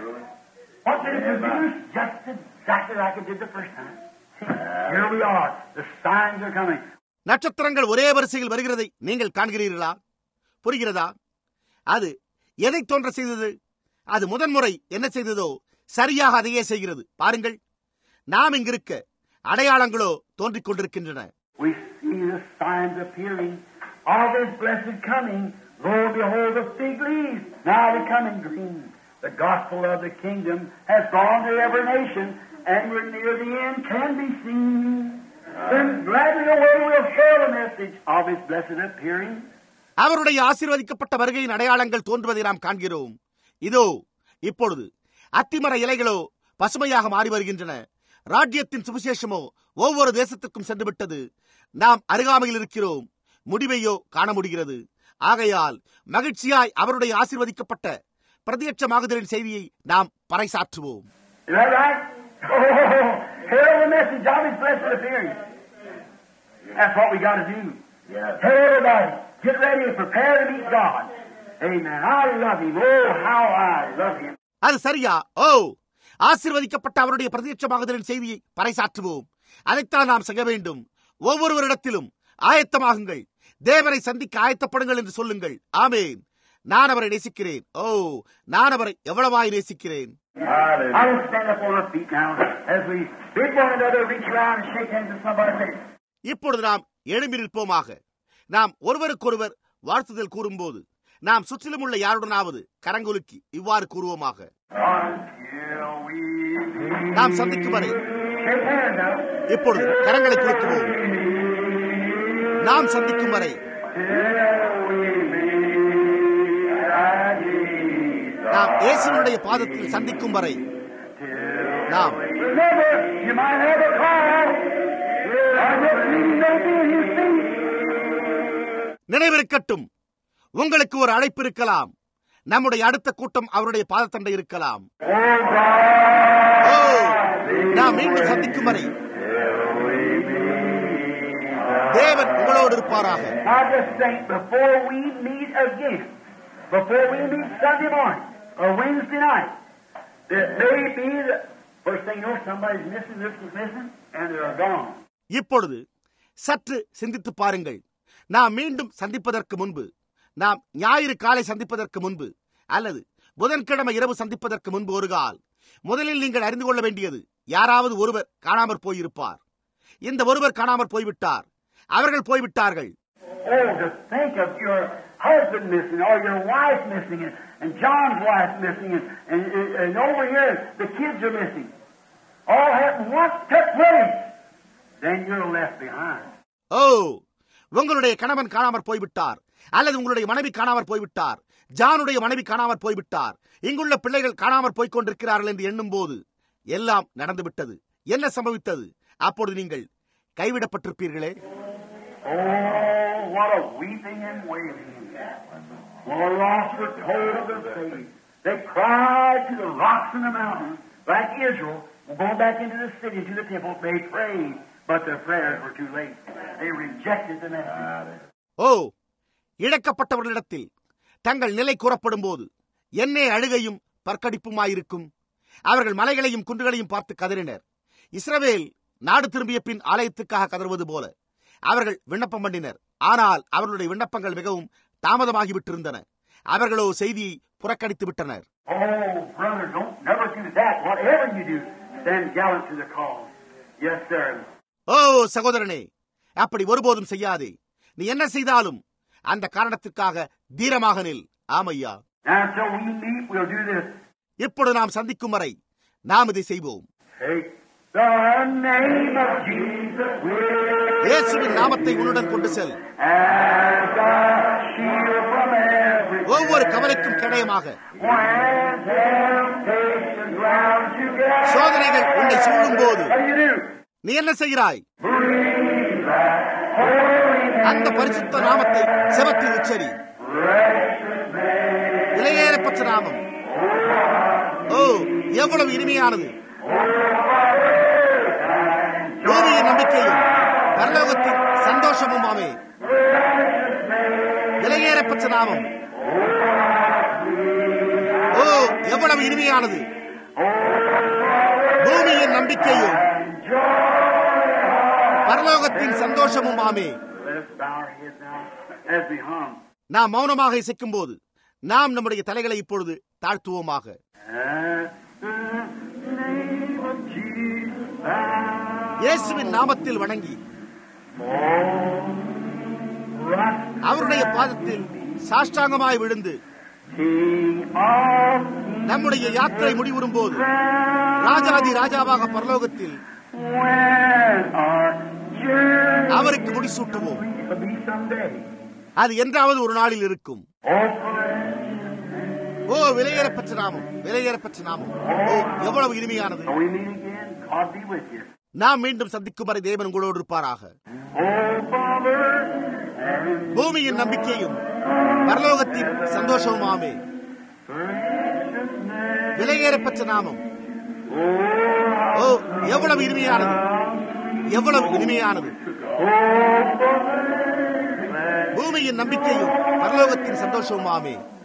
What did it produce? Just exactly like it did the first time. See, here we are. The signs are coming. நட்சத்திரங்கள் ஒரே வரிசையில் வருகிறதை நீங்கள் காண்கிறீர்களா? புரிகிறதா? அது எதை தோன்ற செய்தது? அது முதன்முறை என்ன செய்ததோ சரியாக அதையே செய்கிறது. பாருங்கள், நாம் இங்கிருக்க அடையாளங்களோ தோன்றிக் கொண்டிருக்கின்றன. We see the signs appearing of his blessed coming. Lo, behold the fig leaves, now becoming green. The gospel of the kingdom has gone to every nation, and we're near the end, can be seen. Then gladly away we'll share the message of his blessed appearing. அவருடைய ஆசீர்வதிக்கப்பட்ட வருகையின் அடையாளங்கள் தோன்றுவதை நாம் காண்கிறோம். இதோ இப்பொழுது அத்திமர இலைகளோ பசுமையாக மாறி வருகின்றன. ராஜ்யத்தின் சுவிசேஷமோ ஒவ்வொரு தேசத்திற்கும் சென்று விட்டது. நாம் அருகாமையில் இருக்கிறோம். முடிவையோ காண முடிகிறது. ஆகையால் மகிழ்ச்சியாய் அவருடைய ஆசீர்வதிக்கப்பட்ட பிரத்யட்சமாகுதலின் செய்தியை நாம் பறைசாற்றுவோம். Is that right? Oh, hear the message of his blessed appearing. That's what we got to do. Tell everybody, get ready and prepare to meet God. Amen. I love him. Oh, how I love him. அது சரியா? ஓ, ஆசீர்வதிக்கப்பட்ட அவருடைய பிரத்யட்சமாகுதலின் செய்தியை பறைசாற்றுவோம். அதைத்தான் நாம் செய்ய வேண்டும். ஒவ்வொருவரிடத்திலும் ஆயத்தமாகுங்கள், தேவனை சந்திக்க ஆயத்தப்படுங்கள் என்று சொல்லுங்கள். ஆமேன். நான் அவரை நேசிக்கிறேன். ஓ, நான் அவரை எவ்வளவாய் நேசிக்கிறேன். I will stand up on our feet now as we bid one another, reach around and shake hands with somebody. Say, இப்பொழுது நாம் எழும்பி நிற்போமாக. நாம் ஒருவருக்கொருவர் வாழ்த்துதல் கூறும்போது நாம் சுற்றிலும் உள்ள யாருடனாவது கரங்குலுக்கி இவ்வாறு கூறுவோமாக. நாம் சந்திக்கும் வரை இப்பொழுது கரங்களை குலுக்குவோம். நாம் சந்திக்கும் வரை நாம் இயேசுவினுடைய பாதத்தில் சந்திக்கும் வரை நாம் நினைவிருக்கட்டும், உங்களுக்கு ஒரு அழைப்பு இருக்கலாம். நம்முடைய அடுத்த கூட்டம் அவருடைய பாதத்தண்டை இருக்கலாம். ஓ, நாம் மீண்டும் சந்திக்கும் வரை தேவன் உங்களோடு இருப்பாராக. Before we meet Sunday morning or Wednesday night, it may be the first thing you know, somebody's missing, this is missing, and they're gone. இப்பொழுது சற்று சிந்தித்து பாருங்கள். நாம் மீண்டும் சந்திப்பதற்கு முன்பு, நாம் ஞாயிறு காலை சந்திப்பதற்கு முன்பு அல்லது புதன்கிழமை இரவு சந்திப்பதற்கு முன்பு ஒரு கால் முதலில் நீங்கள் அறிந்து கொள்ள வேண்டியது, யாராவது ஒருவர் காணாமற் போயிருப்பார். இந்த ஒருவர் காணாமற் போய்விட்டார். அவர்கள் போய்விட்டார்கள். Oh, to think of your husband missing, or your wife missing, and, and John's wife missing, and, and, and over here the kids are missing. All happened. What took place? Then you're left behind. Oh, உங்களுடைய கணவன் காணாமற் போய்விட்டார், அல்லது உங்களுடைய மனைவி காணாமற் போய்விட்டார், ஜானுடைய மனைவி காணாமற் போய்விட்டார், இங்குள்ள பிள்ளைகள் காணாமற் போய்க் கொண்டிருக்கிறார்கள் என்று எண்ணும் போது எல்லாம் நடந்துவிட்டது. என்ன சம்பவித்தது? அப்பொழுது நீங்கள் கைவிடப்பட்டிருப்பீர்களே. Oh, what a weeping and wailing. When the lost were told of their faith, they cried to the rocks and the mountains, like Israel, going back into the city, to the temple. They prayed, but their prayers were too late. They rejected the message. ஓ, இழக்கப்பட்டவர்களிடத்தில் தங்கள் நிலை கூறப்படும் போது என்னே அழுகையும் பற்கடிப்புமாயிருக்கும். அவர்கள் மலைகளையும் குன்றுகளையும் பார்த்து கதறினர். இஸ்ரவேல் நாடு திரும்பிய பின் ஆலயத்துக்காக கதறுவது போல அவர்கள் விண்ணப்பம் பண்ணினர். ஆனால் அவர்களுடைய விண்ணப்பங்கள் மிகவும் தாமதமாகிவிட்டிருந்தன. அவர்களோ செய்தியை புறக்கணித்து விட்டனர். Oh, brother, don't never do that. Whatever you do, stand gallant to the cause. Yes, sir. ஓ சகோதரனே, அப்படி ஒருபோதும் செய்யாதே. நீ என்ன செய்தாலும் அந்த காரணத்திற்காக தீரமாக நில். ஆமையா. Now, until we meet, we'll do this. இப்பொழுது நாம் சந்திக்கும் வரை நாம் இதை செய்வோம். Take the name of Jesus with இயேசுவின் நாமத்தை உன்னுடன் கொண்டு செல். as a shield from every ஒவ்வொரு கவலைக்கும் கேடயமாக. when temptation rounds you down. சோதனைகள் உன்னை சூழும் போது What do you do? நீ என்ன செய்கிறாய்? Breathe that holy name. அந்த பரிசுத்த நாமத்தை செவத்தி உச்சரி. Precious name. விலையேறப்பட்ட நாமம். ஓ, எவ்வளவு இனிமையானது! பூமியின் நம்பிக்கையும் பரலோகத்தின் சந்தோஷமும் ஆமே. விலையேறப்பட்ட நாமம். ஓ, எவ்வளவு இனிமையானது! பூமியின் நம்பிக்கையும் பரலோகத்தின் சந்தோஷமும் ஆமே. Let us bow our heads now as we hum. நாம் மௌனமாக இசைக்கும் போது நாம் நம்முடைய தலைகளை இப்பொழுது தாழ்த்துவோமாக. இயேசுவின் நாமத்தில் வணங்கி அவருடைய பாதத்தில் சாஷ்டாங்கமாய் விழுந்து நம்முடைய யாத்திரை முடிவுறும் போது ராஜாதி ராஜாவாக பரலோகத்தில் அவருக்கு முடிசூட்டுவோம். அது என்றாவது ஒரு நாளில் இருக்கும். ஓ, விலையேறப்பட்ட நாமம், விலையேறப்பட்ட நாமம். ஓ, எவ்வளவு இனிமையானது! நாம் மீண்டும் சந்திக்கும் வரை தேவன் உங்களோடு இருப்பாராக. பூமியின் நம்பிக்கையும் பரலோகத்தின் சந்தோஷமுமாமே. விலையேறப்பட்ட நாமம். ஓ, எவ்வளவு இனிமையானது! எவ்வளவு இனிமையானது! பூமியின் நம்பிக்கையும் பரலோகத்தின் சந்தோஷமுமாமே.